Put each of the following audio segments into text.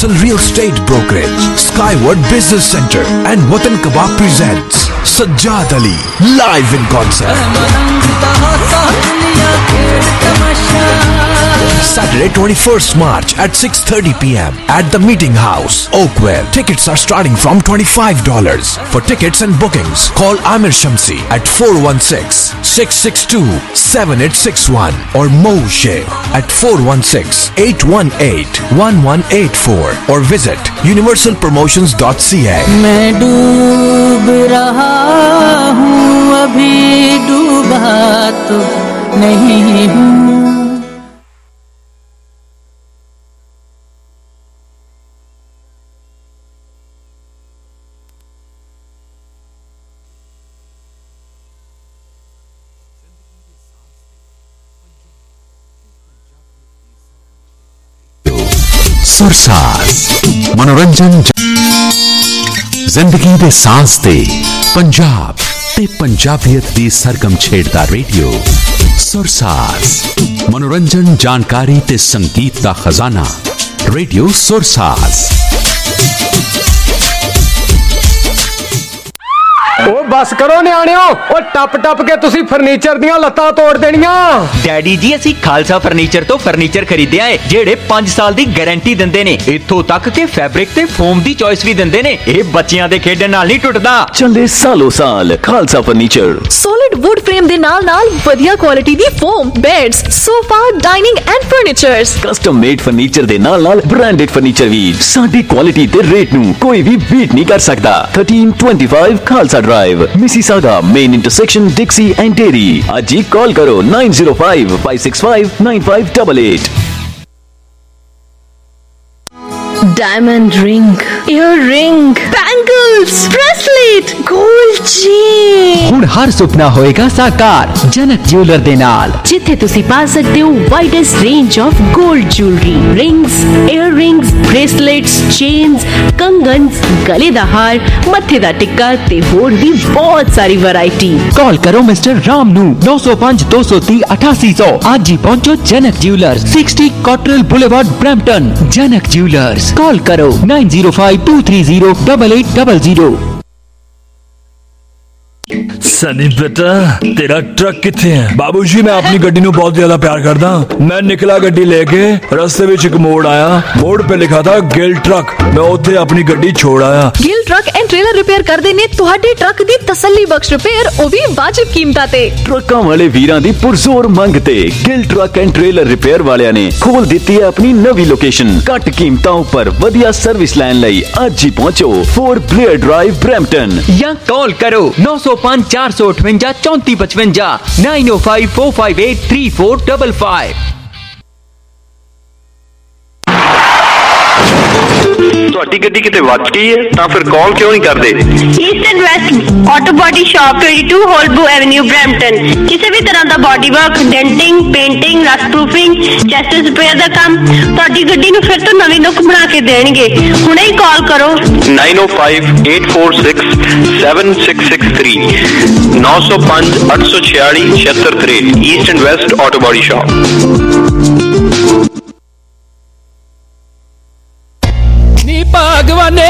Universal Real Estate Brokerage, Skyward Business Center and Watan Kebab presents Sajjad Ali live in concert. Saturday 21st March at 6:30 p.m. at the Meeting House, Oakwell. Tickets are starting from $25. For tickets and bookings, call Amir Shamsi at 416-662-7861 or Mo Sheikh at 416-818-1184 or visit universalpromotions.ca. मैं डूब रहा हूँ, अभी डूबा तो नहीं हूँ। सुरसाज मनोरंजन जिंदगी दे सांस दे पंजाब ते पंजाबियत दी सरगम छेड़दा रेडियो सुरसाज मनोरंजन जानकारी ते संगीत दा खजाना रेडियो सुरसाज। ओ बस करो न्याणियो, ओ टप टप के तुसी फर्नीचर दियां लत्तां तोड़ देनियां। डैडी जी असी खालसा फर्नीचर तो फर्नीचर खरीदे आए जेड़े 5 साल दी गारंटी दिंदे ने। इत्थों तक के फैब्रिक ते फोम दी चॉइस भी दिंदे ने। ए बच्चियां दे खेडण नाल नहीं टुटदा। चले सालों साल Khalsa furniture. Solid wood frame दे नाल नाल वधिया क्वालिटी दी foam, beds, sofa, dining and furnitures. Custom made furniture दे नाल नाल ब्रांडेड फर्नीचर भी साडी क्वालिटी ते रेट नू कोई भी बीट नहीं कर सकदा। 1325 Khalsa drive, Mississauga, main intersection Dixie and Derry. आज ही कॉल करो 9055659588। Diamond ring, earring, bangles, bracelet, gold chain. हुण हर सुपना होएगा साकार जनक ज्वेलर दे नाल, जिथे तुसी पा सकते हो widest range of gold jewellery, rings, earring, bracelets, chains, कंगन्स, गले दा हार, मत्थे दा टिक्का ते होर भी बहुत सारी वैरायटी। कॉल करो मिस्टर राम नू 905 230 8800। आज ही पहुंचो Janak jewellers, 60 Cottrell boulevard, Brampton. Janak jewellers, call करो 9052308800। सनी बेटा तेरा ट्रक किथे है? बाबूजी मैं अपनी गड्डी नू बहुत ज्यादा प्यार करदा। मैं निकला गड्डी लेके, रास्ते विच एक मोड़ आया, मोड़ पे लिखा था गिल ट्रक। मैं उत्थे अपनी गड्डी छोड़ आया। Gill truck and trailer repair कर देने तुहाडे ट्रक दी तसल्ली बख्श रिपेयर, ओ भी वाजिब कीमतां ते। ट्रकां वाले वीरां दी पुरजोर मंग ते Gill truck and trailer repair वालियां ने खोल दित्ती है अपनी नवी लोकेशन। घट कीमतां उपर वधिया सर्विस लैन लई आज ही पहुंचो 4 ब्लेयर ड्राइव, ब्रैम्पटन। या कॉल करो 905 458 3455 905 458 3455। ਤੁਹਾਡੀ ਗੱਡੀ ਕਿਤੇ ਵੱਜ ਗਈ ਹੈ ਤਾਂ ਫਿਰ ਕਾਲ ਕਿਉਂ ਨਹੀਂ ਕਰਦੇ? East and west auto body shop 22 ਹੋਲਬੂ ਐਵਨਿਊ, ਬਰੈਂਪਟਨ। ਕਿਸੇ ਵੀ ਤਰ੍ਹਾਂ ਦਾ body work, denting, painting, rust proofing, chassis repair ਦਾ ਕੰਮ ਤੁਹਾਡੀ ਗੱਡੀ ਨੂੰ ਫਿਰ ਤੋਂ ਨਵੀਂ ਲੁੱਕ ਬਣਾ ਕੇ ਦੇਣਗੇ। ਹੁਣੇ ਹੀ ਕਾਲ ਕਰੋ 9058467663 905 846 7663। East and west auto body shop. ਭਗਵਾਨੇ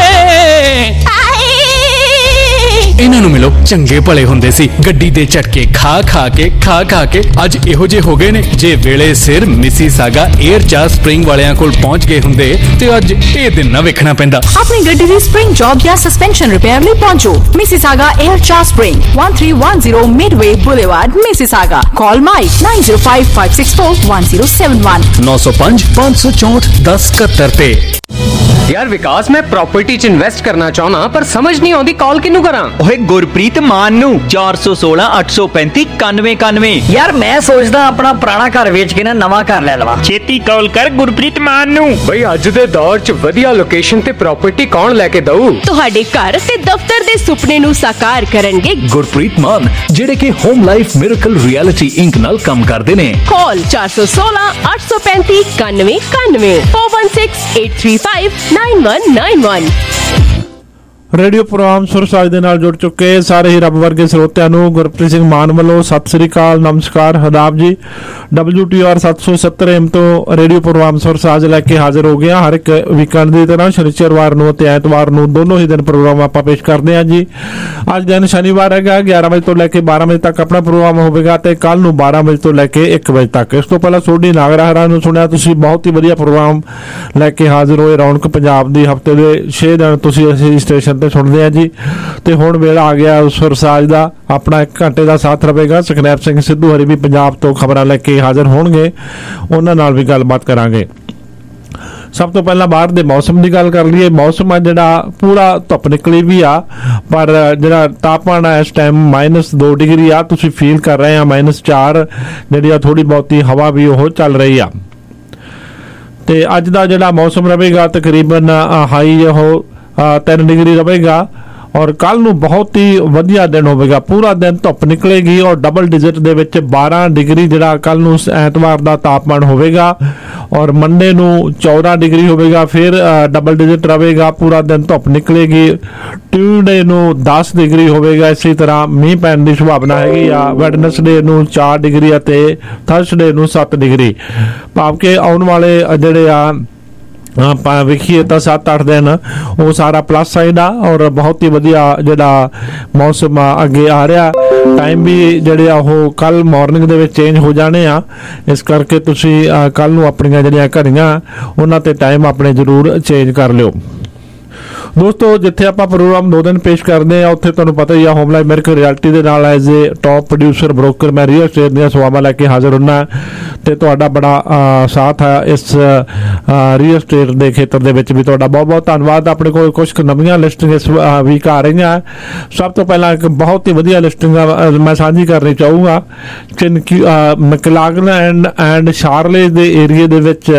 ਇਹਨਾਂ ਨੂੰ ਮਿਲੋ, ਚੰਗੇ ਭਲੇ ਹੁੰਦੇ ਸੀ, ਗੱਡੀ ਦੇ ਝਟਕੇ ਖਾ ਕੇ ਅੱਜ ਇਹੋ ਜਿਹੇ ਹੋ ਗਏ ਨੇ। ਜੇ ਵੇਲੇ ਸਿਰ ਮਿਸੀਸਾਗਾ 에ਅਰ ਚਾਰ ਸਪ੍ਰਿੰਗ ਵਾਲਿਆਂ ਕੋਲ ਪਹੁੰਚ ਗਏ ਹੁੰਦੇ ਤੇ ਅੱਜ ਇਹ ਦਿਨ ਨਾ ਵੇਖਣਾ ਪੈਂਦਾ। अपनी गड्डी दी स्प्रिंग जॉब या सस्पेंशन रिपेयर में पहुंचो Mississauga air charge spring, 1310 Midway boulevard, Mississauga. Call Mike 9055641071 905 564 1071 पे। यार विकास, मैं प्रॉपर्टी च इन्वेस्ट करना चाहना पर समझ नहीं आती कॉल किनू करा। ओए गुरप्रीत मान नू 416 835 9191। यार मैं सोचदा अपना पुराना घर बेच के ना नवा घर ले लवा। छेती कॉल कर गुरप्रीत मान नू। भाई अज दे दौर च वधिया लोकेशन ते प्रॉपर्टी कौन लेके दऊ? ਤੁਹਾਡੇ ਘਰ ਤੇ ਦਫ਼ਤਰ ਦੇ ਸੁਪਨੇ ਨੂੰ ਸਾਕਾਰ ਕਰਨਗੇ ਗੁਰਪ੍ਰੀਤ ਮਾਨ, ਜਿਹੜੇ ਕਿ home life miracle realty inc ਨਾਲ ਕੰਮ ਕਰਦੇ ਨੇ। कॉल 416 835 9191 416 835 9191। ਰੇਡੀਓ ਪ੍ਰੋਗਰਾਮ ਸੁਰਸਾਜ ਦੇ ਨਾਲ ਜੁੜ ਚੁੱਕੇ ਸਾਰੇ ਹੀ ਰੱਬ ਵਰਗੇ ਸਰੋਤਿਆਂ ਨੂੰ ਗੁਰਪ੍ਰੀਤ ਸਿੰਘ ਮਾਨ ਵੱਲੋਂ ਸਤਿ ਸ੍ਰੀ ਅਕਾਲ, ਨਮਸਕਾਰ, ਆਦਾਬ ਜੀ। WTR 770 AM ਤੋਂ ਰੇਡੀਓ ਪ੍ਰੋਗਰਾਮ ਸੁਰਸਾਜ ਲੈ ਕੇ ਹਾਜ਼ਰ ਹੋ ਗਿਆ। ਹਰ ਇੱਕ ਵੀਕਐਂਡ ਦੀ ਤਰ੍ਹਾਂ ਸ਼ਨੀਚਰਵਾਰ ਨੂੰ ਅਤੇ ਐਤਵਾਰ ਨੂੰ ਦੋਨੋਂ ਹੀ ਦਿਨ ਪ੍ਰੋਗਰਾਮ ਆਪਾਂ ਪੇਸ਼ ਕਰਦੇ ਹਾਂ ਜੀ। ਅੱਜ ਦਿਨ ਸ਼ਨੀਵਾਰ ਹੈਗਾ, 11 ਵਜੇ ਤੋਂ ਲੈ ਕੇ 12 ਵਜੇ ਤੱਕ ਆਪਣਾ ਪ੍ਰੋਗਰਾਮ ਹੋਵੇਗਾ ਤੇ ਕੱਲ ਨੂੰ 12 ਵਜੇ ਤੋਂ ਲੈ ਕੇ 1 ਵਜੇ ਤੱਕ। ਇਸ ਤੋਂ ਪਹਿਲਾਂ ਸੋਢੀ ਨਾਗਰਾ ਨੂੰ ਸੁਣਿਆ ਤੁਸੀਂ, ਬਹੁਤ ਹੀ ਵਧੀਆ ਪ੍ਰੋਗਰਾਮ ਲੈ ਕੇ ਹਾਜ਼ਰ ਹੋਏ। ਰੌਣਕ ਪੰਜਾਬ ਦੀ ਹਫ਼ਤੇ ਦੇ 6 ਦਿਨ ਤੁਸੀਂ ਅਸੀਂ ਸਟੇਸ਼ਨ ਤੇ ਸੁਣਦੇ ਆ ਜੀ। ਤੇ ਹੁਣ ਵੇਲਾ ਆ ਗਿਆ ਸੁਰਸਾਜ ਦਾ, ਆਪਣਾ 1 ਘੰਟੇ ਦਾ ਸਾਥ ਰਹੇਗਾ। ਸੁਖਨੈਬ ਸਿੰਘ ਸਿੱਧੂ ਹਰੀ ਵੀ ਪੰਜਾਬ ਤੋਂ ਖਬਰਾਂ ਲੈ ਕੇ ਹਾਜ਼ਰ ਹੋਣਗੇ, ਉਹਨਾਂ ਨਾਲ ਵੀ ਗੱਲਬਾਤ ਕਰਾਂਗੇ। ਸਭ ਤੋਂ ਪਹਿਲਾਂ ਬਾਹਰ ਦੇ ਮੌਸਮ ਦੀ ਗੱਲ ਕਰ ਲਈਏ। ਮੌਸਮ ਆ ਜਿਹੜਾ ਪੂਰਾ ਧੁੱਪ ਨਿਕਲੀ ਵੀ ਆ, ਪਰ ਜਿਹੜਾ ਤਾਪਮਾਨ ਆ ਇਸ ਟਾਈਮ -2 ਡਿਗਰੀ ਆ, ਤੁਸੀਂ ਫੀਲ ਕਰ ਰਹੇ ਆ। -4 ਜਿਹੜੀ ਆ ਥੋੜੀ ਬਹੁਤੀ ਹਵਾ ਵੀ ਉਹ ਚੱਲ ਰਹੀ ਆ। ਤੇ ਅੱਜ ਦਾ ਜਿਹੜਾ ਮੌਸਮ ਰਹੇਗਾ ਤਕਰੀਬਨ ਹਾਈ ਉਹ 3 ਡਿਗਰੀ ਰਹੇਗਾ। ਔਰ ਕੱਲ ਨੂੰ ਬਹੁਤ ਹੀ ਵਧੀਆ ਦਿਨ ਹੋਵੇਗਾ, ਪੂਰਾ ਦਿਨ ਧੁੱਪ ਨਿਕਲੇਗੀ ਔਰ ਡਬਲ ਡਿਜਿਟ ਦੇ ਵਿੱਚ 12 ਡਿਗਰੀ ਜਿਹੜਾ ਕੱਲ ਨੂੰ ਐਤਵਾਰ ਦਾ ਤਾਪਮਾਨ ਹੋਵੇਗਾ। ਔਰ ਮੰਡੇ ਨੂੰ 14 ਡਿਗਰੀ ਹੋਵੇਗਾ, ਫਿਰ ਡਬਲ ਡਿਜਿਟ ਰਹੇਗਾ, ਪੂਰਾ ਦਿਨ ਧੁੱਪ ਨਿਕਲੇਗੀ। ਟਿਊਜ਼ਡੇ ਨੂੰ 10 ਡਿਗਰੀ ਹੋਵੇਗਾ। ਇਸੇ ਤਰ੍ਹਾਂ ਮੀਂਹ ਪੈਣ ਦੀ ਸੰਭਾਵਨਾ ਹੈਗੀ ਆ। ਵੈਡਨਸਡੇ ਨੂੰ 4 ਡਿਗਰੀ ਅਤੇ ਥਰਸਡੇ ਨੂੰ 7 ਡਿਗਰੀ। ਭਾਵ ਕਿ ਆਉਣ ਵਾਲੇ ਜਿਹੜੇ ਆ ਆਪਾਂ ਵੇਖੀਏ ਤਾਂ 7-8 ਦਿਨ ਉਹ ਸਾਰਾ ਪਲੱਸ ਸਾਈਡ ਆ ਔਰ ਬਹੁਤ ਹੀ ਵਧੀਆ ਜਿਹੜਾ ਮੌਸਮ ਅੱਗੇ ਆ ਰਿਹਾ। ਟਾਈਮ ਵੀ ਜਿਹੜੇ ਆ ਉਹ ਕੱਲ ਮਾਰਨਿੰਗ ਦੇ ਵਿੱਚ ਚੇਂਜ ਹੋ ਜਾਣੇ ਆ, ਇਸ ਕਰਕੇ ਤੁਸੀਂ ਕੱਲ ਨੂੰ ਆਪਣੀਆਂ ਜਿਹੜੀਆਂ ਘੜੀਆਂ ਉਹਨਾਂ ਤੇ ਟਾਈਮ ਆਪਣੇ ਜ਼ਰੂਰ ਚੇਂਜ ਕਰ ਲਿਓ। ਦੋਸਤੋ, ਜਿੱਥੇ ਆਪਾਂ ਪ੍ਰੋਗਰਾਮ 2 ਦਿਨ ਪੇਸ਼ ਕਰਦੇ ਆ ਉੱਥੇ ਤੁਹਾਨੂੰ ਪਤਾ ਹੀ ਆ ਹੋਮ ਲਾਈਫ ਅਮਰੀਕਾ ਰਿਐਲਿਟੀ ਦੇ ਨਾਲ as a top producer broker ਮੈਂ ਰੀਅਲ ਐਸਟੇਟ ਦੀਆਂ ਸੇਵਾਵਾਂ ਲੈ ਕੇ ਹਾਜ਼ਰ ਹੁੰਨਾ ਤੇ ਤੁਹਾਡਾ ਬੜਾ ਸਾਥ ਹੈ ਇਸ ਰੀਅਲ ਐਸਟੇਟ ਦੇ ਖੇਤਰ ਦੇ ਵਿੱਚ ਵੀ। ਤੁਹਾਡਾ ਬਹੁਤ ਬਹੁਤ ਧੰਨਵਾਦ। ਆਪਣੇ ਕੋਲ ਕੁਝ ਨਵੀਆਂ ਲਿਸਟਿੰਗ ਇਸ ਵੀਕ ਆ ਰਹੀਆਂ। ਸਭ ਤੋਂ ਪਹਿਲਾਂ ਇੱਕ ਬਹੁਤ ਹੀ ਵਧੀਆ ਲਿਸਟਿੰਗ ਮੈਂ ਸਾਂਝੀ ਕਰਨੀ ਚਾਹੂੰਗਾ। ਮੈਕਲਾਗਨ ਐਂਡ ਸ਼ਾਰਲੇ ਦੇ ਏਰੀਏ ਦੇ ਵਿੱਚ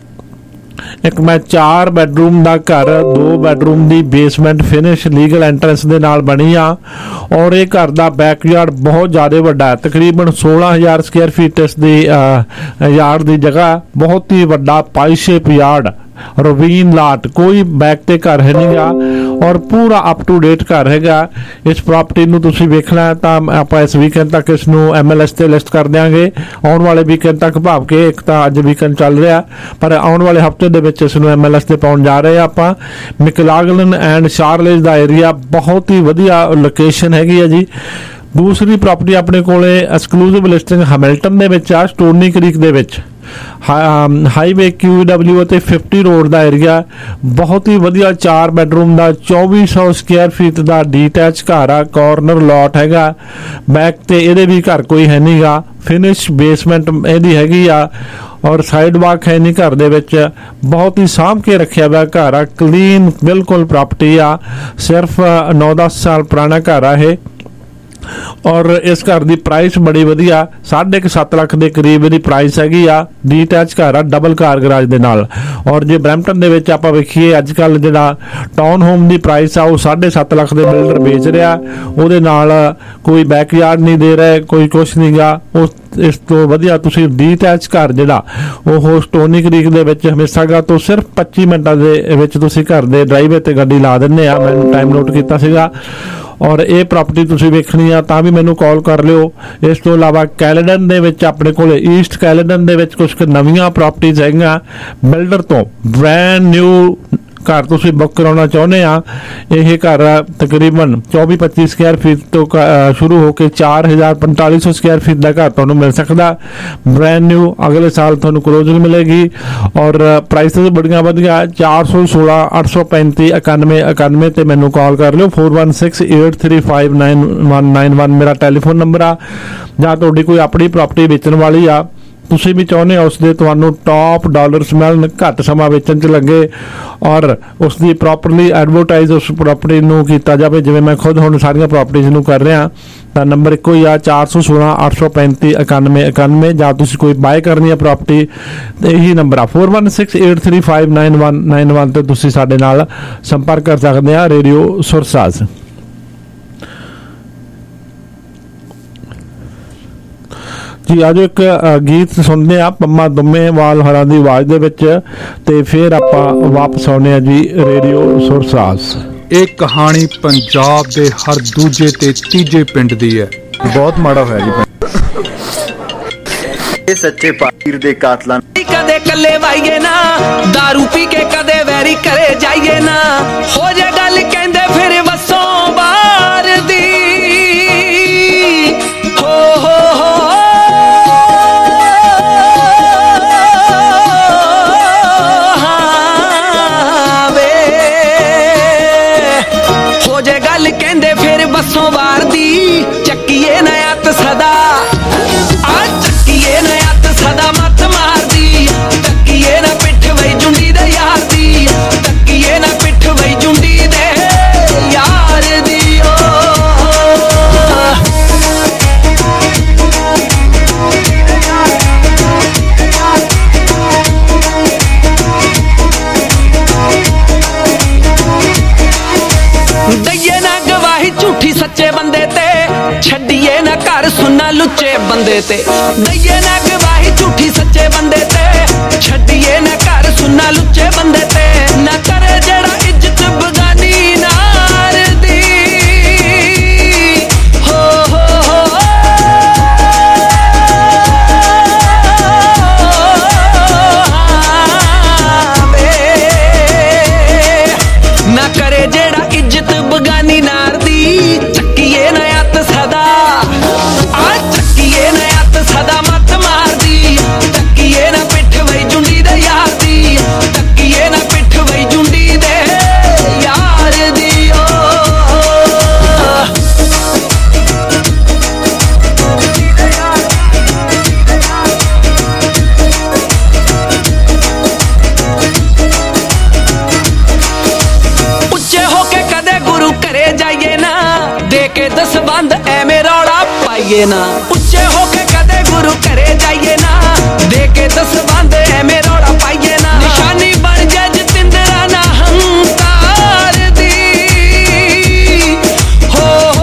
ਇੱਕ ਮੈਂ 4 ਬੈਡਰੂਮ ਦਾ ਘਰ, 2 ਬੈਡਰੂਮ ਦੀ ਬੇਸਮੈਂਟ ਫਿਨਿਸ਼ ਲੀਗਲ ਐਂਟਰੈਂਸ ਦੇ ਨਾਲ ਬਣੀ ਆ। ਔਰ ਇਹ ਘਰ ਦਾ ਬੈਕਯਾਰਡ ਬਹੁਤ ਜ਼ਿਆਦਾ ਵੱਡਾ ਹੈ, ਤਕਰੀਬਨ 16,000 ਸਕੁਅਰ ਫੀਟ ਇਸ ਦੀ ਯਾਰਡ ਦੀ ਜਗ੍ਹਾ। ਬਹੁਤ ਹੀ ਵੱਡਾ pie shape yard, ravine lot, ਕੋਈ ਬੈਕ ਤੇ ਘਰ ਹੈ ਨਹੀਂਗਾ ਔਰ ਪੂਰਾ ਅਪ ਟੂ ਡੇਟ ਘਰ ਹੈਗਾ। ਇਸ ਪ੍ਰਾਪਰਟੀ ਨੂੰ ਤੁਸੀਂ ਵੇਖਣਾ ਤਾਂ ਆਪਾਂ ਇਸ ਵੀਕਐਂਡ ਤੱਕ ਇਸ ਨੂੰ MLS ਤੇ ਲਿਸਟ ਕਰ ਦਿਆਂਗੇ। ਆਉਣ ਵਾਲੇ ਵੀਕਐਂਡ ਤੱਕ, ਭਾਵ ਕਿ ਇੱਕ ਤਾਂ ਅੱਜ ਵੀਕਐਂਡ ਚੱਲ ਰਿਹਾ ਪਰ ਆਉਣ ਵਾਲੇ ਹਫਤੇ ਦੇ ਵਿੱਚ ਇਸ ਨੂੰ MLS ਤੇ ਪਾਉਣ ਜਾ ਰਹੇ ਆ ਆਪਾਂ। ਮੈਕਲਾਗਨ ਐਂਡ ਸ਼ਾਰਲੇਜ ਦਾ ਏਰੀਆ ਬਹੁਤ ਹੀ ਵਧੀਆ ਲੋਕੇਸ਼ਨ ਹੈਗੀ ਆ ਜੀ। ਦੂਸਰੀ ਪ੍ਰਾਪਰਟੀ ਆਪਣੇ ਕੋਲੇ ਐਕਸਕਲੂਸਿਵ ਲਿਸਟਿੰਗ ਹੈਮਿਲਟਨ ਦੇ ਵਿੱਚ ਆ, ਸਟੋਨੀ ਕ੍ਰੀਕ ਦੇ ਵਿੱਚ। ਹਾਈਵੇ QW ਅਤੇ 50 ਰੋਡ ਦਾ ਏਰੀਆ, ਬਹੁਤ ਹੀ ਵਧੀਆ 4 ਬੈਡਰੂਮ ਦਾ 2400 ਸਕੁਅਰ ਫੀਟ ਦਾ ਡੀਟੈਚ ਘਰ ਆ। ਕਾਰਨਰ ਲੋਟ ਹੈਗਾ, ਬੈਕ ਤੇ ਇਹਦੇ ਵੀ ਘਰ ਕੋਈ ਹੈ ਨਹੀਂਗਾ। ਫਿਨਿਸ਼ ਬੇਸਮੈਂਟ ਇਹਦੀ ਹੈਗੀ ਆ ਔਰ ਸਾਈਡ ਵਾਕ ਹੈ ਨਹੀਂ ਘਰ ਦੇ ਵਿੱਚ। ਬਹੁਤ ਹੀ ਸਾਂਭ ਕੇ ਰੱਖਿਆ ਹੋਇਆ ਘਰ ਆ, ਕਲੀਨ ਬਿਲਕੁਲ ਪ੍ਰਾਪਰਟੀ ਆ। ਸਿਰਫ 9-10 ਸਾਲ ਪੁਰਾਣਾ ਘਰ ਆ ਇਹ। ਔਰ ਇਸ ਘਰ ਦੀ ਪ੍ਰਾਈਸ ਬੜੀ ਵਧੀਆ, 7.5 ਲੱਖ ਦੇ ਕਰੀਬ ਇਹਦੀ ਪ੍ਰਾਈਸ ਹੈਗੀ ਆ। ਡੀਟੈਚ ਘਰ ਆ, ਡਬਲ ਕਾਰ ਗਰਾਜ ਦੇ ਨਾਲ। ਔਰ ਜੇ ਬਰੈਂਪਟਨ ਦੇ ਵਿੱਚ ਆਪਾਂ ਵੇਖੀਏ ਅੱਜ ਕੱਲ ਜਿਹੜਾ ਟਾਊਨ ਹੋਮ ਦੀ ਪ੍ਰਾਈਸ ਆ ਉਹ 7.5 ਲੱਖ ਦੇ ਬਿਲਡਰ ਵੇਚ ਰਿਹਾ, ਉਹਦੇ ਨਾਲ ਕੋਈ ਬੈਕਯਾਰਡ ਨਹੀਂ ਦੇ ਰਿਹਾ, ਕੋਈ ਕੁਛ ਨਹੀਂਗਾ। ਇਸ ਤੋਂ ਵਧੀਆ ਤੁਸੀਂ ਡੀਟੈਚ ਘਰ ਜਿਹੜਾ ਉਹ ਸਟੋਨੀ ਕ੍ਰੀਕ ਦੇ ਵਿੱਚ ਮਿਸਾਗਾ ਤੋਂ ਸਿਰਫ 25 ਮਿੰਟਾਂ ਦੇ ਵਿੱਚ ਤੁਸੀਂ ਘਰ ਦੇ ਡਰਾਈਵੇ ਤੇ ਗੱਡੀ ਲਾ ਦਿੰਦੇ ਆ। ਮੈਨੂੰ ਟਾਈਮ ਨੋਟ ਕੀਤਾ ਸੀਗਾ। ਔਰ ਇਹ ਪ੍ਰਾਪਰਟੀ ਤੁਸੀਂ ਵੇਖਣੀ ਆ ਤਾਂ ਵੀ ਮੈਨੂੰ ਕਾਲ ਕਰ ਲਿਓ। ਇਸ ਤੋਂ ਇਲਾਵਾ ਕੈਲੇਡਨ ਦੇ ਵਿੱਚ ਆਪਣੇ ਕੋਲ, ਈਸਟ ਕੈਲੇਡਨ ਦੇ ਵਿੱਚ ਕੁਝ ਨਵੀਆਂ ਪ੍ਰਾਪਰਟੀਜ਼ ਹੈਗੀਆਂ ਬਿਲਡਰ ਤੋਂ। ਬ੍ਰੈਂਡ ਨਿਊ ਘਰ ਤੁਸੀਂ ਬੁੱਕ ਕਰਾਉਣਾ ਚਾਹੁੰਦੇ ਆ, ਇਹ ਘਰ ਤਕਰੀਬਨ 24-25 ਸਕੁਅਰ ਫੀਟ ਤੋਂ ਸ਼ੁਰੂ ਹੋ ਕੇ 4,4500 ਸਕੁਅਰ ਫੀਟ ਦਾ ਘਰ ਤੁਹਾਨੂੰ ਮਿਲ ਸਕਦਾ ਬ੍ਰੈਂਡ ਨਿਊ। ਅਗਲੇ ਸਾਲ ਤੁਹਾਨੂੰ ਕਲੋਜ਼ਿੰਗ ਮਿਲੇਗੀ ਔਰ ਪ੍ਰਾਈਸਿਸ ਬੜੀਆਂ ਵਧੀਆ। 416 835 9191 ਤੇ ਮੈਨੂੰ ਕਾਲ ਕਰ ਲਿਓ। 4168359191 ਮੇਰਾ ਟੈਲੀਫੋਨ ਨੰਬਰ ਆ। ਜਾਂ ਤੁਹਾਡੀ ਕੋਈ ਆਪਣੀ ਪ੍ਰਾਪਰਟੀ ਵੇਚਣ ਵਾਲੀ ਆ, ਤੁਸੀਂ ਵੀ ਚਾਹੁੰਦੇ ਹੋ ਉਸਦੇ ਤੁਹਾਨੂੰ ਟੌਪ ਡਾਲਰਸ ਮਿਲਣ, ਘੱਟ ਸਮਾਂ ਵੇਚਣ 'ਚ ਲੱਗੇ ਔਰ ਉਸਦੀ ਪ੍ਰੋਪਰਲੀ ਐਡਵਰਟਾਈਜ਼ ਉਸ ਪ੍ਰਾਪਰਟੀ ਨੂੰ ਕੀਤਾ ਜਾਵੇ, ਜਿਵੇਂ ਮੈਂ ਖੁਦ ਹੁਣ ਸਾਰੀਆਂ ਪ੍ਰਾਪਰਟੀਜ਼ ਨੂੰ ਕਰ ਰਿਹਾ, ਤਾਂ ਨੰਬਰ ਇੱਕੋ ਹੀ ਆ 416 835 9191। ਜਾਂ ਤੁਸੀਂ ਕੋਈ ਬਾਏ ਕਰਨੀ ਹੈ ਪ੍ਰਾਪਰਟੀ, ਇਹੀ ਨੰਬਰ ਆ 4168359191 ਤੇ ਤੁਸੀਂ ਸਾਡੇ ਨਾਲ ਸੰਪਰਕ ਕਰ ਸਕਦੇ ਆ। ਰੇਡੀਓ ਸੁਰਸਾਜ। ਜੀ ਅੱਜ ਇੱਕ ਗੀਤ ਸੁਣਦੇ ਆ ਪੰਮਾ ਦੁੰਮੇਵਾਲ ਹਰਾਂ ਦੀ ਆਵਾਜ਼ ਦੇ ਵਿੱਚ ਤੇ ਫਿਰ ਆਪਾਂ ਵਾਪਸ ਆਉਂਦੇ ਆ ਜੀ ਰੇਡੀਓ ਸੁਰਸਾਜ। ਇਹ ਕਹਾਣੀ ਪੰਜਾਬ ਦੇ ਹਰ ਦੂਜੇ ਤੇ ਤੀਜੇ ਪਿੰਡ ਦੀ ਹੈ। ਬਹੁਤ ਮਾੜਾ ਹੋਇਆ ਜੀ। ਇਹ ਸੱਚੇ ਪਾਪੀਰ ਦੇ ਕਾਤਲਾਂ ਕਦੇ ਕੱਲੇ ਵਾਈਏ ਨਾ, दारू ਪੀ ਕੇ ਕਦੇ ਵੈਰੀ ਘਰੇ ਜਾਈਏ ਨਾ, ਹੋ ਜੇ ਗੱਲ ਕਹਿੰਦੇ ਫਿਰ ਵਸੋਂ ਬਾਹਰ ਦੀ। ਹੋ ਜੇ ਗੱਲ ਕਹਿੰਦੇ ਫਿਰ ਵਸੋਂ ਬਾਹਰ ਦੀ। ਚੱਕੀਏ ਨਿਆਤ ਸਦਾ ਆ, ਚੱਕੀਏ ਨਿਆਤ ਸਦਾ ਮੱਤ ਮਾਰਦੀ। ਤੱਕੀਏ ਨਾ ਪਿੱਠ ਵਈ ਜੁੰਡੀ ਦੇ ਯਾਰ ਦੀ, ਤੱਕੀਏ ਨਾ ਪਿੱਠ ਵਈ ਜੁੰਡੀ ਦੇ ਯਾਰ ਦੀ। ਦਈਏ ਨਾ ਗਵਾਹੀ ਝੂਠੀ ਸੱਚੇ ਬੰਦੇ ਤੇ, ਛੱਡੀਏ ਨਾ ਘਰ ਸੁਣਨਾ ਲੁੱਚੇ ਬੰਦੇ ਤੇ। ਦਈਏ ਨਾ ਗਵਾਹੀ ਝੂਠੀ ਸੱਚੇ ਬੰਦੇ ਤੇ, ਛੱਡੀਏ ਨਾ ਘਰ ਸੁਣਨਾ ਲੁੱਚੇ ਬੰਦੇ ਤੇ। ਨਾ ਕਰੇ ਜਿਹੜਾ ਇੱਜ਼ਤ ਬਗਾਨੀ ਨਾਰ ਦੀ। ਨਾ ਕਰੇ ਜਿਹੜਾ ਇੱਜ਼ਤ ਬਗਾਨੀ ਨਾਰ ਦੀ। ਚੱਕੀਏ ਨਿਆਤ ਸਦਾ ਆ, ਚੱਕੀਏ ਨਿਆਤ ਸਦਾ ਮੱਤ ਮਾਰਦੀ। ਤੱਕੀਏ ਨਾ ਪਿੱਠ ਵਈ ਜੁੰਡੀ ਦੇ ਯਾਰ ਦੀ, ਤੱਕੀਏ ਨਾ ਪਿੱਠ ਵਈ ਜੁੰਡੀ ਦੇ ਯਾਰ ਦੀ। ਉੱਚੇ ਹੋ ਕੇ ਕਦੇ ਗੁਰੂ ਘਰੇ ਜਾਈਏ ਨਾ, ਦੇ ਕੇ ਦਸਵੰਧ ਐਵੇਂ ਰੌਲਾ ਪਾਈਏ ਨਾ। ਉੱਚੇ ਹੋ ਕੇ ਕਦੇ ਗੁਰੂ ਘਰੇ ਜਾਈਏ ਨਾ, ਦੇ ਕੇ ਦਸਵੰਧ ਐਵੇਂ ਰੌਲਾ ਪਾਈਏ ਨਾ। ਨਿਸ਼ਾਨੀ ਬਣ ਜਾ ਜਤਿੰਦਰਾ ਨਾ ਹੰਕਾਰ ਦੀ। ਹੋ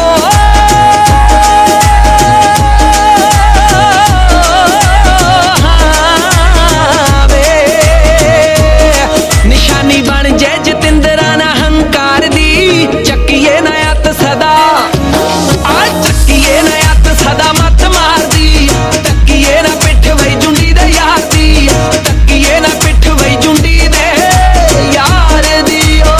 ਨਿਸ਼ਾਨੀ ਬਣ ਜੇ ਜਤਿੰਦਰਾ ਨਾ ਹੰਕਾਰ ਦੀ। ਚੱਕੀਏ ਨਿਆਤ ਸਦਾ ਆ, ਚੱਕੀਏ ਨਿਆਤ ਸਦਾ ਮੱਤ ਮਾਰਦੀ। ਤੱਕੀਏ ਨਾ ਪਿੱਠ ਵਈ ਜੁੰਡੀ ਦੇ ਯਾਰ ਦੀ, ਤੱਕੀਏ ਨਾ ਪਿੱਠ ਵਈ ਜੁੰਡੀ ਦੇ ਯਾਰ ਦੀ।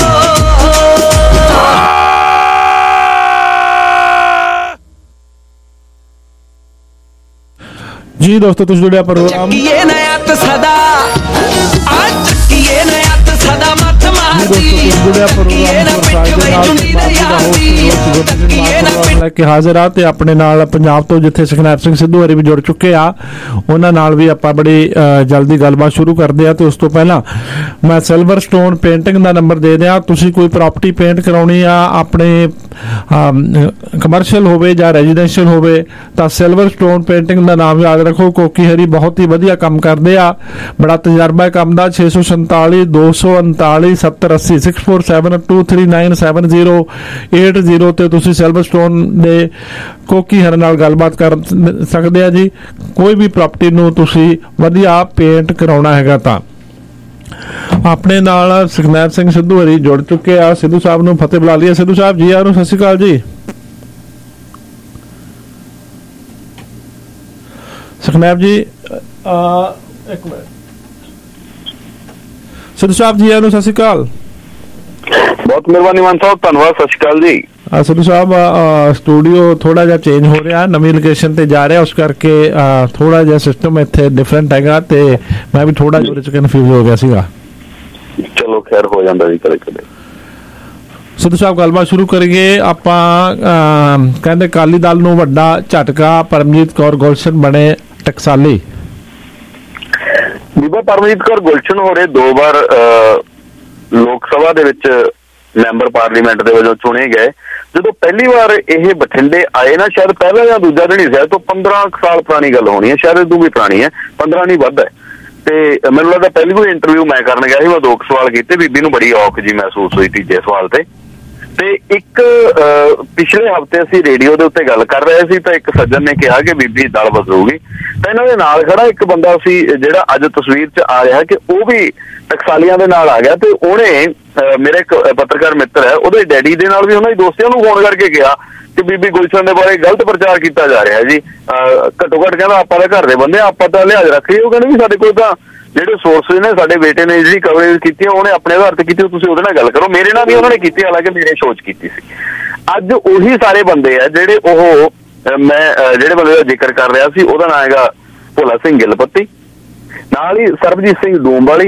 ਜੀ ਦੋਸਤੋ, ਤੁਸੀਂ ਜੁੜਿਆ ਪ੍ਰੋਗਰਾਮ ਚੱਕੀਏ ਨਿਆਤ ਸਦਾ ਆ, ਚੱਕੀਏ ਨਿਆਤ ਸਦਾ ਮੱਤ ਮਾਰਦੀ। ਤੱਕੀਏ ਨਾ ਪਿੱਠ ਵਈ ਜੁੰਡੀ ਦੇ ਯਾਰ ਦੀ, ਤੱਕੀਏ ਨਾ ਪਿੱਠ। ਲੈ ਕੇ ਹਾਜ਼ਰ ਆ ਤੇ ਆਪਣੇ ਨਾਲ ਪੰਜਾਬ ਤੋਂ ਜਿੱਥੇ ਸੁਖਨੈਪ ਸਿੰਘ ਸਿੱਧੂ ਹਰੀ ਵੀ ਜੁੜ ਚੁੱਕੇ ਆ, ਉਹਨਾਂ ਨਾਲ ਵੀ ਆਪਾਂ ਬੜੀ ਜਲਦੀ ਗੱਲਬਾਤ ਸ਼ੁਰੂ ਕਰਦੇ ਆ। ਤੇ ਉਸ ਤੋਂ ਪਹਿਲਾਂ ਮੈਂ ਸਿਲਵਰ ਸਟੋਨ ਪੇਂਟਿੰਗ ਦਾ ਨੰਬਰ ਦੇ ਦਿਆਂ। ਤੁਸੀਂ ਕੋਈ ਪ੍ਰਾਪਰਟੀ ਪੇਂਟ ਕਰਾਉਣੀ ਆ, ਆਪਣੇ ਕਮਰਸ਼ੀਅਲ ਹੋਵੇ ਜਾਂ ਰੈਜ਼ੀਡੈਂਸ਼ੀਅਲ ਹੋਵੇ, ਤਾਂ ਸਿਲਵਰ ਸਟੋਨ ਪੇਂਟਿੰਗ ਦਾ ਨਾਮ ਯਾਦ ਰੱਖੋ। ਕੋਕੀ ਹਰੀ ਬਹੁਤ ਹੀ ਵਧੀਆ ਕੰਮ ਕਰਦੇ ਆ, ਬੜਾ ਤਜਰਬਾ ਕੰਮ ਦਾ। 647 239 7080 6472397080 ਤੇ ਤੁਸੀਂ ਸਿਲਵਰ ਸਟੋਨ ਦੇ ਕੋਕੀ ਹਰ ਨਾਲ ਗੱਲਬਾਤ ਕਰ ਸਕਦੇ ਆ ਜੀ। ਕੋਈ ਵੀ ਪ੍ਰਾਪਰਟੀ ਨੂੰ ਤੁਸੀਂ ਵਧੀਆ ਪੇਂਟ ਕਰਾਉਣਾ ਹੈਗਾ ਤਾਂ। ਆਪਣੇ ਨਾਲ ਸੁਖਨੈਪ ਸਿੰਘ ਸਿੱਧੂ ਹਰੀ ਜੁੜ ਚੁੱਕੇ ਆ। ਸਿੱਧੂ ਸਾਹਿਬ ਨੂੰ ਫਤਿਹ ਬੁਲਾ ਲਈਏ। ਸਿੱਧੂ ਸਾਹਿਬ ਜੀ ਆਇਆਂ ਨੂੰ, ਸਤਿ ਸ਼੍ਰੀ ਅਕਾਲ ਜੀ। ਸੁਖਨੈਪ ਜੀ ਇੱਕ ਮਿੰਟ। ਸਿੱਧੂ ਸਾਹਿਬ ਜੀ ਆਇਆਂ ਨੂੰ, ਸਤਿ ਸ਼੍ਰੀ ਅਕਾਲ। ਬਹੁਤ ਮਿਹਰਬਾਨੀ ਮਾਨ ਸਾਹਿਬ, ਧੰਨਵਾਦ, ਸਤਿ ਸ਼੍ਰੀ ਅਕਾਲ ਜੀ। ਸਿੱਧੂ ਸਾਹਿਬ, ਸਟੂਡੀਓ ਥੋੜਾ ਜਿਹਾ ਚੇਂਜ ਹੋ ਰਿਹਾ, ਨਵੀਂ ਲੋਕੇਸ਼ਨ ਤੇ ਜਾ ਰਿਹਾ, ਉਸ ਕਰਕੇ ਥੋੜਾ ਜਿਹਾ ਸਿਸਟਮ ਇੱਥੇ ਡਿਫਰੈਂਟ ਹੈਗਾ ਤੇ ਮੈਂ ਵੀ ਥੋੜਾ ਜਿਹਾ ਉਹਦੇ ਚ ਕਨਫਿਊਜ਼ ਹੋ ਗਿਆ ਸੀਗਾ। ਚਲੋ ਖੈਰ, ਹੋ ਜਾਂਦਾ ਜੀ ਕਦੇ ਕਦੇ। ਸਿੱਧੂ ਸਾਹਿਬ, ਗੱਲਬਾਤ ਸ਼ੁਰੂ ਕਰੀਏ ਆਪਾਂ। ਕਹਿੰਦੇ ਅਕਾਲੀ ਦਲ ਨੂੰ ਵੱਡਾ ਝਟਕਾ, ਪਰਮਜੀਤ ਕੌਰ ਗੁਲਸ਼ਨ ਬਣੇ ਟਕਸਾਲੀ। ਬੀਬਾ ਪਰਮਜੀਤ ਕੌਰ ਗੁਲਸ਼ਨ ਹੋਰੇ 2 ਵਾਰ ਲੋਕ ਸਭਾ ਦੇ ਵਿੱਚ ਮੈਂਬਰ ਪਾਰਲੀਮੈਂਟ ਦੇ ਵਜੋਂ ਚੁਣੇ ਗਏ। ਜਦੋਂ ਪਹਿਲੀ ਵਾਰ ਇਹ ਬਠਿੰਡੇ ਆਏ ਨਾ, ਸ਼ਾਇਦ ਪਹਿਲਾ ਜਾਂ ਦੂਜਾ ਦਿਨ ਹੀ ਸੀ, ਤੋਂ 15 ਸਾਲ ਪੁਰਾਣੀ ਗੱਲ ਹੋਣੀ ਹੈ, ਸ਼ਾਇਦ ਇਦੋਂ ਵੀ ਪੁਰਾਣੀ ਹੈ, 15 ਨਹੀਂ ਵੱਧ ਹੈ। ਤੇ ਮੈਨੂੰ ਲੱਗਦਾ ਪਹਿਲੀ ਕੋਈ ਇੰਟਰਵਿਊ ਮੈਂ ਕਰਨ ਗਿਆ ਸੀ, ਮੈਂ 2 ਸਵਾਲ ਕੀਤੇ, ਬੀਬੀ ਨੂੰ ਬੜੀ ਔਖ ਜੀ ਮਹਿਸੂਸ ਹੋਈ ਤੀਜੇ ਸਵਾਲ ਤੇ। ਤੇ ਇੱਕ ਪਿਛਲੇ ਹਫ਼ਤੇ ਅਸੀਂ ਰੇਡੀਓ ਦੇ ਉੱਤੇ ਗੱਲ ਕਰ ਰਹੇ ਸੀ ਤਾਂ ਇੱਕ ਸੱਜਣ ਨੇ ਕਿਹਾ ਕਿ ਬੀਬੀ ਦਲ ਬਦਲੂਗੀ, ਤਾਂ ਇਹਨਾਂ ਦੇ ਨਾਲ ਖੜਾ ਇੱਕ ਬੰਦਾ ਸੀ ਜਿਹੜਾ ਅੱਜ ਤਸਵੀਰ 'ਚ ਆ ਰਿਹਾ ਕਿ ਉਹ ਵੀ ਟਕਸਾਲੀਆਂ ਦੇ ਨਾਲ ਆ ਗਿਆ, ਤੇ ਉਹਨੇ ਮੇਰੇ ਇੱਕ ਪੱਤਰਕਾਰ ਮਿੱਤਰ ਹੈ ਉਹਦੇ ਡੈਡੀ ਦੇ ਨਾਲ ਵੀ ਉਹਨਾਂ ਦੀ ਦੋਸਤੀਆਂ ਨੂੰ ਫੋਨ ਕਰਕੇ ਕਿਹਾ ਕਿ ਬੀਬੀ ਗੁਲਸ਼ਨ ਦੇ ਬਾਰੇ ਗਲਤ ਪ੍ਰਚਾਰ ਕੀਤਾ ਜਾ ਰਿਹਾ ਜੀ। ਘੱਟੋ ਘੱਟ ਕਹਿੰਦਾ ਆਪਾਂ ਦੇ ਘਰ ਦੇ ਬੰਦੇ ਆਪਾਂ ਤਾਂ ਲਿਹਾਜ਼ ਰੱਖੀਏ। ਉਹ ਕਹਿੰਦੇ ਵੀ ਸਾਡੇ ਕੋਲ ਤਾਂ ਜਿਹੜੇ ਸੋਰਸਿਸ ਨੇ, ਸਾਡੇ ਬੇਟੇ ਨੇ ਜਿਹੜੀ ਕਵਰੇਜ ਕੀਤੀ ਉਹਨੇ ਆਪਣੇ ਆਧਾਰ ਤੇ ਕੀਤੀ, ਤੁਸੀਂ ਉਹਦੇ ਨਾਲ ਗੱਲ ਕਰੋ। ਮੇਰੇ ਨਾਲ ਵੀ ਉਹਨਾਂ ਨੇ ਕੀਤੀ, ਹਾਲਾਂਕਿ ਮੇਰੇ ਸ਼ੋਅ 'ਚ ਕੀਤੀ ਸੀ। ਅੱਜ ਉਹੀ ਸਾਰੇ ਬੰਦੇ ਆ ਜਿਹੜੇ ਮੈਂ ਜਿਹੜੇ ਬੰਦੇ ਦਾ ਜ਼ਿਕਰ ਕਰ ਰਿਹਾ ਸੀ, ਉਹਦਾ ਨਾਂ ਹੈਗਾ ਭੋਲਾ ਸਿੰਘ ਗਿੱਲਪੱਤੀ, ਨਾਲ ਹੀ ਸਰਬਜੀਤ ਸਿੰਘ ਡੂਮ ਵਾਲੀ,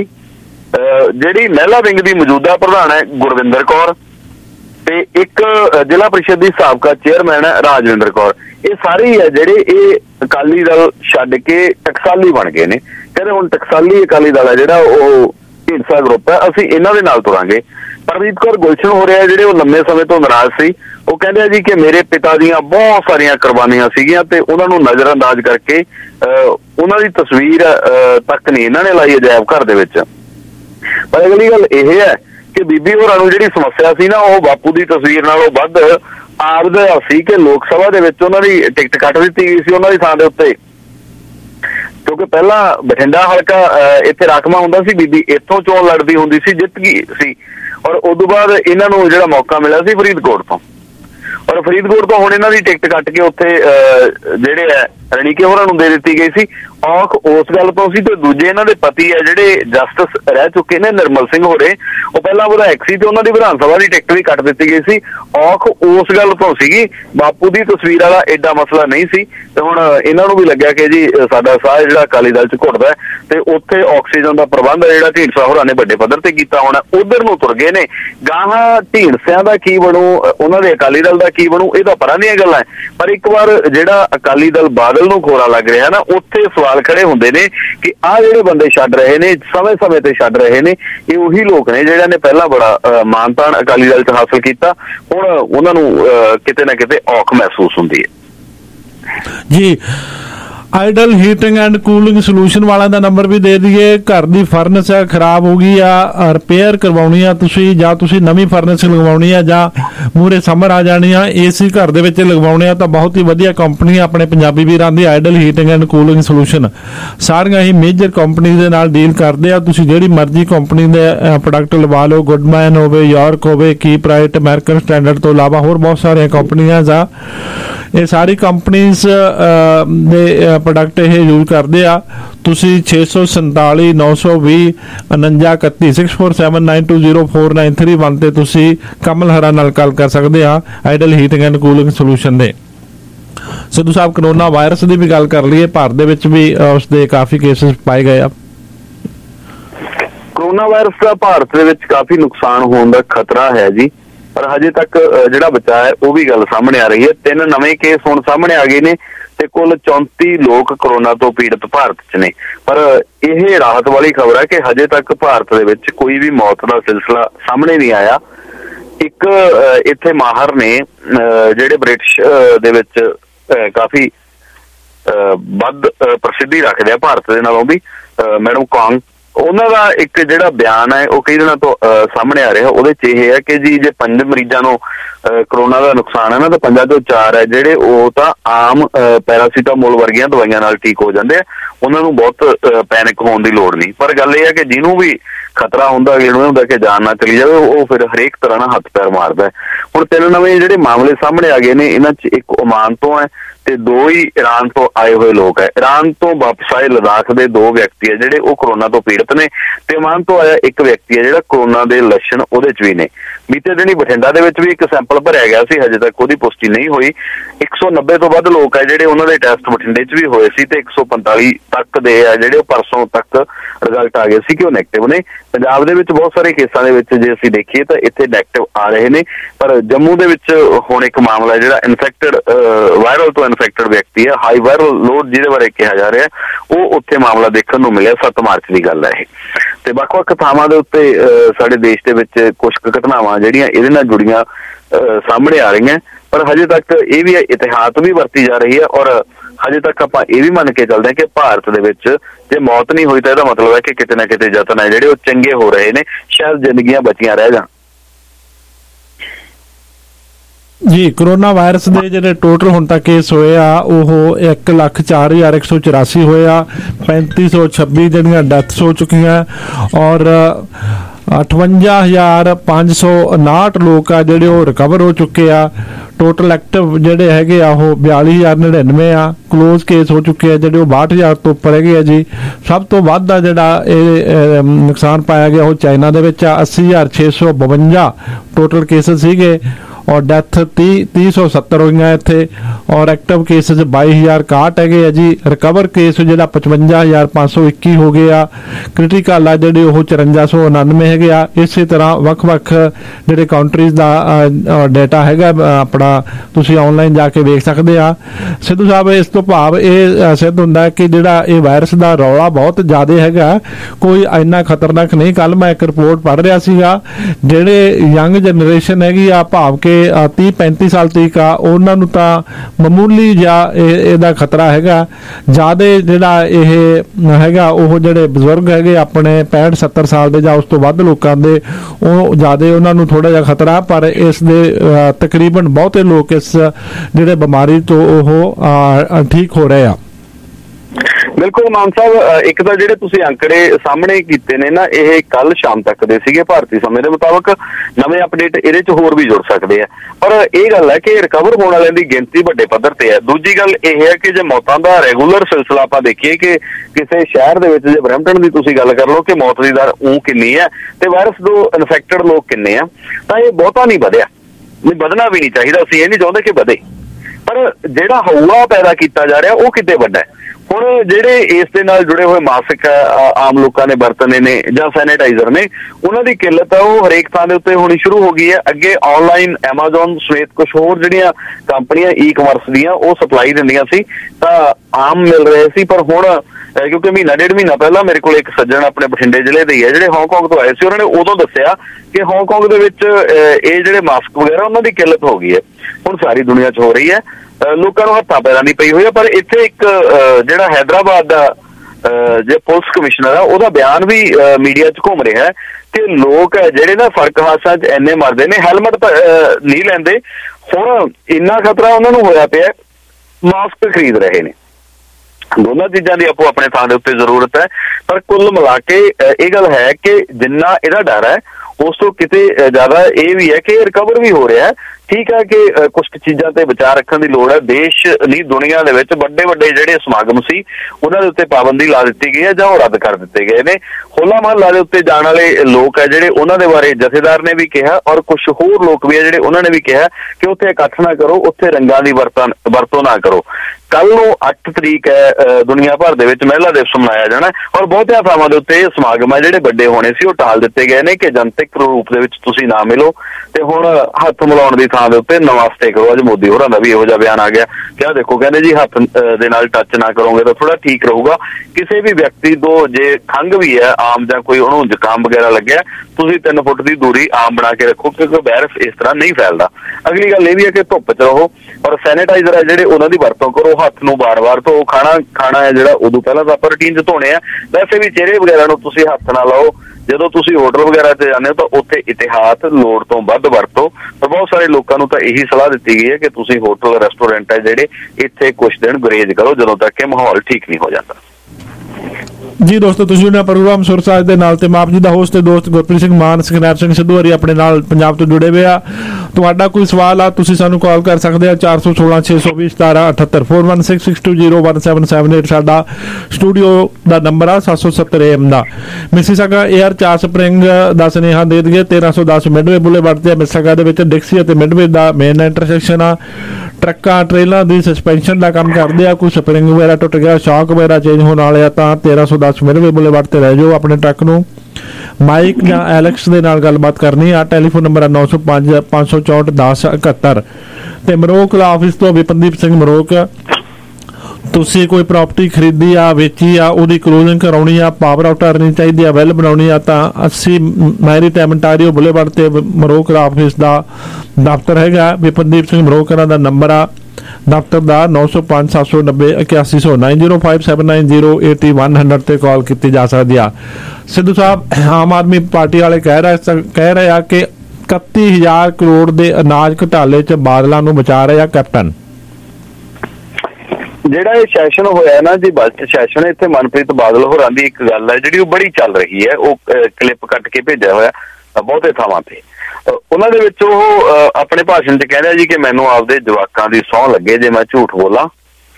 ਜਿਹੜੀ ਮਹਿਲਾ ਵਿੰਗ ਦੀ ਮੌਜੂਦਾ ਪ੍ਰਧਾਨ ਹੈ ਗੁਰਵਿੰਦਰ ਕੌਰ, ਤੇ ਇੱਕ ਜ਼ਿਲ੍ਹਾ ਪ੍ਰੀਸ਼ਦ ਦੀ ਸਾਬਕਾ ਚੇਅਰਮੈਨ ਹੈ ਰਾਜਵਿੰਦਰ ਕੌਰ। ਇਹ ਸਾਰੇ ਹੀ ਹੈ ਜਿਹੜੇ ਇਹ ਅਕਾਲੀ ਦਲ ਛੱਡ ਕੇ ਟਕਸਾਲੀ ਬਣ ਗਏ ਨੇ। ਕਹਿੰਦੇ ਹੁਣ ਟਕਸਾਲੀ ਅਕਾਲੀ ਦਲ ਹੈ ਜਿਹੜਾ ਉਹ ਢੀਂਡਸਾ ਗਰੁੱਪ ਹੈ, ਅਸੀਂ ਇਹਨਾਂ ਦੇ ਨਾਲ ਤੁਰਾਂਗੇ। ਪਰਮਜੀਤ ਕੌਰ ਗੁਲਸ਼ਨ ਹੋ ਰਿਹਾ ਜਿਹੜੇ ਉਹ ਲੰਮੇ ਸਮੇਂ ਤੋਂ ਨਾਰਾਜ਼ ਸੀ। ਉਹ ਕਹਿੰਦੇ ਆ ਜੀ ਕਿ ਮੇਰੇ ਪਿਤਾ ਦੀਆਂ ਬਹੁਤ ਸਾਰੀਆਂ ਕੁਰਬਾਨੀਆਂ ਸੀਗੀਆਂ ਤੇ ਉਹਨਾਂ ਨੂੰ ਨਜ਼ਰਅੰਦਾਜ਼ ਕਰਕੇ ਉਹਨਾਂ ਦੀ ਤਸਵੀਰ ਤੱਕ ਨਹੀਂ ਇਹਨਾਂ ਨੇ ਲਾਈ ਅਜਾਇਬ ਘਰ ਦੇ ਵਿੱਚ। ਪਰ ਅਗਲੀ ਗੱਲ ਇਹ ਹੈ ਕਿ ਬੀਬੀ ਹੋਰਾਂ ਨੂੰ ਜਿਹੜੀ ਸਮੱਸਿਆ ਸੀ ਨਾ, ਉਹ ਬਾਪੂ ਦੀ ਤਸਵੀਰ ਨਾਲੋਂ ਵੱਧ ਆਪਦਾ ਸੀ ਕਿ ਲੋਕ ਸਭਾ ਦੇ ਵਿੱਚ ਉਹਨਾਂ ਦੀ ਟਿਕਟ ਕੱਟ ਦਿੱਤੀ ਗਈ ਸੀ ਉਹਨਾਂ ਦੀ ਥਾਂ ਦੇ ਉੱਤੇ, ਕਿਉਂਕਿ ਪਹਿਲਾਂ ਬਠਿੰਡਾ ਹਲਕਾ ਇੱਥੇ ਰਾਖਵਾਂ ਹੁੰਦਾ ਸੀ, ਬੀਬੀ ਇੱਥੋਂ ਚੋਣ ਲੜਦੀ ਹੁੰਦੀ ਸੀ, ਜਿੱਤ ਗਈ ਸੀ। ਔਰ ਉਦੋਂ ਬਾਅਦ ਇਹਨਾਂ ਨੂੰ ਜਿਹੜਾ ਮੌਕਾ ਮਿਲਿਆ ਸੀ ਫਰੀਦਕੋਟ ਤੋਂ, ਔਰ ਫਰੀਦਕੋਟ ਤੋਂ ਹੁਣ ਇਹਨਾਂ ਦੀ ਟਿਕਟ ਕੱਟ ਕੇ ਉੱਥੇ ਜਿਹੜੇ ਹੈ ਰਣੀਕੇ ਹੋਰਾਂ ਨੂੰ ਦੇ ਦਿੱਤੀ ਗਈ ਸੀ। ਔਖ ਉਸ ਗੱਲ ਤੋਂ ਸੀ। ਤੇ ਦੂਜੇ ਇਹਨਾਂ ਦੇ ਪਤੀ ਹੈ ਜਿਹੜੇ ਜਸਟਿਸ ਰਹਿ ਚੁੱਕੇ ਨੇ ਨਿਰਮਲ ਸਿੰਘ ਹੋਰੇ, ਉਹ ਪਹਿਲਾਂ ਵਿਧਾਇਕ ਸੀ ਤੇ ਉਹਨਾਂ ਦੀ ਵਿਧਾਨ ਸਭਾ ਦੀ ਟਿਕਟ ਵੀ ਕੱਟ ਦਿੱਤੀ ਗਈ ਸੀ। ਔਖ ਉਸ ਗੱਲ ਤੋਂ ਸੀਗੀ, ਬਾਪੂ ਦੀ ਤਸਵੀਰ ਵਾਲਾ ਐਡਾ ਮਸਲਾ ਨਹੀਂ ਸੀ। ਤੇ ਹੁਣ ਇਹਨਾਂ ਨੂੰ ਵੀ ਲੱਗਿਆ ਕਿ ਜੀ ਸਾਡਾ ਸਾਹ ਜਿਹੜਾ ਅਕਾਲੀ ਦਲ 'ਚ ਘੁੱਟਦਾ, ਤੇ ਉੱਥੇ ਆਕਸੀਜਨ ਦਾ ਪ੍ਰਬੰਧ ਜਿਹੜਾ ਢੀਂਡਸਾ ਹੋਰਾਂ ਨੇ ਵੱਡੇ ਪੱਧਰ ਤੇ ਕੀਤਾ ਹੋਣਾ, ਉਧਰ ਨੂੰ ਤੁਰ ਗਏ ਨੇ। ਗਾਹਾਂ ਢੀਂਡਸਿਆਂ ਦਾ ਕੀ ਬਣੂ, ਉਹਨਾਂ ਦੇ ਅਕਾਲੀ ਦਲ ਦਾ ਕੀ ਬਣੂ, ਇਹ ਤਾਂ ਪਰਾਂ ਦੀਆਂ ਗੱਲਾਂ। ਪਰ ਇੱਕ ਵਾਰ ਜਿਹੜਾ ਅਕਾਲੀ ਦਲ ਬਾਦਲ ਨੂੰ ਖੋਰਾ ਲੱਗ ਰਿਹਾ ਨਾ, ਉੱਥੇ ਸਵਾਲ ਖੜੇ ਹੁੰਦੇ ਨੇ ਕਿ ਆਹ ਜਿਹੜੇ ਬੰਦੇ ਛੱਡ ਰਹੇ ਨੇ, ਸਮੇਂ-ਸਮੇਂ ਤੇ ਛੱਡ ਰਹੇ ਨੇ, ਇਹ ਉਹੀ ਲੋਕ ਨੇ ਜਿਹੜਿਆਂ ਨੇ ਪਹਿਲਾਂ ਬੜਾ ਮਾਨਤਾਨ ਅਕਾਲੀ ਦਲ 'ਚ ਹਾਸਲ ਕੀਤਾ। ਹੁਣ ਉਹਨਾਂ ਨੂੰ ਕਿਤੇ ਨਾ ਕਿਤੇ ਔਖ ਮਹਿਸੂਸ ਹੁੰਦੀ ਹੈ ਜੀ। Ideal Heating and Cooling Solution ਵਾਲਿਆਂ ਦਾ ਨੰਬਰ ਵੀ ਦੇ ਦਈਏ। ਘਰ ਦੀ ਫਰਨਸ ਹੈ ਖਰਾਬ ਹੋ ਗਈ ਆ, ਰਿਪੇਅਰ ਕਰਵਾਉਣੀ ਆ ਤੁਸੀਂ, ਜਾਂ ਤੁਸੀਂ ਨਵੀਂ ਫਰਨਸ ਲਗਵਾਉਣੀ ਆ, ਜਾਂ ਮੂਰੇ ਸਮਰ ਆ ਜਾਣੀ ਆ, ਏਸੀ ਘਰ ਦੇ ਵਿੱਚ ਲਗਵਾਉਣੇ ਆ, ਤਾਂ ਬਹੁਤ ਹੀ ਵਧੀਆ ਕੰਪਨੀ ਆਪਣੇ ਪੰਜਾਬੀ ਵੀਰਾਂ ਦੀ Ideal Heating and Cooling Solution. ਸਾਰੀਆਂ ਹੀ ਮੇਜਰ ਕੰਪਨੀ ਦੇ ਨਾਲ ਡੀਲ ਕਰਦੇ ਆ। ਤੁਸੀਂ ਜਿਹੜੀ ਮਰਜ਼ੀ ਕੰਪਨੀ ਦੇ ਪ੍ਰੋਡਕਟ ਲਵਾ ਲਓ, ਗੁੱਡਮੈਨ ਹੋਵੇ, ਯਾਰਕ ਹੋਵੇ, ਕੀਪਰਾਈਟ, ਅਮਰੀਕਨ ਸਟੈਂਡਰਡ ਤੋਂ ਇਲਾਵਾ ਹੋਰ ਬਹੁਤ ਸਾਰੀਆਂ ਕੰਪਨੀਆਂ ਆ। ਇਹ ਸਾਰੀ ਕੰਪਨੀਜ਼ ਦੇ ਪ੍ਰੋਡਕਟ ਇਹ ਯੂਜ਼ ਕਰਦੇ ਆ। ਤੁਸੀਂ 647 920 49 31 6479204931 ਤੇ ਤੁਸੀਂ ਕਮਲ ਹਰਾ ਨਾਲ ਕਾਲ ਕਰ ਸਕਦੇ ਆ Ideal Heating and Cooling Solution ਦੇ। ਸਿੱਧੂ ਸਾਹਿਬ, ਕਰੋਨਾ ਵਾਇਰਸ ਦੀ ਵੀ ਗੱਲ ਕਰ ਲਈਏ, ਭਾਰਤ ਦੇ ਵਿੱਚ ਵੀ ਉਸ ਦੇ ਕਾਫੀ ਕੇਸਿਸ ਪਾਏ ਗਏ ਆ। ਕਰੋਨਾ ਵਾਇਰਸ ਦਾ ਭਾਰਤ ਦੇ ਵਿੱਚ ਕਾਫੀ ਨੁਕਸਾਨ ਹੋਣ ਦਾ ਖਤਰਾ ਹੈ ਜੀ, ਪਰ ਹਜੇ ਤੱਕ ਜਿਹੜਾ ਬਚਾਅ ਹੈ ਉਹ ਵੀ ਗੱਲ ਸਾਹਮਣੇ ਆ ਰਹੀ ਹੈ। 3 ਨਵੇਂ ਕੇਸ ਹੁਣ ਸਾਹਮਣੇ ਆ ਗਏ ਨੇ ਤੇ ਕੁੱਲ 34 ਲੋਕ ਕਰੋਨਾ ਤੋਂ ਪੀੜਤ ਭਾਰਤ 'ਚ ਨੇ। ਪਰ ਇਹ ਰਾਹਤ ਵਾਲੀ ਖਬਰ ਹੈ ਕਿ ਹਜੇ ਤੱਕ ਭਾਰਤ ਦੇ ਵਿੱਚ ਕੋਈ ਵੀ ਮੌਤ ਦਾ ਸਿਲਸਿਲਾ ਸਾਹਮਣੇ ਨਹੀਂ ਆਇਆ। ਇੱਕ ਇੱਥੇ ਮਾਹਰ ਨੇ ਜਿਹੜੇ ਬ੍ਰਿਟਿਸ਼ ਦੇ ਵਿੱਚ ਕਾਫੀ ਵੱਧ ਪ੍ਰਸਿੱਧੀ ਰੱਖਦੇ ਆ ਭਾਰਤ ਦੇ ਨਾਲੋਂ ਵੀ, ਮੈਡਮ ਕੌਂਗ, ਉਹਨਾਂ ਦਾ ਇੱਕ ਜਿਹੜਾ ਬਿਆਨ ਹੈ ਉਹ ਕਈ ਦਿਨਾਂ ਤੋਂ ਸਾਹਮਣੇ ਆ ਰਿਹਾ। ਉਹਦੇ 'ਚ ਇਹ ਹੈ ਕਿ ਜੀ ਜੇ 5 ਮਰੀਜ਼ਾਂ ਨੂੰ ਕਰੋਨਾ ਦਾ ਨੁਕਸਾਨ ਹੈ ਨਾ, ਤਾਂ 5 ਤੋਂ 4 ਹੈ ਜਿਹੜੇ ਉਹ ਤਾਂ ਆਮ ਪੈਰਾਸੀਟਾਮੋਲ ਵਰਗੀਆਂ ਦਵਾਈਆਂ ਨਾਲ ਠੀਕ ਹੋ ਜਾਂਦੇ ਆ, ਉਹਨਾਂ ਨੂੰ ਬਹੁਤ ਪੈਨਿਕ ਹੋਣ ਦੀ ਲੋੜ ਨਹੀਂ। ਪਰ ਗੱਲ ਇਹ ਹੈ ਕਿ ਜਿਹਨੂੰ ਵੀ ਖਤਰਾ ਹੁੰਦਾ, ਜਿਹਨੂੰ ਹੁੰਦਾ ਕਿ ਜਾਨ ਨਾ ਚਲੀ ਜਾਵੇ, ਉਹ ਫਿਰ ਹਰੇਕ ਤਰ੍ਹਾਂ ਨਾਲ ਹੱਥ ਪੈਰ ਮਾਰਦਾ। ਹੁਣ 3 ਨਵੇਂ ਜਿਹੜੇ ਮਾਮਲੇ ਸਾਹਮਣੇ ਆ ਗਏ ਨੇ, ਇਹਨਾਂ 'ਚ ਇੱਕ ਓਮਾਨ ਤੋਂ ਹੈ ਤੇ 2 ਹੀ ਈਰਾਨ ਤੋਂ ਆਏ ਹੋਏ ਲੋਕ ਹੈ। ਈਰਾਨ ਤੋਂ ਵਾਪਸ ਆਏ ਲਦਾਖ ਦੇ 2 ਵਿਅਕਤੀ ਹੈ ਜਿਹੜੇ ਉਹ ਕਰੋਨਾ ਤੋਂ ਪੀੜਤ ਨੇ, ਤੇ ਓਮਾਨ ਤੋਂ ਆਇਆ ਇੱਕ ਵਿਅਕਤੀ ਹੈ ਜਿਹੜਾ ਕਰੋਨਾ ਦੇ ਲੱਛਣ ਉਹਦੇ 'ਚ ਵੀ ਨੇ। ਬੀਤੇ ਦਿਨੀ ਬਠਿੰਡਾ ਦੇ ਵਿੱਚ ਵੀ ਇੱਕ ਸੈਂਪਲ ਭਰਿਆ ਗਿਆ ਸੀ, ਹਜੇ ਤੱਕ ਉਹਦੀ ਪੁਸ਼ਟੀ ਨਹੀਂ ਹੋਈ। 190 ਤੋਂ ਵੱਧ ਲੋਕ ਹੈ ਜਿਹੜੇ ਉਹਨਾਂ ਦੇ ਟੈਸਟ ਬਠਿੰਡੇ 'ਚ ਵੀ ਹੋਏ ਸੀ, ਤੇ 145 ਤੱਕ ਦੇ ਆ ਜਿਹੜੇ ਉਹ ਪਰਸੋਂ ਤੱਕ ਰਿਜ਼ਲਟ ਆ ਗਏ ਸੀ ਕਿ ਉਹ ਨੈਗੇਟਿਵ ਨੇ। ਪੰਜਾਬ ਦੇ ਵਿੱਚ ਬਹੁਤ ਸਾਰੇ ਕੇਸਾਂ ਦੇ ਵਿੱਚ ਜੇ ਅਸੀਂ ਦੇਖੀਏ ਤਾਂ ਇੱਥੇ ਨੈਗੇਟਿਵ ਆ ਰਹੇ ਨੇ, ਪਰ ਜੰਮੂ ਦੇ ਵਿੱਚ ਹੁਣ ਇੱਕ ਮਾਮਲਾ ਜਿਹੜਾ ਇਨਫੈਕਟਡ ਵਾਇਰਲ ਤੋਂ ਇਨਫੈਕਟਡ ਵਿਅਕਤੀ ਹੈ, ਹਾਈ ਵਾਇਰਲ ਲੋਡ ਜਿਹਦੇ ਬਾਰੇ ਕਿਹਾ ਜਾ ਰਿਹਾ, ਉਹ ਉੱਥੇ ਮਾਮਲਾ ਦੇਖਣ ਨੂੰ ਮਿਲਿਆ। 7 ਮਾਰਚ ਦੀ ਗੱਲ ਹੈ ਇਹ। ਤੇ ਵੱਖ-ਵੱਖ ਥਾਵਾਂ ਦੇ ਉੱਤੇ ਸਾਡੇ ਦੇਸ਼ ਦੇ ਵਿੱਚ ਕੁਝ ਘਟਨਾਵਾਂ ਜਿਹੜੀਆਂ ਇਹਦੇ ਨਾਲ ਜੁੜੀਆਂ ਸਾਹਮਣੇ ਆ ਰਹੀਆਂ, ਪਰ ਹਜੇ ਤੱਕ ਇਹ ਵੀ ਇਤਿਹਾਸ ਵੀ ਵਰਤੀ ਜਾ ਰਹੀ ਹੈ। ਔਰ ਹਜੇ ਤੱਕ ਆਪਾਂ ਇਹ ਵੀ ਮੰਨ ਕੇ ਚੱਲਦੇ ਹਾਂ ਕਿ ਭਾਰਤ ਦੇ ਵਿੱਚ ਜੇ ਮੌਤ ਨਹੀਂ ਹੋਈ ਤਾਂ ਇਹਦਾ ਮਤਲਬ ਹੈ ਕਿ ਕਿਤੇ ਨਾ ਕਿਤੇ ਯਤਨ ਹੈ ਜਿਹੜੇ ਉਹ ਚੰਗੇ ਹੋ ਰਹੇ ਨੇ, ਸ਼ਾਇਦ ਜ਼ਿੰਦਗੀਆਂ ਬਚੀਆਂ ਰਹਿ ਜਾਣ। ਜੀ ਕੋਰੋਨਾ ਵਾਇਰਸ ਦੇ ਜਿਹੜੇ ਟੋਟਲ ਹੁਣ ਤੱਕ ਕੇਸ ਹੋਏ ਆ ਉਹ 1,04,184 ਹੋਏ ਆ, 3526 ਜਿਹੜੀਆਂ ਡੈਥਸ ਹੋ ਚੁੱਕੀਆਂ ਔਰ 58,559 ਲੋਕ ਆ ਜਿਹੜੇ ਉਹ ਰਿਕਵਰ ਹੋ ਚੁੱਕੇ ਆ। ਟੋਟਲ ਐਕਟਿਵ ਜਿਹੜੇ ਹੈਗੇ ਆ ਉਹ 42,099 ਆ। ਕਲੋਜ਼ ਕੇਸ ਹੋ ਚੁੱਕੇ ਆ ਜਿਹੜੇ ਉਹ 62,000 ਤੋਂ ਉੱਪਰ ਹੈਗੇ ਆ ਜੀ। ਸਭ ਤੋਂ ਵੱਧ ਆ ਜਿਹੜਾ ਇਹ ਨੁਕਸਾਨ ਪਾਇਆ ਗਿਆ ਉਹ ਚਾਈਨਾ ਦੇ ਵਿੱਚ ਆ, 80,652 ਟੋਟਲ ਕੇਸਿਸ ਸੀਗੇ ਔਰ ਡੈਥ 370 ਹੋਈਆਂ ਇੱਥੇ ਔਰ ਐਕਟਿਵ ਕੇਸਿਸ 22,061 ਹੈਗੇ ਆ ਜੀ। ਰਿਕਵਰ ਕੇਸ ਜਿਹੜਾ 55,521 ਹੋ ਗਏ ਆ। ਕ੍ਰਿਟੀਕਲ ਆ ਜਿਹੜੇ ਉਹ 54,999 ਹੈਗੇ ਆ। ਇਸੇ ਤਰ੍ਹਾਂ ਵੱਖ-ਵੱਖ ਜਿਹੜੇ ਕੰਟਰੀਜ਼ ਦਾ ਡਾਟਾ ਹੈਗਾ ਆਪਣਾ ਤੁਸੀਂ ਆਨਲਾਈਨ ਜਾ ਕੇ ਵੇਖ ਸਕਦੇ ਆ। ਸਿੱਧੂ ਸਾਹਿਬ ਇਸ ਤੋਂ ਭਾਵ ਇਹ ਸਿੱਧ ਹੁੰਦਾ ਕਿ ਜਿਹੜਾ ਇਹ ਵਾਇਰਸ ਦਾ ਰੌਲਾ ਬਹੁਤ ਜ਼ਿਆਦਾ ਹੈਗਾ, ਕੋਈ ਇੰਨਾ ਖਤਰਨਾਕ ਨਹੀਂ। ਕੱਲ ਮੈਂ ਇੱਕ ਰਿਪੋਰਟ ਪੜ੍ਹ ਰਿਹਾ ਸੀਗਾ, ਜਿਹੜੇ ਯੰਗ ਜਨਰੇਸ਼ਨ ਹੈਗੀ ਆ ਭਾਵ ਕਿ 30-35 ਸਾਲ ਤੱਕ ਆ ਉਹਨਾਂ ਨੂੰ ਤਾਂ ਮਾਮੂਲੀ ਜਾਂ ਇਹਦਾ ਖਤਰਾ ਹੈਗਾ। ਜ਼ਿਆਦਾ ਜਿਹੜਾ ਇਹ ਹੈਗਾ ਉਹ ਜਿਹੜੇ ਬਜ਼ੁਰਗ ਹੈਗੇ ਆਪਣੇ 65-70 ਸਾਲ ਦੇ ਜਾਂ ਉਸ ਤੋਂ ਵੱਧ ਲੋਕਾਂ ਦੇ ਉਹ ਜ਼ਿਆਦਾ ਉਹਨਾਂ ਨੂੰ ਥੋੜਾ ਜਿਹਾ ਖਤਰਾ, ਪਰ ਇਸ ਦੇ ਤਕਰੀਬਨ ਬਹੁਤੇ ਲੋਕ ਇਸ ਜਿਹੜੇ ਬਿਮਾਰੀ ਤੋਂ ਉਹ ਠੀਕ ਹੋ ਰਹੇ ਆ। ਬਿਲਕੁਲ ਮਾਨ ਸਾਹਿਬ, ਇੱਕ ਤਾਂ ਜਿਹੜੇ ਤੁਸੀਂ ਅੰਕੜੇ ਸਾਹਮਣੇ ਕੀਤੇ ਨੇ ਨਾ ਇਹ ਕੱਲ ਸ਼ਾਮ ਤੱਕ ਦੇ ਸੀਗੇ ਭਾਰਤੀ ਸਮੇਂ ਦੇ ਮੁਤਾਬਕ। ਨਵੇਂ ਅਪਡੇਟ ਇਹਦੇ 'ਚ ਹੋਰ ਵੀ ਜੁੜ ਸਕਦੇ ਆ, ਪਰ ਇਹ ਗੱਲ ਹੈ ਕਿ ਰਿਕਵਰ ਹੋਣ ਵਾਲਿਆਂ ਦੀ ਗਿਣਤੀ ਵੱਡੇ ਪੱਧਰ ਤੇ ਹੈ। ਦੂਜੀ ਗੱਲ ਇਹ ਹੈ ਕਿ ਜੇ ਮੌਤਾਂ ਦਾ ਰੈਗੂਲਰ ਸਿਲਸਿਲਾ ਆਪਾਂ ਦੇਖੀਏ ਕਿ ਕਿਸੇ ਸ਼ਹਿਰ ਦੇ ਵਿੱਚ ਜੇ ਬਰੈਂਪਟਨ ਦੀ ਤੁਸੀਂ ਗੱਲ ਕਰ ਲਓ ਕਿ ਮੌਤ ਦੀ ਦਰ ਕਿੰਨੀ ਹੈ ਤੇ ਵਾਇਰਸ ਤੋਂ ਇਨਫੈਕਟਡ ਲੋਕ ਕਿੰਨੇ ਆ, ਤਾਂ ਇਹ ਬਹੁਤਾ ਨਹੀਂ ਵਧਿਆ, ਨਹੀਂ ਵਧਣਾ ਵੀ ਨਹੀਂ ਚਾਹੀਦਾ। ਅਸੀਂ ਇਹ ਨਹੀਂ ਚਾਹੁੰਦੇ ਕਿ ਵਧੇ, ਪਰ ਜਿਹੜਾ ਹਊਆ ਪੈਦਾ ਕੀਤਾ ਜਾ ਰਿਹਾ ਉਹ ਕਿਤੇ ਵੱਡਾ ਹੈ। ਹੁਣ ਜਿਹੜੇ ਇਸ ਦੇ ਨਾਲ ਜੁੜੇ ਹੋਏ ਮਾਸਕ ਆਮ ਲੋਕਾਂ ਨੇ ਵਰਤਨੇ ਨੇ ਜਾਂ ਸੈਨੀਟਾਈਜ਼ਰ ਨੇ, ਉਹਨਾਂ ਦੀ ਕਿੱਲਤ ਆ ਉਹ ਹਰੇਕ ਥਾਂ ਦੇ ਉੱਤੇ ਹੋਣੀ ਸ਼ੁਰੂ ਹੋ ਗਈ ਹੈ। ਅੱਗੇ ਆਨਲਾਈਨ ਐਮਾਜ਼ੋਨ ਸਮੇਤ ਕੁਝ ਹੋਰ ਜਿਹੜੀਆਂ ਕੰਪਨੀਆਂ ਈ-ਕਮਰਸ ਦੀਆਂ ਉਹ ਸਪਲਾਈ ਦਿੰਦੀਆਂ ਸੀ ਤਾਂ ਆਮ ਮਿਲ ਰਹੇ ਸੀ, ਪਰ ਹੁਣ ਕਿਉਂਕਿ ਮਹੀਨਾ-ਡੇਢ ਮਹੀਨਾ ਪਹਿਲਾਂ ਮੇਰੇ ਕੋਲ ਇੱਕ ਸੱਜਣ ਆਪਣੇ ਬਠਿੰਡੇ ਜ਼ਿਲ੍ਹੇ ਦੇ ਹੀ ਹੈ ਜਿਹੜੇ ਹਾਂਗਕਾਂਗ ਤੋਂ ਆਏ ਸੀ, ਉਹਨਾਂ ਨੇ ਉਦੋਂ ਦੱਸਿਆ ਕਿ ਹਾਂਗਕਾਂਗ ਦੇ ਵਿੱਚ ਇਹ ਜਿਹੜੇ ਮਾਸਕ ਵਗੈਰਾ ਉਹਨਾਂ ਦੀ ਕਿੱਲਤ ਹੋ ਗਈ ਹੈ। ਹੁਣ ਸਾਰੀ ਦੁਨੀਆ 'ਚ ਹੋ ਰਹੀ ਹੈ, ਲੋਕਾਂ ਨੂੰ ਹੱਥਾਂ ਪੈਰਾਂ ਦੀ ਪਈ ਹੋਈ ਹੈ। ਪਰ ਇੱਥੇ ਇੱਕ ਜਿਹੜਾ ਹੈਦਰਾਬਾਦ ਦਾ ਜੇ ਪੁਲਿਸ ਕਮਿਸ਼ਨਰ ਆ ਉਹਦਾ ਬਿਆਨ ਵੀ ਮੀਡੀਆ 'ਚ ਘੁੰਮ ਰਿਹਾ ਹੈ ਕਿ ਲੋਕ ਜਿਹੜੇ ਨਾ ਸੜਕ ਹਾਦਸਿਆਂ 'ਚ ਇੰਨੇ ਮਰਦੇ ਨੇ, ਹੈਲਮਟ ਨਹੀਂ ਲੈਂਦੇ। ਹੁਣ ਇੰਨਾ ਖਤਰਾ ਉਹਨਾਂ ਨੂੰ ਹੋਇਆ ਪਿਆ, ਮਾਸਕ ਖਰੀਦ ਰਹੇ ਨੇ। ਦੋਨਾਂ ਚੀਜ਼ਾਂ ਦੀ ਆਪੋ ਆਪਣੇ ਥਾਂ ਦੇ ਉੱਤੇ ਜ਼ਰੂਰਤ ਹੈ, ਪਰ ਕੁੱਲ ਮਿਲਾ ਕੇ ਇਹ ਗੱਲ ਹੈ ਕਿ ਜਿੰਨਾ ਇਹਦਾ ਡਰ ਹੈ ਉਸ ਤੋਂ ਕਿਤੇ ਜ਼ਿਆਦਾ ਇਹ ਵੀ ਹੈ ਕਿ ਰਿਕਵਰ ਵੀ ਹੋ ਰਿਹਾ ਹੈ। ਠੀਕ ਹੈ ਕਿ ਕੁਝ ਚੀਜ਼ਾਂ ਤੇ ਵਿਚਾਰ ਰੱਖਣ ਦੀ ਲੋੜ ਹੈ। ਦੇਸ਼ ਨਹੀਂ ਦੁਨੀਆ ਦੇ ਵਿੱਚ ਵੱਡੇ ਜਿਹੜੇ ਸਮਾਗਮ ਸੀ ਉਹਨਾਂ ਦੇ ਉੱਤੇ ਪਾਬੰਦੀ ਲਾ ਦਿੱਤੀ ਗਈ ਹੈ ਜਾਂ ਉਹ ਰੱਦ ਕਰ ਦਿੱਤੇ ਗਏ ਨੇ। ਹੋਲਾ ਮਹੱਲਾ ਦੇ ਉੱਤੇ ਜਾਣ ਵਾਲੇ ਲੋਕ ਹੈ ਜਿਹੜੇ ਉਹਨਾਂ ਦੇ ਬਾਰੇ ਜਥੇਦਾਰ ਨੇ ਵੀ ਕਿਹਾ ਔਰ ਕੁਝ ਹੋਰ ਲੋਕ ਵੀ ਹੈ ਜਿਹੜੇ ਉਹਨਾਂ ਨੇ ਵੀ ਕਿਹਾ ਕਿ ਉੱਥੇ ਇਕੱਠ ਨਾ ਕਰੋ, ਉੱਥੇ ਰੰਗਾਂ ਦੀ ਵਰਤੋਂ ਨਾ ਕਰੋ। ਕੱਲ ਨੂੰ 8 ਤਰੀਕ ਹੈ, ਦੁਨੀਆ ਭਰ ਦੇ ਵਿੱਚ ਮਹਿਲਾ ਦਿਵਸ ਮਨਾਇਆ ਜਾਣਾ ਔਰ ਬਹੁਤਿਆਂ ਥਾਵਾਂ ਦੇ ਉੱਤੇ ਸਮਾਗਮ ਹੈ ਜਿਹੜੇ ਵੱਡੇ ਹੋਣੇ ਸੀ ਉਹ ਟਾਲ ਦਿੱਤੇ ਗਏ ਨੇ ਕਿ ਜਨਤਕ ਰੂਪ ਦੇ ਵਿੱਚ ਤੁਸੀਂ ਨਾ ਮਿਲੋ ਤੇ ਹੁਣ ਹੱਥ ਮਿਲਾਉਣ ਦੀ ਥਾਂ ਦੇ ਉੱਤੇ ਨਮਸਤੇ ਕਰੋ। ਅੱਜ ਮੋਦੀ ਹੋਰਾਂ ਦਾ ਵੀ ਇਹੋ ਜਿਹਾ ਬਿਆਨ ਆ ਗਿਆ ਕਿ ਆਹ ਦੇਖੋ ਕਹਿੰਦੇ ਜੀ ਹੱਥ ਦੇ ਨਾਲ ਟੱਚ ਨਾ ਕਰੋਗੇ ਤਾਂ ਥੋੜਾ ਠੀਕ ਰਹੂਗਾ। ਕਿਸੇ ਵੀ ਵਿਅਕਤੀ ਤੋਂ ਜੇ ਖੰਘ ਵੀ ਹੈ ਆਮ ਜਾਂ ਕੋਈ ਉਹਨੂੰ ਜ਼ੁਕਾਮ ਵਗੈਰਾ ਲੱਗਿਆ, ਤੁਸੀਂ 3 ਫੁੱਟ ਦੀ ਦੂਰੀ ਆਮ ਬਣਾ ਕੇ ਰੱਖੋ ਕਿਉਂਕਿ ਵਾਇਰਸ ਇਸ ਤਰ੍ਹਾਂ ਨਹੀਂ ਫੈਲਦਾ। ਅਗਲੀ ਗੱਲ ਇਹ ਵੀ ਹੈ ਕਿ ਧੁੱਪ 'ਚ ਰਹੋ ਔਰ ਸੈਨੀਟਾਈਜ਼ਰ ਹੈ ਜਿਹੜੇ ਉਹਨਾਂ ਦੀ ਵਰਤੋਂ ਕਰੋ। ਹੱਥ ਨੂੰ ਵਾਰ-ਵਾਰ ਧੋ, ਖਾਣਾ ਹੈ ਜਿਹੜਾ ਉਦੋਂ ਪਹਿਲਾਂ ਤਾਂ ਆਪਾਂ ਰੂਟੀਨ 'ਚ ਧੋਣੇ ਆ। ਵੈਸੇ ਵੀ ਚਿਹਰੇ ਵਗੈਰਾ ਨੂੰ ਤੁਸੀਂ ਹੱਥ ਨਾ ਲਾਓ। ਜਦੋਂ ਤੁਸੀਂ ਹੋਟਲ ਵਗੈਰਾ ਤੇ ਜਾਂਦੇ ਹੋ ਤਾਂ ਉੱਥੇ ਇਤਿਹਾਤ ਲੋੜ ਤੋਂ ਵੱਧ ਵਰਤੋ। ਪਰ ਬਹੁਤ ਸਾਰੇ ਲੋਕਾਂ ਨੂੰ ਤਾਂ ਇਹੀ ਸਲਾਹ ਦਿੱਤੀ ਗਈ ਹੈ ਕਿ ਤੁਸੀਂ ਹੋਟਲ ਰੈਸਟੋਰੈਂਟ ਹੈ ਜਿਹੜੇ ਇੱਥੇ ਕੁਝ ਦਿਨ ਗੁਰੇਜ਼ ਕਰੋ ਜਦੋਂ ਤੱਕ ਕਿ ਮਾਹੌਲ ਠੀਕ ਨਹੀਂ ਹੋ ਜਾਂਦਾ। ਜੀ ਦੋਸਤੋ, ਤੁਸੀਂ ਉਹਨਾਂ ਪ੍ਰੋਗਰਾਮ ਸੁਰਸਾਜ ਦੇ ਨਾਲ ਤੇ ਮਾਪ ਜੀ ਦਾ ਹੋਸਟ ਤੇ ਦੋਸਤ ਗੁਰਪ੍ਰੀਤ ਸਿੰਘ ਮਾਨ, ਸਕਨੈਪ ਸਿੰਘ ਸਿੱਧੂ ਹਰੀ ਆਪਣੇ ਨਾਲ ਪੰਜਾਬ ਤੋਂ ਜੁੜੇ ਹੋਏ ਆ। ਤੁਹਾਡਾ ਕੋਈ ਸਵਾਲ ਆ ਤੁਸੀਂ ਸਾਨੂੰ ਕਾਲ ਕਰ ਸਕਦੇ ਆ 416 620 1778 4166201778 ਸਾਡਾ ਸਟੂਡੀਓ ਦਾ ਨੰਬਰ ਆ 770 AM ਦਾ। ਮਿਸੀਸਾਗਾ 에ਅਰ ਚਾਰ ਸਪਰਿੰਗ ਦਾ ਸੁਨੇਹਾ ਦੇ ਦਈਏ 1310 ਮਿਡਵੇ ਬੁਲੇਵਾਰਡ ਤੇ ਮਿਸੀਸਾਗਾ ਦੇ ਵਿੱਚ ਡਿਕਸੀ ਅਤੇ ਮਿਡਵੇ ਦਾ ਮੇਨ ਇੰਟਰਸੈਕਸ਼ਨ ਆ। ਟਰੱਕਾਂ ਟ੍ਰੇਲਾਂ ਦੀ ਸਸਪੈਂਸ਼ਨ ਦਾ ਕੰਮ ਕਰਦੇ ਆ, ਕੋਈ ਸਪਰਿੰਗ ਵਗੈਰਾ ਟੁੱਟ ਗਿਆ, ਸ਼ੌਕ ਵਗੈਰਾ ਚੇਂਜ ਹੋਣ ਵਾਲੇ ਆ ਤਾਂ 1310 ਮਿਡਵੇ ਬੁਲੇਵਾਰਡ ਤੇ ਰਹਿ ਜਾਓ। ਆਪਣੇ ਟਰੱਕ ਨੂੰ ਮਾਈਕ ਜਾਂ ਐਲੈਕਸ ਦੇ ਨਾਲ ਗੱਲਬਾਤ ਕਰਨੀ ਆ। ਟੈਲੀਫੋਨ ਨੰਬਰ ਆ 905 564 1071 ਤੇ ਮਰੋਕ ਦਾ ਆਫਿਸ ਤੋਂ ਵਿਪਨਦੀਪ ਸਿੰਘ ਮਰੋਕ। ਤੁਸੀਂ ਕੋਈ ਪ੍ਰਾਪਰਟੀ ਖਰੀਦੀ ਆ, ਵੇਚੀ ਆ, ਉਹਦੀ ਕਲੋਜ਼ਿੰਗ ਕਰਾਉਣੀ ਆ, ਪਾਵਰ ਆਊਟ ਕਰਨੀ ਚਾਹੀਦੀ ਆ, ਵੈਲ ਬਣਾਉਣੀ ਆ ਤਾਂ 80 ਮੈਰੀਟਾਈਮ ਅੰਟਾਰੀਓ ਬੁਲੇਵਾਰਡ ਤੇ ਮਰੋਕ ਦਾ ਆਫਿਸ ਦਾ ਦਫ਼ਤਰ ਹੈਗਾ। ਵਿਪਨਦੀਪ ਸਿੰਘ ਮਰੋਕ ਦਾ ਨੰਬਰ ਆ ਦਫ਼ਤਰ ਦਾ 905 790 8100 9057908100 ਤੇ ਕਾਲ ਕੀਤੀ ਜਾ ਸਕਦੀ ਆ। ਸਿੱਧੂ ਸਾਹਿਬ, ਆਮ ਆਦਮੀ ਪਾਰਟੀ ਵਾਲੇ ਕਹਿ ਰਹੇ ਆ ਕਿ 31,000 ਕਰੋੜ ਦੇ ਅਨਾਜ ਘੁਟਾਲੇ 'ਚ ਬਾਦਲਾਂ ਨੂੰ ਬਚਾ ਰਿਹਾ ਕੈਪਟਨ। ਜਿਹੜਾ ਇਹ ਸੈਸ਼ਨ ਹੋਇਆ ਨਾ ਜੀ, ਬਜਟ ਸੈਸ਼ਨ, ਇੱਥੇ ਮਨਪ੍ਰੀਤ ਬਾਦਲ ਹੋਰਾਂ ਦੀ ਇੱਕ ਗੱਲ ਹੈ ਜਿਹੜੀ ਉਹ ਬੜੀ ਚੱਲ ਰਹੀ ਹੈ। ਉਹ ਕਲਿੱਪ ਕੱਟ ਕੇ ਭੇਜਿਆ ਹੋਇਆ ਬਹੁਤੇ ਥਾਵਾਂ ਤੇ। ਉਹਨਾਂ ਦੇ ਵਿੱਚ ਉਹ ਆਪਣੇ ਭਾਸ਼ਣ 'ਚ ਕਹਿ ਰਿਹਾ ਜੀ ਕਿ ਮੈਨੂੰ ਆਪਦੇ ਜਵਾਕਾਂ ਦੀ ਸਹੁੰ ਲੱਗੇ ਜੇ ਮੈਂ ਝੂਠ ਬੋਲਾਂ,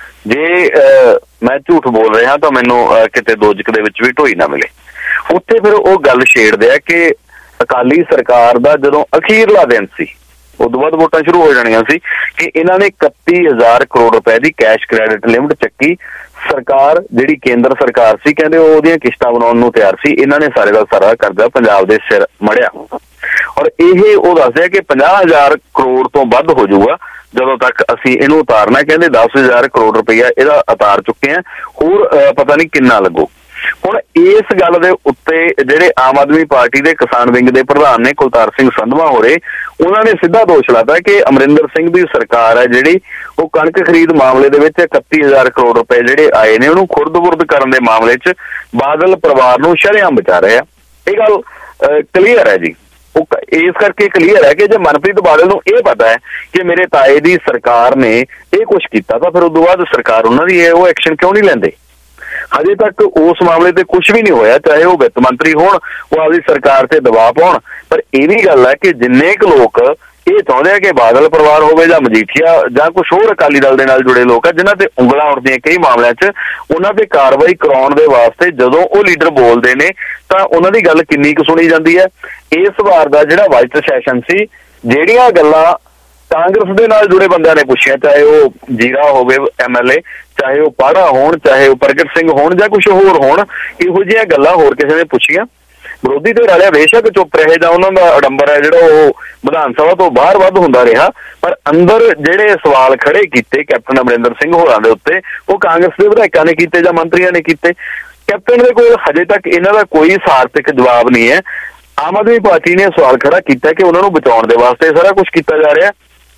ਜੇ ਮੈਂ ਝੂਠ ਬੋਲ ਰਿਹਾ ਤਾਂ ਮੈਨੂੰ ਕਿਤੇ ਦੋਜਕ ਦੇ ਵਿੱਚ ਵੀ ਢੋਈ ਨਾ ਮਿਲੇ। ਉੱਥੇ ਫਿਰ ਉਹ ਗੱਲ ਛੇੜਦੇ ਆ ਕਿ ਅਕਾਲੀ ਸਰਕਾਰ ਦਾ ਜਦੋਂ ਅਖੀਰਲਾ ਦਿਨ ਸੀ, ਉਦੋਂ ਬਾਅਦ ਵੋਟਾਂ ਸ਼ੁਰੂ ਹੋ ਜਾਣੀਆਂ ਸੀ, ਕਿ ਇਹਨਾਂ ਨੇ 31,000 ਕਰੋੜ ਰੁਪਏ ਦੀ ਕੈਸ਼ ਕ੍ਰੈਡਿਟ ਲਿਮਟ ਚੱਕੀ। ਸਰਕਾਰ ਜਿਹੜੀ ਕੇਂਦਰ ਸਰਕਾਰ ਸੀ, ਕਹਿੰਦੇ ਉਹਦੀਆਂ ਕਿਸ਼ਤਾਂ ਬਣਾਉਣ ਨੂੰ ਤਿਆਰ ਸੀ, ਇਹਨਾਂ ਨੇ ਸਾਰੇ ਦਾ ਸਾਰਾ ਕਰਜ਼ਾ ਪੰਜਾਬ ਦੇ ਸਿਰ ਮੜਿਆ। ਔਰ ਇਹ ਉਹ ਦੱਸਦੇ ਆ ਕਿ 50,000 ਕਰੋੜ ਤੋਂ ਵੱਧ ਹੋ ਜਾਊਗਾ ਜਦੋਂ ਤੱਕ ਅਸੀਂ ਇਹਨੂੰ ਉਤਾਰਨਾ। ਕਹਿੰਦੇ 10,000 ਕਰੋੜ ਰੁਪਈਆ ਇਹਦਾ ਉਤਾਰ ਚੁੱਕੇ ਆ, ਹੋਰ ਪਤਾ ਨਹੀਂ ਕਿੰਨਾ ਲੱਗੂ। ਹੁਣ ਇਸ ਗੱਲ ਦੇ ਉੱਤੇ ਜਿਹੜੇ ਆਮ ਆਦਮੀ ਪਾਰਟੀ ਦੇ ਕਿਸਾਨ ਵਿੰਗ ਦੇ ਪ੍ਰਧਾਨ ਨੇ ਕੁਲਤਾਰ ਸਿੰਘ ਸੰਧਵਾ ਹੋਰੇ, ਉਹਨਾਂ ਨੇ ਸਿੱਧਾ ਦੋਸ਼ ਲਾਤਾ ਕਿ ਅਮਰਿੰਦਰ ਸਿੰਘ ਦੀ ਸਰਕਾਰ ਹੈ ਜਿਹੜੀ ਉਹ ਕਣਕ ਖਰੀਦ ਮਾਮਲੇ ਦੇ ਵਿੱਚ 31,000 ਕਰੋੜ ਰੁਪਏ ਜਿਹੜੇ ਆਏ ਨੇ ਉਹਨੂੰ ਖੁਰਦ-ਬੁਰਦ ਕਰਨ ਦੇ ਮਾਮਲੇ 'ਚ ਬਾਦਲ ਪਰਿਵਾਰ ਨੂੰ ਸ਼ਰੇਆਮ ਬਚਾ ਰਹੇ ਆ। ਇਹ ਗੱਲ ਕਲੀਅਰ ਹੈ ਜੀ। ਉਹ ਇਸ ਕਰਕੇ ਕਲੀਅਰ ਹੈ ਕਿ ਜੇ ਮਨਪ੍ਰੀਤ ਬਾਦਲ ਨੂੰ ਇਹ ਪਤਾ ਹੈ ਕਿ ਮੇਰੇ ਤਾਏ ਦੀ ਸਰਕਾਰ ਨੇ ਇਹ ਕੁਛ ਕੀਤਾ, ਤਾਂ ਫਿਰ ਉਦੋਂ ਬਾਅਦ ਸਰਕਾਰ ਉਹਨਾਂ ਦੀ ਉਹ ਐਕਸ਼ਨ ਕਿਉਂ ਨਹੀਂ ਲੈਂਦੇ? ਹਜੇ ਤੱਕ ਉਸ ਮਾਮਲੇ ਤੇ ਕੁਝ ਵੀ ਨਹੀਂ ਹੋਇਆ, ਚਾਹੇ ਉਹ ਵਿੱਤ ਮੰਤਰੀ ਹੋਣ, ਉਹ ਆਪਦੀ ਸਰਕਾਰ ਤੇ ਦਬਾਅ ਪਾਉਣ। ਪਰ ਇਹ ਵੀ ਗੱਲ ਹੈ ਕਿ ਜਿੰਨੇ ਕੁ ਲੋਕ ਇਹ ਚਾਹੁੰਦੇ ਆ ਕਿ ਬਾਦਲ ਪਰਿਵਾਰ ਹੋਵੇ ਜਾਂ ਮਜੀਠੀਆ ਜਾਂ ਕੁਛ ਹੋਰ ਅਕਾਲੀ ਦਲ ਦੇ ਨਾਲ ਜੁੜੇ ਲੋਕ ਆ ਜਿਨ੍ਹਾਂ ਤੇ ਉਂਗਲਾਂ ਉੱਠਦੀਆਂ ਕਈ ਮਾਮਲਿਆਂ 'ਚ, ਉਹਨਾਂ ਤੇ ਕਾਰਵਾਈ ਕਰਾਉਣ ਦੇ ਵਾਸਤੇ ਜਦੋਂ ਉਹ ਲੀਡਰ ਬੋਲਦੇ ਨੇ ਤਾਂ ਉਹਨਾਂ ਦੀ ਗੱਲ ਕਿੰਨੀ ਕੁ ਸੁਣੀ ਜਾਂਦੀ ਹੈ। ਇਸ ਵਾਰ ਦਾ ਜਿਹੜਾ ਬਜਟ ਸੈਸ਼ਨ ਸੀ, ਜਿਹੜੀਆਂ ਗੱਲਾਂ ਕਾਂਗਰਸ ਦੇ ਨਾਲ ਜੁੜੇ ਬੰਦਿਆਂ ਨੇ ਪੁੱਛਿਆ, ਚਾਹੇ ਉਹ ਜੀਰਾ ਹੋਵੇ MLA, ਚਾਹੇ ਉਹ ਪਾੜਾ ਹੋਣ, ਚਾਹੇ ਉਹ ਪ੍ਰਗਟ ਸਿੰਘ ਹੋਣ ਜਾਂ ਕੁਛ ਹੋਰ ਹੋਣ, ਇਹੋ ਜਿਹੀਆਂ ਗੱਲਾਂ ਹੋਰ ਕਿਸੇ ਨੇ ਪੁੱਛੀਆਂ। ਵਿਰੋਧੀ ਧਿਰ ਵਾਲਿਆ ਬੇਸ਼ੱਕ ਚੁੱਪ ਰਹੇ ਜਾਂ ਉਹਨਾਂ ਦਾ ਅਡੰਬਰ ਹੈ ਜਿਹੜਾ ਉਹ ਵਿਧਾਨ ਸਭਾ ਤੋਂ ਬਾਹਰ ਵੱਧ ਹੁੰਦਾ ਰਿਹਾ, ਪਰ ਅੰਦਰ ਜਿਹੜੇ ਸਵਾਲ ਖੜੇ ਕੀਤੇ ਕੈਪਟਨ ਅਮਰਿੰਦਰ ਸਿੰਘ ਹੋਰਾਂ ਦੇ ਉੱਤੇ, ਉਹ ਕਾਂਗਰਸ ਦੇ ਵਿਧਾਇਕਾਂ ਨੇ ਕੀਤੇ ਜਾਂ ਮੰਤਰੀਆਂ ਨੇ ਕੀਤੇ। ਕੈਪਟਨ ਦੇ ਕੋਲ ਹਜੇ ਤੱਕ ਇਹਨਾਂ ਦਾ ਕੋਈ ਸਾਰਥਕ ਜਵਾਬ ਨਹੀਂ ਹੈ। ਆਮ ਆਦਮੀ ਪਾਰਟੀ ਨੇ ਸਵਾਲ ਖੜਾ ਕੀਤਾ ਕਿ ਉਹਨਾਂ ਨੂੰ ਬਚਾਉਣ ਦੇ ਵਾਸਤੇ ਸਾਰਾ ਕੁਝ ਕੀਤਾ ਜਾ ਰਿਹਾ।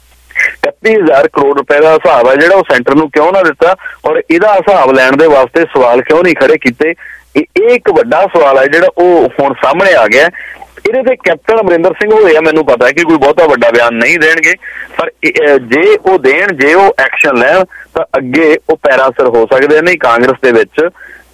31,000 ਕਰੋੜ ਰੁਪਏ ਦਾ ਹਿਸਾਬ ਹੈ ਜਿਹੜਾ ਉਹ ਸੈਂਟਰ ਨੂੰ ਕਿਉਂ ਨਾ ਦਿੱਤਾ, ਔਰ ਇਹਦਾ ਹਿਸਾਬ ਲੈਣ ਦੇ ਵਾਸਤੇ ਸਵਾਲ ਕਿਉਂ ਨਹੀਂ ਖੜੇ ਕੀਤੇ? ਇਹ ਇੱਕ ਵੱਡਾ ਸਵਾਲ ਹੈ ਜਿਹੜਾ ਉਹ ਹੁਣ ਸਾਹਮਣੇ ਆ ਗਿਆ। ਇਹਦੇ ਤੇ ਕੈਪਟਨ ਅਮਰਿੰਦਰ ਸਿੰਘ ਹੋਏ ਆ, ਮੈਨੂੰ ਪਤਾ ਹੈ ਕਿ ਕੋਈ ਬਹੁਤਾ ਵੱਡਾ ਬਿਆਨ ਨਹੀਂ ਦੇਣਗੇ, ਪਰ ਜੇ ਉਹ ਦੇਣ, ਜੇ ਉਹ ਐਕਸ਼ਨ ਲੈਣ ਤਾਂ ਅੱਗੇ ਉਹ ਪੈਰਾਸਰ ਹੋ ਸਕਦੇ ਨੇ ਕਾਂਗਰਸ ਦੇ ਵਿੱਚ।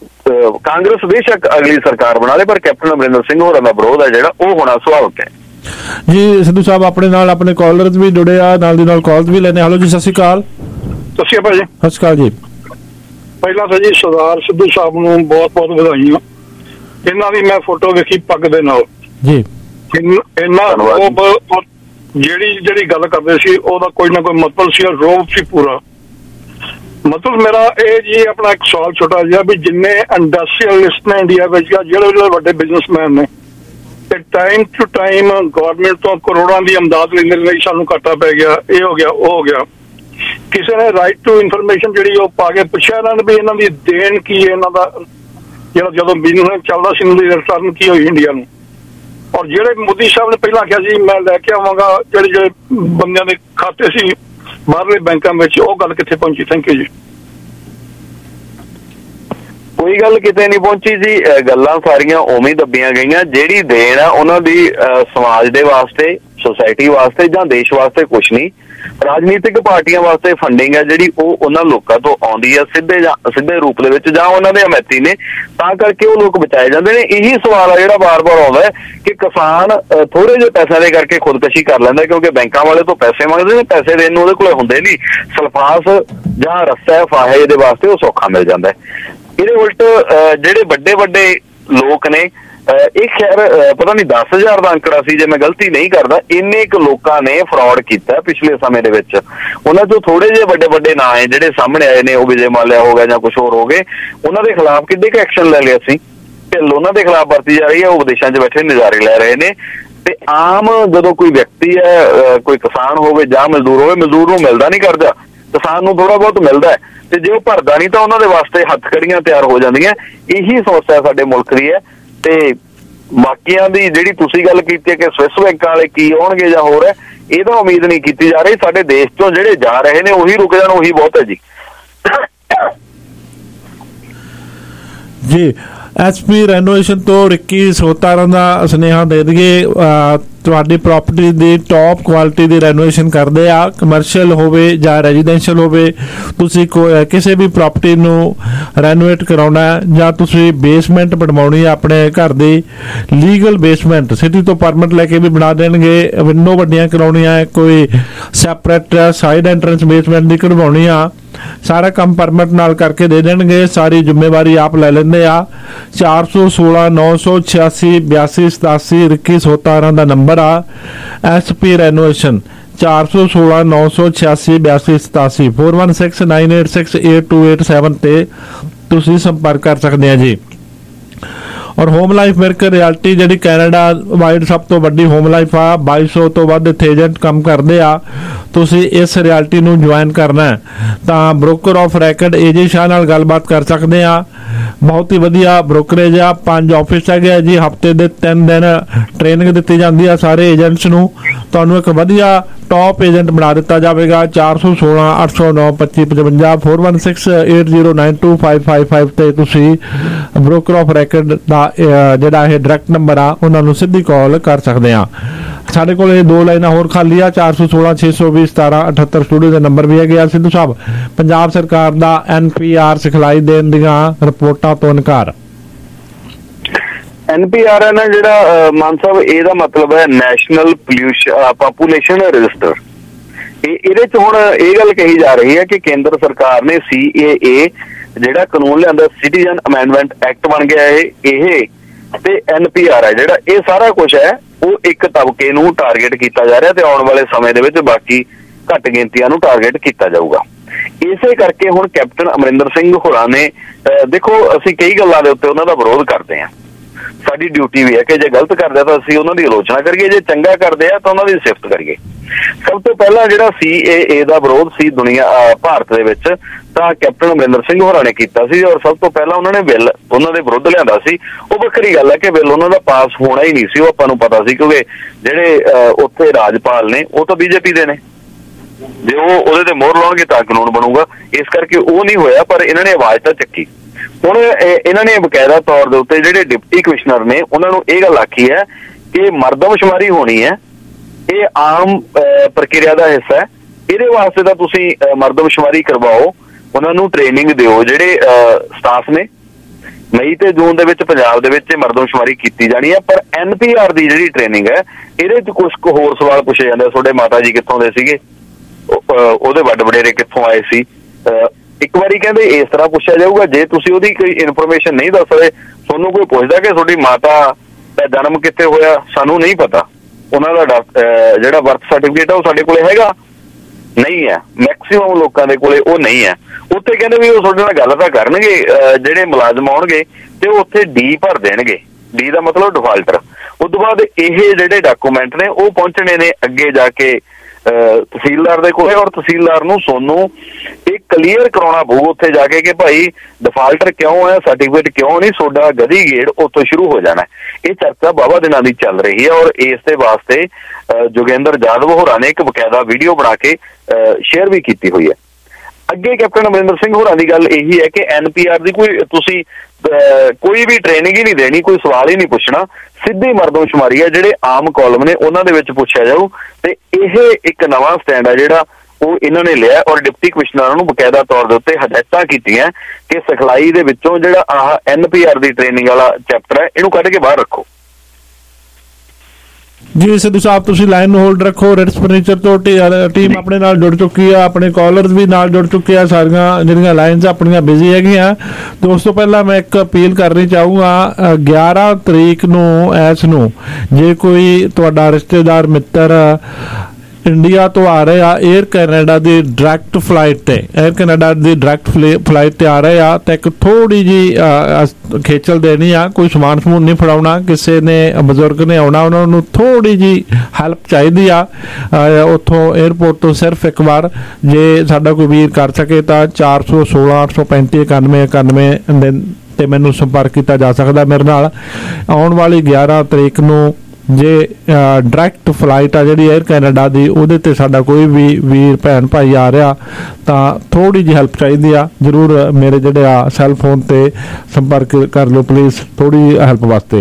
ਕਾਂਗਰਸ ਬੇਸ਼ੱਕ ਅਗਲੀ ਸਰਕਾਰ ਬਣਾ ਲੇ, ਪਰ ਕੈਪਟਨ ਅਮਰਿੰਦਰ ਸਿੰਘ ਹੋਰਾਂ ਦਾ ਵਿਰੋਧ ਹੈ ਜਿਹੜਾ ਉਹ ਹੋਣਾ ਸੁਭਾਵਿਕ ਹੈ। ਜੀ ਸਿੱਧੂ ਸਾਹਿਬ ਆਪਣੇ ਨਾਲ ਆਪਣੇ ਕਾਲਰਸ ਵੀ ਜੁੜੇ ਆ, ਨਾਲ ਦੀ ਨਾਲ ਕਾਲਸ ਵੀ ਲੈਣੇ। ਹੈਲੋ ਜੀ, ਸਤਿ ਸ਼੍ਰੀ ਅਕਾਲ। ਸਤਿ ਸ਼੍ਰੀ ਅਕਾਲ ਜੀ। ਸਤਿ ਸ਼੍ਰੀ ਅਕਾਲ ਜੀ। ਪਹਿਲਾਂ ਤਾਂ ਜੀ ਸਰਦਾਰ ਸਿੱਧੂ ਸਾਹਿਬ ਨੂੰ ਬਹੁਤ ਬਹੁਤ ਵਧਾਈਆਂ। ਇਹਨਾਂ ਦੀ ਮੈਂ ਫੋਟੋ ਵੇਖੀ ਪੱਗ ਦੇ ਨਾਲ ਜੀ, ਇਹਨਾਂ ਜਿਹੜੀ ਗੱਲ ਕਰਦੇ ਸੀ ਉਹਦਾ ਕੋਈ ਨਾ ਕੋਈ ਮਤਲਬ ਸੀ, ਰੋਬ ਸੀ ਪੂਰਾ। ਮਤਲਬ ਮੇਰਾ ਇਹ ਜੀ ਆਪਣਾ ਇੱਕ ਸਵਾਲ ਛੋਟਾ ਜਿਹਾ, ਵੀ ਜਿੰਨੇ ਇੰਡਸਟਰੀਅਲਿਸਟ ਨੇ ਇੰਡੀਆ ਵਿੱਚ, ਜਿਹੜੇ ਵੱਡੇ ਬਿਜ਼ਨਸਮੈਨ ਨੇ, ਤੇ ਟਾਈਮ ਟੂ ਟਾਈਮ ਗਵਰਨਮੈਂਟ ਤੋਂ ਕਰੋੜਾਂ ਦੀ ਅਮਦਾਦ ਲੈਂਦੇ ਲਈ ਸਾਨੂੰ ਘਾਟਾ ਪੈ ਗਿਆ, ਇਹ ਹੋ ਗਿਆ, ਉਹ ਹੋ ਗਿਆ। ਕਿਸੇ ਨੇ ਰਾਈਟ ਟੂ ਇਨਫੋਰਮੇਸ਼ਨ ਜਿਹੜੀ ਉਹ ਪਾ ਕੇ ਪੁੱਛਿਆ ਇਹਨਾਂ ਨੇ ਵੀ ਇਹਨਾਂ ਦੀ ਦੇਣ ਕੀ ਹੈ, ਇਹਨਾਂ ਦਾ ਜਿਹੜਾ ਜਦੋਂ ਬਿਜ਼ਨਸ ਚੱਲਦਾ ਸੀ ਇਹਨਾਂ ਦੀ ਰਿਟਰਨ ਕੀ ਹੋਈ ਇੰਡੀਆ ਨੂੰ। ਔਰ ਜਿਹੜੇ ਮੋਦੀ ਸਾਹਿਬ ਨੇ ਪਹਿਲਾਂ ਕਿਹਾ ਸੀ ਮੈਂ ਲੈ ਕੇ ਆਵਾਂਗਾ ਜਿਹੜੇ ਬੰਦਿਆਂ ਦੇ ਖਾਤੇ ਸੀ ਬਾਹਰਲੇ ਬੈਂਕਾਂ ਵਿੱਚ, ਉਹ ਗੱਲ ਕਿੱਥੇ ਪਹੁੰਚੀ? ਥੈਂਕ ਯੂ ਜੀ। ਕੋਈ ਗੱਲ ਕਿਤੇ ਨਹੀਂ ਪਹੁੰਚੀ ਜੀ, ਗੱਲਾਂ ਸਾਰੀਆਂ ਉਵੇਂ ਦੱਬੀਆਂ ਗਈਆਂ। ਜਿਹੜੀ ਦੇਣ ਆ ਉਹਨਾਂ ਦੀ ਸਮਾਜ ਦੇ ਵਾਸਤੇ, ਸੁਸਾਇਟੀ ਵਾਸਤੇ ਜਾਂ ਦੇਸ਼ ਵਾਸਤੇ ਕੁਛ ਨਹੀਂ। ਰਾਜਨੀਤਿਕ ਪਾਰਟੀਆਂ ਵਾਸਤੇ ਫੰਡਿੰਗ ਹੈ ਜਿਹੜੀ ਉਹ ਉਹਨਾਂ ਲੋਕਾਂ ਤੋਂ ਆਉਂਦੀ ਹੈ ਸਿੱਧੇ ਰੂਪ ਦੇ ਵਿੱਚ, ਜਾਂ ਉਹਨਾਂ ਦੇ ਅਮੈਤੀ ਨੇ, ਤਾਂ ਕਰਕੇ ਉਹ ਲੋਕ ਬਚਾਏ ਜਾਂਦੇ ਨੇ। ਇਹੀ ਸਵਾਲ ਆ ਜਿਹੜਾ ਬਾਰ-ਬਾਰ ਆਉਂਦਾ ਹੈ ਕਿ ਕਿਸਾਨ ਥੋੜੇ ਜਿਹੇ ਪੈਸਿਆਂ ਦੇ ਕਰਕੇ ਖੁਦਕੁਸ਼ੀ ਕਰ ਲੈਂਦਾ, ਕਿਉਂਕਿ ਬੈਂਕਾਂ ਵਾਲੇ ਤੋਂ ਪੈਸੇ ਮੰਗਦੇ ਨੇ, ਪੈਸੇ ਦੇਣ ਨੂੰ ਉਹਦੇ ਕੋਲ ਹੁੰਦੇ ਨਹੀਂ। ਸਲਫਾਸ ਜਾਂ ਰੱਸਾ ਫਾਹੇ ਦੇ ਵਾਸਤੇ ਉਹ ਸੌਖਾ ਮਿਲ ਜਾਂਦਾ ਹੈ। ਇਹਦੇ ਉਲਟ ਜਿਹੜੇ ਵੱਡੇ ਲੋਕ ਨੇ, ਇਹ ਖੈਰ ਪਤਾ ਨਹੀਂ 10,000 ਦਾ ਅੰਕੜਾ ਸੀ ਜੇ ਮੈਂ ਗਲਤੀ ਨਹੀਂ ਕਰਦਾ, ਇੰਨੇ ਕੁ ਲੋਕਾਂ ਨੇ ਫਰਾਡ ਕੀਤਾ ਪਿਛਲੇ ਸਮੇਂ ਦੇ ਵਿੱਚ। ਉਹਨਾਂ ਚੋਂ ਥੋੜੇ ਜਿਹੇ ਵੱਡੇ ਨਾਂ ਹੈ ਜਿਹੜੇ ਸਾਹਮਣੇ ਆਏ ਨੇ, ਉਹ ਵਿਜੇ ਮਾਲਿਆ ਹੋ ਗਿਆ ਜਾਂ ਕੁਛ ਹੋਰ ਹੋ ਗਏ, ਉਹਨਾਂ ਦੇ ਖਿਲਾਫ ਕਿੰਨੇ ਕੁ ਐਕਸ਼ਨ ਲੈ ਲਿਆ ਸੀ। ਢਿੱਲ ਉਹਨਾਂ ਦੇ ਖਿਲਾਫ ਵਰਤੀ ਜਾ ਰਹੀ ਹੈ, ਉਹ ਵਿਦੇਸ਼ਾਂ 'ਚ ਬੈਠੇ ਨਜ਼ਾਰੇ ਲੈ ਰਹੇ ਨੇ। ਤੇ ਆਮ ਜਦੋਂ ਕੋਈ ਵਿਅਕਤੀ ਹੈ, ਕੋਈ ਕਿਸਾਨ ਹੋਵੇ ਜਾਂ ਮਜ਼ਦੂਰ ਹੋਵੇ, ਮਜ਼ਦੂਰ ਨੂੰ ਮਿਲਦਾ ਨਹੀਂ ਕਰਜ਼ਾ, ਕਿਸਾਨ ਨੂੰ ਥੋੜਾ ਬਹੁਤ ਮਿਲਦਾ ਹੈ, ਤੇ ਜੇ ਉਹ ਭਰਦਾ ਨਹੀਂ ਤਾਂ ਉਹਨਾਂ ਦੇ ਵਾਸਤੇ ਹੱਥਕੜੀਆਂ ਤਿਆਰ ਹੋ ਜਾਂਦੀਆਂ। ਇਹੀ ਸਮੱਸਿਆ ਸਾਡੇ ਮੁਲਕ ਦੀ ਹੈ। ਤੇ ਬਾਕੀਆਂ ਦੀ ਜਿਹੜੀ ਤੁਸੀਂ ਗੱਲ ਕੀਤੀ ਹੈ ਕਿ ਸਵਿਸ ਬੈਂਕਾਂ ਵਾਲੇ ਕੀ ਆਉਣਗੇ ਜਾਂ ਹੋਰ ਹੈ, ਇਹ ਤਾਂ ਉਮੀਦ ਨਹੀਂ ਕੀਤੀ ਜਾ ਰਹੀ। ਸਾਡੇ ਦੇਸ਼ ਤੋਂ ਜਿਹੜੇ ਜਾ ਰਹੇ ਨੇ ਉਹੀ ਰੁਕ ਜਾਣ, ਉਹੀ ਬਹੁਤ ਹੈ ਜੀ। ਜੀ SP ਰੈਨੋਵੇਸ਼ਨ ਤੋਂ ਰਿੱਕੀ ਸੋਤਾਰਾਂ ਦਾ ਸੁਨੇਹਾ ਦੇ ਦਈਏ। ਤੁਹਾਡੀ ਪ੍ਰਾਪਰਟੀ ਦੀ ਟੌਪ ਕੁਆਲਿਟੀ ਦੀ ਰੈਨੋਵੇਸ਼ਨ ਕਰਦੇ ਆ, ਕਮਰਸ਼ੀਅਲ ਹੋਵੇ ਜਾਂ ਰੈਜ਼ੀਡੈਂਸ਼ੀਅਲ ਹੋਵੇ। ਤੁਸੀਂ ਕਿਸੇ ਵੀ ਪ੍ਰਾਪਰਟੀ ਨੂੰ ਰੈਨੋਵੇਟ ਕਰਾਉਣਾ ਜਾਂ ਤੁਸੀਂ ਬੇਸਮੈਂਟ ਬਣਵਾਉਣੀ ਹੈ ਆਪਣੇ ਘਰ ਦੀ, ਲੀਗਲ ਬੇਸਮੈਂਟ ਸਿਟੀ ਤੋਂ ਪਰਮਿਟ ਲੈ ਕੇ ਵੀ ਬਣਾ ਦੇਣਗੇ। ਵਿੰਡੋ ਵੱਡੀਆਂ ਕਰਾਉਣੀਆਂ, ਕੋਈ ਸੈਪਰੇਟ ਸਾਈਡ ਐਂਟਰੈਂਸ ਬੇਸਮੈਂਟ ਦੀ ਕਢਵਾਉਣੀ ਆ, ਸਾਰਾ ਕੰਮ ਪਰਮਿਟ ਨਾਲ ਕਰਕੇ ਦੇ ਦੇਣਗੇ। ਸਾਰੀ ਜ਼ਿੰਮੇਵਾਰੀ ਆਪ ਲੈ ਲੈਂਦੇ ਆ। 416 986 82 87 ਰਿੱਕੀ ਸੋਤਾਰਾਂ ਦਾ ਨੰਬਰ ਆ। SP ਰੈਨੋਵੇਸ਼ਨ 416 986 82 87 416 986 8287 ਤੇ ਤੁਸੀਂ ਸੰਪਰਕ ਕਰ ਸਕਦੇ ਆ ਜੀ। ਔਰ ਹੋਮ ਲਾਈਫ ਮਿਰਕਰ ਰਿਐਲਟੀ ਜਿਹੜੀ ਕੈਨੇਡਾ ਵਾਈਡ ਸਭ ਤੋਂ ਵੱਡੀ ਹੋਮ ਲਾਈਫ ਆ, 2200 ਤੋਂ ਵੱਧ ਇੱਥੇ ਏਜੰਟ ਕੰਮ ਕਰਦੇ ਆ। ਤੁਸੀਂ ਇਸ ਰਿਐਲਟੀ ਨੂੰ ਜੁਆਇਨ ਕਰਨਾ ਤਾਂ broker of record AJ Shah ਨਾਲ ਗੱਲਬਾਤ ਕਰ ਸਕਦੇ ਆ। ਬਹੁਤ ਹੀ ਵਧੀਆ ਬ੍ਰੋਕਰੇਜ ਆ। 5 ਆਫਿਸ ਹੈਗੇ ਜੀ। ਹਫਤੇ ਦੇ 3 ਦਿਨ ਟ੍ਰੇਨਿੰਗ ਦਿੱਤੀ ਜਾਂਦੀ ਆ ਸਾਰੇ ਏਜੰਟਸ ਨੂੰ। ਤੁਹਾਨੂੰ ਇੱਕ ਵਧੀਆ ਟੌਪ ਏਜੰਟ ਬਣਾ ਦਿੱਤਾ ਜਾਵੇਗਾ। 416 809 2555 416 8092 555 ਤੇ ਤੁਸੀਂ ਬ੍ਰੋਕਰ ਆਫ ਰੈਕਡ ਦਾ ਜਿਹੜਾ ਇਹ ਡਾਇਰੈਕਟ ਨੰਬਰ ਆ ਉਹਨਾਂ ਨੂੰ ਸਿੱਧੀ ਕਾਲ ਕਰ ਸਕਦੇ ਆ। ਸਾਡੇ ਕੋਲ ਇਹ 2 ਲਾਈਨਾਂ ਹੋਰ ਖਾਲੀ ਆ। 416 620 1778 ਸਟੂਡੀਓ ਦੇ ਨੰਬਰ ਵੀ ਹੈਗੇ ਆ। ਸਿੱਧੂ ਸਾਹਿਬ, ਪੰਜਾਬ ਸਰਕਾਰ ਦਾ NPR ਸਿਖਲਾਈ ਦੇਣ ਦੀਆਂ ਰਿਪੋਰਟਾਂ ਤੋਂ ਇਨਕਾਰ। NPR ਹੈ ਨਾ ਜਿਹੜਾ ਮਾਨ ਸਾਹਿਬ, ਇਹਦਾ ਮਤਲਬ ਹੈ ਨੈਸ਼ਨਲ ਪਾਪੂਲੇਸ਼ਨ ਰਜਿਸਟਰ। ਇਹਦੇ ਚ ਹੁਣ ਇਹ ਗੱਲ ਕਹੀ ਜਾ ਰਹੀ ਹੈ ਕਿ ਕੇਂਦਰ ਸਰਕਾਰ ਨੇ CAA ਜਿਹੜਾ ਕਾਨੂੰਨ ਲਿਆਂਦਾ, ਸਿਟੀਜ਼ਨ ਅਮੈਂਡਮੈਂਟ ਐਕਟ ਬਣ ਗਿਆ ਇਹ ਤੇ NPR ਹੈ ਜਿਹੜਾ, ਇਹ ਸਾਰਾ ਕੁਝ ਹੈ ਉਹ ਇੱਕ ਤਬਕੇ ਨੂੰ ਟਾਰਗੇਟ ਕੀਤਾ ਜਾ ਰਿਹਾ ਤੇ ਆਉਣ ਵਾਲੇ ਸਮੇਂ ਦੇ ਵਿੱਚ ਬਾਕੀ ਘੱਟ ਗਿਣਤੀਆਂ ਨੂੰ ਟਾਰਗੇਟ ਕੀਤਾ ਜਾਊਗਾ। ਇਸੇ ਕਰਕੇ ਹੁਣ ਕੈਪਟਨ ਅਮਰਿੰਦਰ ਸਿੰਘ ਹੋਰਾਂ ਨੇ ਦੇਖੋ, ਅਸੀਂ ਕਈ ਗੱਲਾਂ ਦੇ ਉੱਤੇ ਉਹਨਾਂ ਦਾ ਵਿਰੋਧ ਕਰਦੇ ਹਾਂ। ਸਾਡੀ ਡਿਊਟੀ ਵੀ ਹੈ ਕਿ ਜੇ ਗਲਤ ਕਰਦੇ ਤਾਂ ਅਸੀਂ ਉਹਨਾਂ ਦੀ ਆਲੋਚਨਾ ਕਰੀਏ, ਜੇ ਚੰਗਾ ਕਰਦੇ ਆ ਤਾਂ ਉਹਨਾਂ ਦੀ ਸਿਫਤ ਕਰੀਏ। ਸਭ ਤੋਂ ਪਹਿਲਾਂ ਜਿਹੜਾ CAA ਦਾ ਵਿਰੋਧ ਸੀ ਭਾਰਤ ਦੇ ਵਿੱਚ ਤਾਂ ਕੈਪਟਨ ਅਮਰਿੰਦਰ ਸਿੰਘ ਹੋਰਾਂ ਨੇ ਕੀਤਾ ਸੀ ਔਰ ਸਭ ਤੋਂ ਪਹਿਲਾਂ ਉਹਨਾਂ ਨੇ ਬਿੱਲ ਉਹਨਾਂ ਦੇ ਵਿਰੁੱਧ ਲਿਆਂਦਾ ਸੀ। ਉਹ ਵੱਖਰੀ ਗੱਲ ਹੈ ਕਿ ਬਿੱਲ ਉਹਨਾਂ ਦਾ ਪਾਸ ਹੋਣਾ ਹੀ ਨਹੀਂ ਸੀ, ਉਹ ਆਪਾਂ ਨੂੰ ਪਤਾ ਸੀ ਕਿਉਂਕਿ ਜਿਹੜੇ ਉੱਥੇ ਰਾਜਪਾਲ ਨੇ ਉਹ ਤਾਂ BJP ਦੇ ਨੇ। ਜੇ ਉਹ ਉਹਦੇ ਤੇ ਮੋਹਰ ਲਾਉਣਗੇ ਤਾਂ ਕਾਨੂੰਨ ਬਣੂਗਾ, ਇਸ ਕਰਕੇ ਉਹ ਨਹੀਂ ਹੋਇਆ। ਪਰ ਇਹਨਾਂ ਨੇ ਆਵਾਜ਼ ਤਾਂ ਚੱਕੀ। ਹੁਣ ਇਹਨਾਂ ਨੇ ਬਕਾਇਦਾ ਤੌਰ ਦੇ ਉੱਤੇ ਜਿਹੜੇ ਡਿਪਟੀ ਕਮਿਸ਼ਨਰ ਨੇ ਉਹਨਾਂ ਨੂੰ ਇਹ ਗੱਲ ਆਖੀ ਹੈ ਕਿ ਮਰਦਮਸ਼ੁਮਾਰੀ ਹੋਣੀ ਹੈ, ਇਹ ਆਮ ਪ੍ਰਕਿਰਿਆ ਦਾ ਹਿੱਸਾ ਹੈ। ਇਹਦੇ ਵਾਸਤੇ ਤਾਂ ਤੁਸੀਂ ਮਰਦਮਸ਼ੁਮਾਰੀ ਕਰਵਾਓ, ਉਹਨਾਂ ਨੂੰ ਟ੍ਰੇਨਿੰਗ ਦਿਓ। ਜਿਹੜੇ ਸਟਾਫ ਨੇ ਮਈ ਤੇ ਜੂਨ ਦੇ ਵਿੱਚ ਪੰਜਾਬ ਦੇ ਵਿੱਚ ਮਰਦਮਸ਼ੁਮਾਰੀ ਕੀਤੀ ਜਾਣੀ ਹੈ। ਪਰ NPR ਦੀ ਜਿਹੜੀ ਟ੍ਰੇਨਿੰਗ ਹੈ ਇਹਦੇ 'ਚ ਕੁਝ ਹੋਰ ਸਵਾਲ ਪੁੱਛੇ ਜਾਂਦੇ, ਤੁਹਾਡੇ ਮਾਤਾ ਜੀ ਕਿੱਥੋਂ ਦੇ ਸੀਗੇ, ਉਹਦੇ ਵੱਡ ਵਡੇਰੇ ਕਿੱਥੋਂ ਆਏ ਸੀ। ਇੱਕ ਵਾਰੀ ਕਹਿੰਦੇ ਇਸ ਤਰ੍ਹਾਂ ਪੁੱਛਿਆ ਜਾਊਗਾ, ਜੇ ਤੁਸੀਂ ਉਹਦੀ ਕੋਈ ਇਨਫੋਰਮੇਸ਼ਨ ਨਹੀਂ ਦੱਸ ਰਹੇ, ਤੁਹਾਨੂੰ ਕੋਈ ਪੁੱਛਦਾ ਕਿ ਤੁਹਾਡੀ ਮਾਤਾ ਦਾ ਜਨਮ ਕਿੱਥੇ ਹੋਇਆ, ਸਾਨੂੰ ਨਹੀਂ ਪਤਾ, ਉਹਨਾਂ ਦਾ ਜਿਹੜਾ ਬਰਥ ਸਰਟੀਫਿਕੇਟ ਆ ਉਹ ਸਾਡੇ ਕੋਲੇ ਹੈਗਾ ਨਹੀਂ ਹੈ। ਮੈਕਸਿਮਮ ਲੋਕਾਂ ਦੇ ਕੋਲੇ ਉਹ ਨਹੀਂ ਹੈ। ਉੱਥੇ ਕਹਿੰਦੇ ਵੀ ਉਹ ਤੁਹਾਡੇ ਨਾਲ ਗੱਲ ਤਾਂ ਕਰਨਗੇ, ਜਿਹੜੇ ਮੁਲਾਜ਼ਮ ਆਉਣਗੇ ਤੇ ਉਹ ਉੱਥੇ D ਭਰ ਦੇਣਗੇ। D ਦਾ ਮਤਲਬ ਡਿਫਾਲਟਰ। ਉਸ ਤੋਂ ਬਾਅਦ ਇਹ ਜਿਹੜੇ ਡਾਕੂਮੈਂਟ ਨੇ ਉਹ ਪਹੁੰਚਣੇ ਨੇ ਅੱਗੇ ਜਾ ਕੇ ਤਹਿਸੀਲਦਾਰ ਦੇ ਕੋਲ, ਔਰ ਤਹਿਸੀਲਦਾਰ ਨੂੰ ਸੋਨੂੰ ਇਹ ਕਲੀਅਰ ਕਰਾਉਣਾ ਪਊ ਉੱਥੇ ਜਾ ਕੇ ਕਿ ਭਾਈ ਡਿਫਾਲਟਰ ਕਿਉਂ ਹੈ, ਸਰਟੀਫਿਕੇਟ ਕਿਉਂ ਨਹੀਂ, ਤੁਹਾਡਾ ਗਧੀ ਗੇੜ ਉੱਥੋਂ ਸ਼ੁਰੂ ਹੋ ਜਾਣਾ। ਇਹ ਚਰਚਾ ਵਾਹਵਾ ਦਿਨਾਂ ਦੀ ਚੱਲ ਰਹੀ ਹੈ ਔਰ ਇਸ ਦੇ ਵਾਸਤੇ ਜੋਗਿੰਦਰ ਯਾਦਵ ਹੋਰਾਂ ਨੇ ਇੱਕ ਬਕਾਇਦਾ ਵੀਡੀਓ ਬਣਾ ਕੇ ਸ਼ੇਅਰ ਵੀ ਕੀਤੀ ਹੋਈ ਹੈ। ਅੱਗੇ ਕੈਪਟਨ ਅਮਰਿੰਦਰ ਸਿੰਘ ਹੋਰਾਂ ਦੀ ਗੱਲ ਇਹੀ ਹੈ ਕਿ NPR ਦੀ ਤੁਸੀਂ ਕੋਈ ਵੀ ਟ੍ਰੇਨਿੰਗ ਹੀ ਨਹੀਂ ਦੇਣੀ, ਕੋਈ ਸਵਾਲ ਹੀ ਨਹੀਂ ਪੁੱਛਣਾ, ਸਿੱਧੀ ਮਰਦਮਸ਼ੁਮਾਰੀ ਹੈ। ਜਿਹੜੇ ਆਮ ਕਾਲਮ ਨੇ ਉਹਨਾਂ ਦੇ ਵਿੱਚ ਪੁੱਛਿਆ ਜਾਊ ਤੇ ਇਹ ਇੱਕ ਨਵਾਂ ਸਟੈਂਡ ਹੈ ਜਿਹੜਾ ਉਹ ਇਹਨਾਂ ਨੇ ਲਿਆ ਔਰ ਡਿਪਟੀ ਕਮਿਸ਼ਨਰਾਂ ਨੂੰ ਬਕਾਇਦਾ ਤੌਰ ਦੇ ਉੱਤੇ ਹਦਾਇਤਾਂ ਕੀਤੀਆਂ ਕਿ ਸਿਖਲਾਈ ਦੇ ਵਿੱਚੋਂ ਜਿਹੜਾ ਆਹ NPR ਦੀ ਟ੍ਰੇਨਿੰਗ ਵਾਲਾ ਚੈਪਟਰ ਹੈ ਇਹਨੂੰ ਕੱਢ ਕੇ ਬਾਹਰ ਰੱਖੋ। ਜੀ ਸਿੱਧੂ ਸਾਹਿਬ, ਤੁਸੀਂ ਲਾਈਨ ਨੂੰ ਹੋਲਡ ਰੱਖੋ। ਰਿਟਸ ਫਰਨੀਚਰ ਤੋਂ ਟੀਮ ਆਪਣੇ ਨਾਲ ਜੁੜ ਚੁੱਕੀ ਆ, ਆਪਣੇ ਕਾਲਰਸ ਵੀ ਨਾਲ ਜੁੜ ਚੁੱਕੇ ਆ। ਸਾਰੀਆਂ ਜਿਹੜੀਆਂ ਲਾਈਨਸ ਆਪਣੀਆਂ ਬਿਜ਼ੀ ਹੈਗੀਆਂ। ਤੇ ਉਸ ਤੋਂ ਪਹਿਲਾਂ ਮੈਂ ਇੱਕ ਅਪੀਲ ਕਰਨੀ ਚਾਹੂੰਗਾ, 11 ਤਰੀਕ ਨੂੰ ਇਸ ਨੂੰ ਜੇ ਕੋਈ ਤੁਹਾਡਾ ਰਿਸ਼ਤੇਦਾਰ ਮਿੱਤਰ ਇੰਡੀਆ ਤੋਂ ਆ ਰਹੇ ਆ 에ਅਰ ਕੈਨੇਡਾ ਦੀ ਡਾਇਰੈਕਟ ਫਲਾਈਟ ਤੇ, 에ਅਰ ਕੈਨੇਡਾ ਦੀ ਡਾਇਰੈਕਟ ਫਲਾਈਟ ਤੇ ਆ ਰਹੇ ਆ ਤਾਂ ਇੱਕ ਥੋੜੀ ਜੀ ਖੇਚਲ ਦੇਣੀ ਆ। ਕੋਈ ਸਮਾਨ ਸਮੂਨ ਨਹੀਂ ਫੜਾਉਣਾ, ਕਿਸੇ ਨੇ ਬਜ਼ੁਰਗ ਨੇ ਆਉਣਾ, ਉਹਨਾਂ ਨੂੰ ਥੋੜੀ ਜੀ ਹੈਲਪ ਚਾਹੀਦੀ ਆ ਉੱਥੋਂ 에ਅਰਪੋਰਟ ਤੋਂ। ਸਿਰਫ ਇੱਕ ਵਾਰ ਜੇ ਸਾਡਾ ਕੋਈ ਵੀਰ ਕਰ ਸਕੇ ਤਾਂ 416 835 91 91 ਤੇ ਮੈਨੂੰ ਸੰਪਰਕ ਕੀਤਾ ਜਾ ਸਕਦਾ ਮੇਰੇ ਨਾਲ। ਆਉਣ ਵਾਲੀ 11 ਤਰੀਕ ਨੂੰ ਜੇ ਡਾਇਰੈਕਟ ਫਲਾਈਟ ਆ ਜਿਹੜੀ 에ਅਰ ਕੈਨੇਡਾ ਦੀ, ਉਹਦੇ ਤੇ ਸਾਡਾ ਕੋਈ ਵੀ ਵੀਰ ਭੈਣ ਭਾਈ ਆ ਰਿਹਾ ਤਾਂ ਥੋੜੀ ਜਿਹੀ ਹੈਲਪ ਚਾਹੀਦੀ ਆ, ਜ਼ਰੂਰ ਮੇਰੇ ਜਿਹੜੇ ਆ ਸੈੱਲ ਫੋਨ ਤੇ ਸੰਪਰਕ ਕਰ ਲਓ ਪਲੀਜ਼ ਥੋੜੀ ਹੈਲਪ ਵਾਸਤੇ।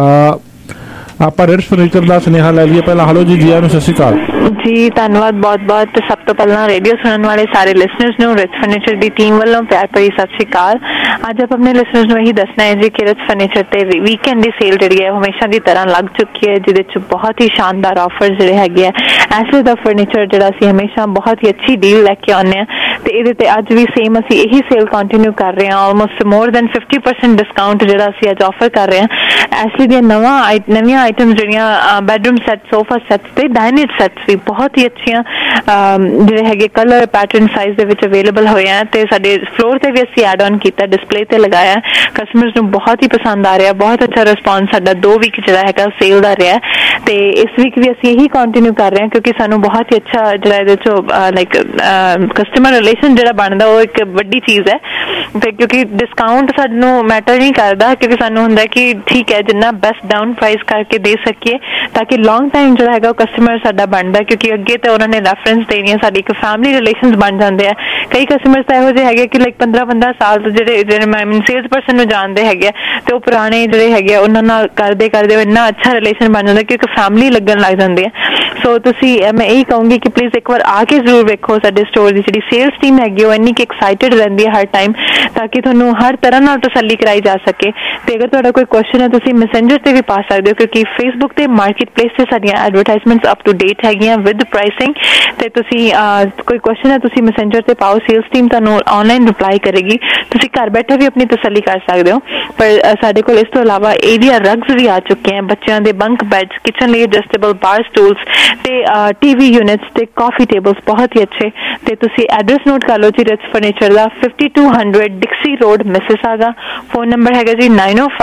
ਆਪਾਂ ਰਿਟਸ ਫਰਨੀਚਰ ਦਾ ਸੁਨੇਹਾ ਲੈ ਲਈਏ ਪਹਿਲਾਂ। ਹੈਲੋ ਜੀ, ਆਇਆਂ ਨੂੰ, ਸਤਿ ਸ਼੍ਰੀ ਅਕਾਲ ਜੀ। ਧੰਨਵਾਦ ਬਹੁਤ ਬਹੁਤ। ਸਭ ਤੋਂ ਪਹਿਲਾਂ ਰੇਡੀਓ ਸੁਣਨ ਵਾਲੇ ਸਾਰੇ ਲਿਸਨਰਸ ਨੂੰ ਰਿਟਸ ਫਰਨੀਚਰ ਦੀ ਟੀਮ ਵੱਲੋਂ ਪਿਆਰ ਭਰੀ ਸਤਿ ਸ਼੍ਰੀ ਅਕਾਲ। ਅੱਜ ਆਪਾਂ ਆਪਣੇ ਲਿਸਨਰਸ ਨੂੰ ਇਹੀ ਦੱਸਣਾ ਹੈ ਜੀ ਕਿ ਰਿਟਸ ਫਰਨੀਚਰ ਤੇ ਵੀਕਐਂਡ ਦੀ ਸੇਲ ਜਿਹੜੀ ਹੈ ਹਮੇਸ਼ਾ ਦੀ ਤਰ੍ਹਾਂ ਲੱਗ ਚੁੱਕੀ ਹੈ, ਜਿਹਦੇ 'ਚ ਬਹੁਤ ਹੀ ਸ਼ਾਨਦਾਰ ਆਫਰ ਜਿਹੜੇ ਹੈਗੇ ਆ। ਐਸਲੇ ਦਾ ਫਰਨੀਚਰ ਜਿਹੜਾ ਅਸੀਂ ਹਮੇਸ਼ਾ ਬਹੁਤ ਹੀ ਅੱਛੀ ਡੀਲ ਲੈ ਕੇ ਆਉਂਦੇ ਹਾਂ ਤੇ ਇਹਦੇ ਤੇ ਅੱਜ ਵੀ ਸੇਮ ਅਸੀਂ ਇਹੀ ਸੇਲ ਕੰਟੀਨਿਊ ਕਰ ਰਹੇ ਹਾਂ। ਆਲਮੋਸਟ ਮੋਰ ਦੈਨ 50% ਡਿਸਕਾਊਂਟ ਜਿਹੜਾ ਅਸੀਂ ਅੱਜ ਆਫਰ ਕਰ ਰਹੇ ਹਾਂ। ਐਸਲੇ ਦੀਆਂ ਨਵੀਆਂ ਆਈਟਮਸ ਜਿਹੜੀਆਂ ਬੈਡਰੂਮ ਸੈੱਟ, ਸੋਫਾ ਸੈੱਟ ਤੇ ਡਾਈਨਿੰਗ ਸੈੱਟਸ ਵੀ ਬਹੁਤ ਹੀ ਅੱਛੀਆਂ ਜਿਹੜੇ ਹੈਗੇ ਕਲਰ ਪੈਟਰਨ ਸਾਈਜ਼ ਦੇ ਵਿੱਚ ਅਵੇਲੇਬਲ ਹੋਏ ਆ ਤੇ ਸਾਡੇ ਫਲੋਰ ਤੇ ਵੀ ਅਸੀਂ ਐਡ ਆਨ ਕੀਤਾ, ਡਿਸਪਲੇ ਤੇ ਲਗਾਇਆ। ਕਸਟਮਰਸ ਨੂੰ ਬਹੁਤ ਹੀ ਪਸੰਦ ਆ ਰਿਹਾ, ਬਹੁਤ ਅੱਛਾ ਰਿਸਪੌਂਸ ਸਾਡਾ 2 ਵੀਕ ਜਿਹੜਾ ਹੈਗਾ ਸੇਲ ਦਾ ਰਿਹਾ ਤੇ ਇਸ ਵੀਕ ਵੀ ਅਸੀਂ ਇਹੀ ਕੰਟੀਨਿਊ ਕਰ ਰਹੇ ਹਾਂ ਕਿਉਂਕਿ ਸਾਨੂੰ ਬਹੁਤ ਹੀ ਅੱਛਾ ਜਿਹੜਾ ਇਹਦੇ 'ਚੋਂ ਲਾਈਕ ਕਸਟਮਰ ਰਿਲੇਸ਼ਨ ਜਿਹੜਾ ਬਣਦਾ ਉਹ ਇੱਕ ਵੱਡੀ ਚੀਜ਼ ਹੈ ਤੇ ਕਿਉਂਕਿ ਡਿਸਕਾਊਂਟ ਸਾਨੂੰ ਮੈਟਰ ਨਹੀਂ ਕਰਦਾ ਕਿਉਂਕਿ ਸਾਨੂੰ ਹੁੰਦਾ ਕਿ ਠੀਕ ਹੈ ਜਿੰਨਾ ਬੈਸਟ ਡਾਊਨ ਪ੍ਰਾਈਸ ਕਰਕੇ ਦੇ ਸਕੀਏ ਤਾਂ ਕਿ ਲੌਂਗ ਟਾਈਮ ਜਿਹੜਾ ਹੈਗਾ ਉਹ ਕਸਟਮਰ ਸਾਡਾ ਬਣਦਾ ਕਿਉਂਕਿ ਅੱਗੇ ਤਾਂ ਉਹਨਾਂ ਨੇ ਰੈਫਰੈਂਸ ਦੇਣੀ ਹੈ, ਸਾਡੀ ਇੱਕ ਫੈਮਿਲੀ ਰਿਲੇਸ਼ਨਸ ਬਣ ਜਾਂਦੇ ਆ। ਕਈ ਕਸਟਮਰਸ ਤਾਂ ਇਹੋ ਜਿਹੇ ਹੈਗੇ ਕਿ ਲਾਈਕ 15 ਸਾਲ ਤੋਂ ਜਿਹੜੇ ਮੈਂ ਸੇਲਸ ਪਰਸਨ ਨੂੰ ਜਾਣਦੇ ਹੈਗੇ ਆ ਤੇ ਉਹ ਪੁਰਾਣੇ ਜਿਹੜੇ ਹੈਗੇ ਆ ਉਹਨਾਂ ਨਾਲ ਕਰਦੇ ਇੰਨਾ ਅੱਛਾ ਰਿਲੇਸ਼ਨ ਬਣ ਜਾਂਦਾ ਕਿ ਇੱਕ ਫੈਮਿਲੀ ਲੱਗਣ ਲੱਗ ਜਾਂਦੀ ਹੈ। ਸੋ ਤੁਸੀਂ ਮੈਂ ਇਹੀ ਕਹੂੰਗੀ ਕਿ ਪਲੀਜ਼ ਇੱਕ ਵਾਰ ਆ ਕੇ ਜ਼ਰੂਰ ਵੇਖੋ ਸਾਡੇ ਸਟੋਰ ਦੀ ਜਿਹੜੀ ਸੇਲਸ ਟੀਮ ਹੈਗੀ ਉਹ ਇੰਨੀ ਕਿ ਐਕਸਾਈਟਡ ਰਹਿੰਦੀ ਹੈ ਹਰ ਟਾਈਮ ਤਾਂ ਕਿ ਤੁਹਾਨੂੰ ਹਰ ਤਰ੍ਹਾਂ ਨਾਲ ਤਸੱਲੀ ਕਰਾਈ ਜਾ ਸਕੇ। ਤੇ ਅਗਰ ਤੁਹਾਡਾ ਕੋਈ ਕੁਐਸਚਨ ਹੈ ਤੁਸੀਂ ਮੈਸੇਂਜਰ ਤੇ ਵੀ ਪਾ ਸਕਦੇ ਹੋ ਕਿਉਂਕਿ ਫੇਸਬੁੱਕ ਤੇ ਮਾਰਕੀਟ ਪਲੇਸ ਤੇ ਸਾਡੀਆਂ ਐਡਵਰਟਾਈਜ਼ਮੈਂਟਸ ਅਪ ਟੂ ਡੇਟ ਹੈਗੀਆਂ ਵਿਦ ਪ੍ਰਾਈਸਿੰਗ ਤੇ ਤੁਸੀਂ ਕੋਈ ਕੁਐਸਚਨ ਹੈ ਤੁਸੀਂ ਮੈਸੇਂਜਰ ਤੇ ਪਾਓ, ਸੇਲਸ ਟੀਮ ਤੁਹਾਨੂੰ ਆਨਲਾਈਨ ਰਿਪਲਾਈ ਕਰੇਗੀ। ਤੁਸੀਂ ਘਰ ਬੈਠੇ ਵੀ ਆਪਣੀ ਤਸੱਲੀ ਕਰ ਸਕਦੇ ਹੋ। ਪਰ ਸਾਡੇ ਕੋਲ ਇਸ ਤੋਂ ਇਲਾਵਾ ਏਰੀਆ ਰਗਸ ਵੀ ਆ ਚੁੱਕੇ ਹਨ, ਬੱਚਿਆਂ ਦੇ ਬੰਕ ਬੈਡਸ, ਕਿਚਨ ਲਈ ਐਡਜਸਟੇਬਲ ਬਾਰ ਸਟੂਲਸ ਤੇ ਟੀਵੀ ਯੂਨਿਟਸ ਤੇ ਕਾਫੀ ਟੇਬਲਸ ਬਹੁਤ ਹੀ ਅੱਛੇ। ਤੇ ਤੁਸੀਂ ਐਡਰੈਸ ਨੋਟ ਕਰ ਲਓ ਜੀ ਰਿਟਸ ਫਰਨੀਚਰ ਦਾ 5200 Dixie road Mississauga. Phone number ਹੈਗਾ ਜੀ